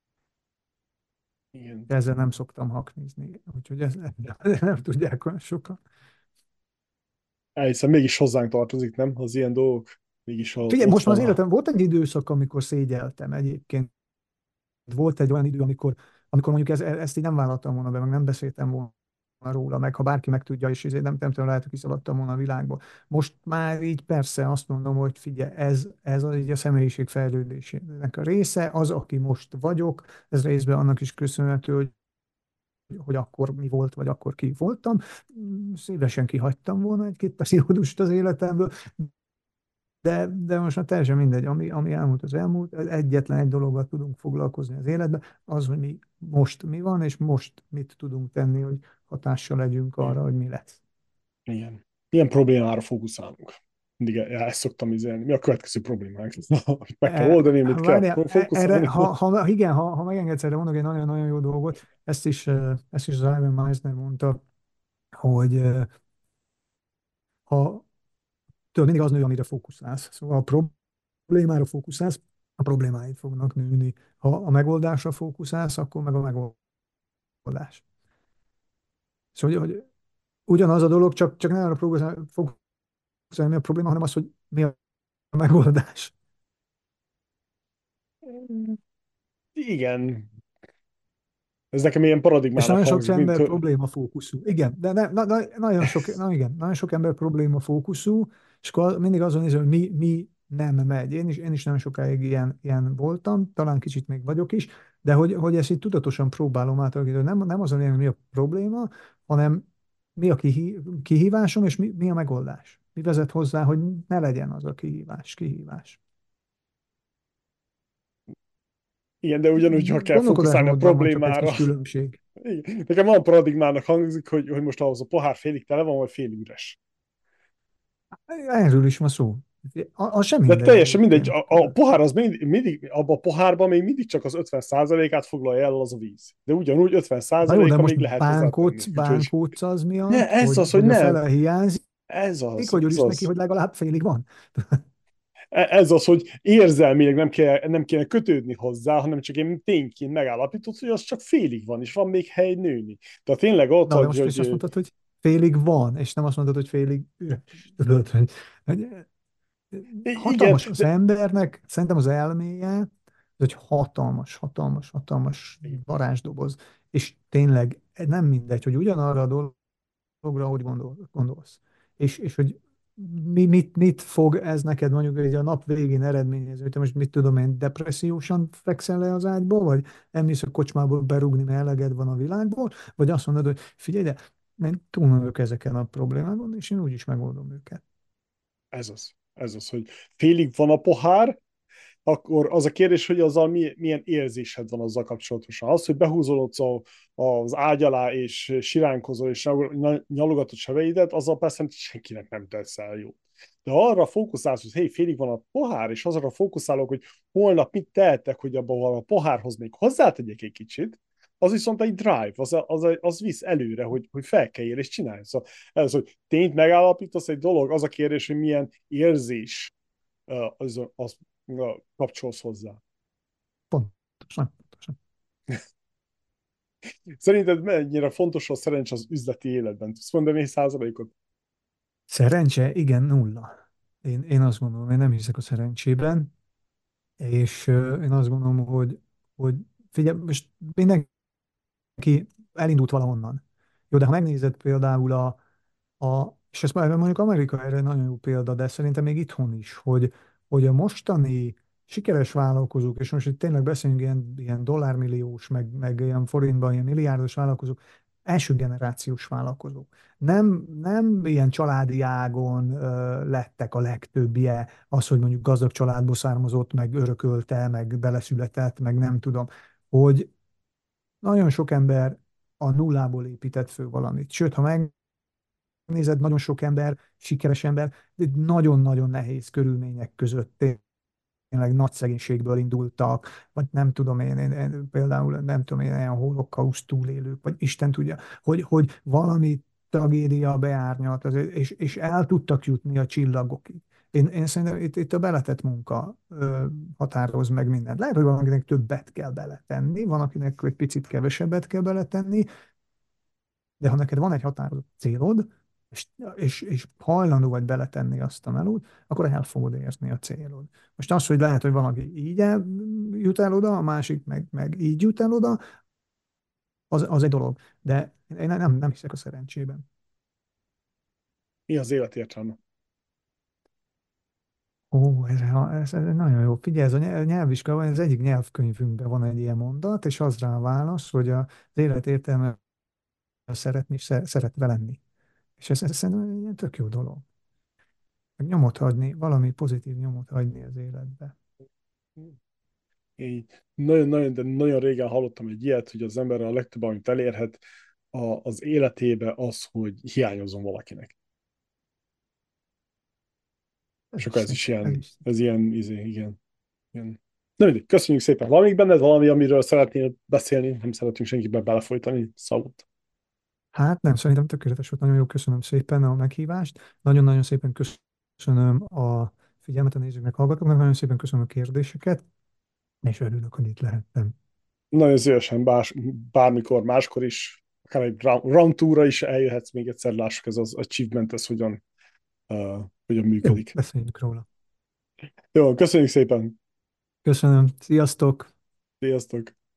Igen. De ezzel nem szoktam haknizni, úgyhogy ez nem tudják olyan sokan. Elhiszem, mégis hozzánk tartozik, nem? Az ilyen dolgok. Mégis a, Figyelj, ott most már az van. életem volt egy időszak, amikor szégyeltem egyébként. Volt egy olyan idő, amikor, amikor mondjuk ez, ezt így nem vállaltam volna be, meg nem beszéltem volna róla, meg ha bárki megtudja, és ezért nem, nem tudom, lehet, hogy kiszaladtam volna a világból. Most már így persze azt mondom, hogy figyelj, ez, ez az így a személyiség fejlődésének a része, az, aki most vagyok, ez részben annak is köszönhető, hogy hogy akkor mi volt, vagy akkor ki voltam. Szívesen kihagytam volna egy-két periódust az életemből, de, de most már teljesen mindegy, ami, ami elmúlt, az elmúlt. Egyetlen egy dologgal tudunk foglalkozni az életben, az, hogy mi most mi van, és most mit tudunk tenni, hogy hatással legyünk arra, hogy mi lesz. Igen. Milyen problémára fókuszálunk? Mindig el- ezt szoktam izélni. Mi a következő problémánk? Amit meg kell E, oldani, mit kell várjál, e- erre, fókuszálni? ha, ha, igen, ha, ha megengedsz, erre mondok egy nagyon-nagyon jó dolgot. Ezt is, eh, ezt is az Ivan Meisner mondta, hogy eh, ha tudod, mindig az nő, amire fókuszálsz. Szóval a problémára fókuszálsz, a problémáid fognak nőni. Ha a megoldásra fókuszálsz, akkor meg a megoldás. Szóval, hogy ugyanaz a dolog, csak, csak nem arra fókuszálni, mi a probléma, hanem az, hogy mi a megoldás. Igen. Ez nekem ilyen És paradigmának nagyon sok hangzik, mint... ember probléma fókuszú. Igen, de ne, na, na, nagyon sok, na igen, nagyon sok ember probléma fókuszú, és akkor mindig azon nézem, hogy mi, mi nem megy. Én is, én is nagyon sokáig ilyen, ilyen voltam, talán kicsit még vagyok is, de hogy, hogy ezt így tudatosan próbálom átalakítani. Nem, nem azon élni, mi a probléma, hanem mi a kihí, kihívásom, és mi, mi a megoldás. Mi vezet hozzá, hogy ne legyen az a kihívás, kihívás. Igen, de ugyanúgy, ha kell fókuszálni a Gondolkodásmódban van csak egy problémára. kis különbség. Igen. Nekem van paradigmának hangzik, hogy, hogy most ahhoz a pohár félig tele van, vagy félig üres. Erről is van szó. Az sem De mindegy teljesen mindegy, egyébként. a, a pohár az mindig, mindig, abban a pohárban még mindig csak az ötven százalékát foglalja el az a víz. De ugyanúgy ötven Na jó, de százaléka most még lehet hozzátenni. bánkódsz, Úgyhogy bánkódsz az ne, miatt, ez hogy, az, hogy hogy a nem. fele hiányzik, Ez az, hogy ez örülsz neki, az. hogy legalább félig van. E- Ez az, hogy érzelmileg nem, kell, nem kéne kötődni hozzá, hanem csak én tényként megállapított, hogy az csak félig van, és van még hely nőni. Tehát tényleg ott, Na, de hogy, most is azt hogy mondtad, hogy félig van, és nem azt mondtad, hogy félig üres. Tudod, hogy, hogy igen, hatalmas az de embernek, szerintem az elméje, ez egy hatalmas, hatalmas, hatalmas varázsdoboz, és tényleg nem mindegy, hogy ugyanarra a dologra, hogy gondol, gondolsz. És, és hogy mi, mit, mit fog ez neked mondjuk egy a nap végén eredményezni, hogy te most mit tudom én, depressziósan fekszel le az ágyból, vagy elmész a kocsmából berúgni, mert eleged van a világból, vagy azt mondod, hogy figyelj, de én túlnövök ezeken a problémákon, és én úgyis megoldom őket. ez az. Ez az, hogy félig van a pohár, akkor az a kérdés, hogy azzal mi, milyen érzésed van azzal kapcsolatosan. Az, hogy behúzolodsz a, az ágy alá, és siránkozol, és nyalogatod sebeidet, azzal persze senkinek nem tesz el jó. De arra fókuszálsz, hogy hé, félig van a pohár, és azra fókuszálok, hogy holnap mit tehetek, hogy abban a pohárhoz még hozzátegyek egy kicsit, az viszont egy drive, az, az, az visz előre, hogy, hogy felkeljél és csinálj. Szóval ez, hogy tényt megállapítasz egy dolog, az a kérdés, hogy milyen érzés az, az kapcsolsz hozzá. Pontosan, pontosan. Szerinted mennyire fontos a szerencs az üzleti életben? Tudsz mondani egy százalékot? Szerencse, igen, nulla. Én, én azt gondolom, én nem hiszek a szerencsében, és ö, én azt gondolom, hogy, hogy figyelj, most mindenki elindult valahonnan. Jó, de ha megnézed például a, a és ezt már mondjuk Amerika erre nagyon jó példa, de szerintem még itthon is, hogy, hogy a mostani sikeres vállalkozók, és most itt tényleg beszélünk ilyen, ilyen dollármilliós, meg, meg ilyen forintban, ilyen milliárdos vállalkozók, első generációs vállalkozók. Nem, nem ilyen családi ágon ö, lettek a legtöbbje, az, hogy mondjuk gazdag családból származott, meg örökölte, meg beleszületett, meg nem tudom, hogy nagyon sok ember a nullából épített föl valamit. Sőt, ha megnézed, nagyon sok ember, sikeres ember, de nagyon-nagyon nehéz körülmények között tényleg nagy szegénységből indultak, vagy nem tudom én, én, én például nem tudom én, ilyen holokauszt túlélők, vagy Isten tudja, hogy, hogy valami tragédia beárnyalt, azért, és, és el tudtak jutni a csillagokig. Én, én szerintem itt, itt a beletett munka ö, határoz meg mindent. Lehet, hogy valakinek többet kell beletenni, van, akinek egy picit kevesebbet kell beletenni, de ha neked van egy határozott célod, és, és, és hajlandó vagy beletenni azt a melót, akkor el fogod érni a célod. Most az, hogy lehet, hogy valaki így el, jut el oda, a másik meg, meg így jut el oda, az, az egy dolog. De én nem, nem hiszek a szerencsében. Mi az élet értelme? Ó, ez, ez, ez nagyon jó. Figyelj, ez a nyelv- nyelvvizsgában, ez egyik nyelvkönyvünkben van egy ilyen mondat, és az rá a válasz, hogy a- az élet értelme szeretni, sze- szeretve lenni. És ez, ez szerintem egy ilyen tök jó dolog. Meg nyomot hagyni, valami pozitív nyomot hagyni az életbe. Én nagyon-nagyon, de nagyon régen hallottam egy ilyet, hogy az ember a legtöbb, amit elérhet a, az életébe az, hogy hiányozom valakinek. Ez És is akkor ez szép, is ez ilyen, is. ez ilyen, izé, igen, igen. Na mindig, köszönjük szépen. Van még benned valami, amiről szeretnél beszélni? Nem szeretünk senkibe belefolytani szavut. Hát nem, szerintem tökéletes volt, nagyon jó, köszönöm szépen a meghívást. Nagyon-nagyon szépen köszönöm a figyelmet a nézőknek, hallgatóknak, nagyon szépen köszönöm a kérdéseket, és örülök, hogy itt lehettem. Nagyon szívesen, bár, bármikor, máskor is, akár egy round round túra is eljöhetsz, még egyszer lássuk ez az achievement, ez hogyan, uh, hogyan Jó, működik. beszéljünk róla. Jó, köszönjük szépen. Köszönöm, sziasztok! Sziasztok.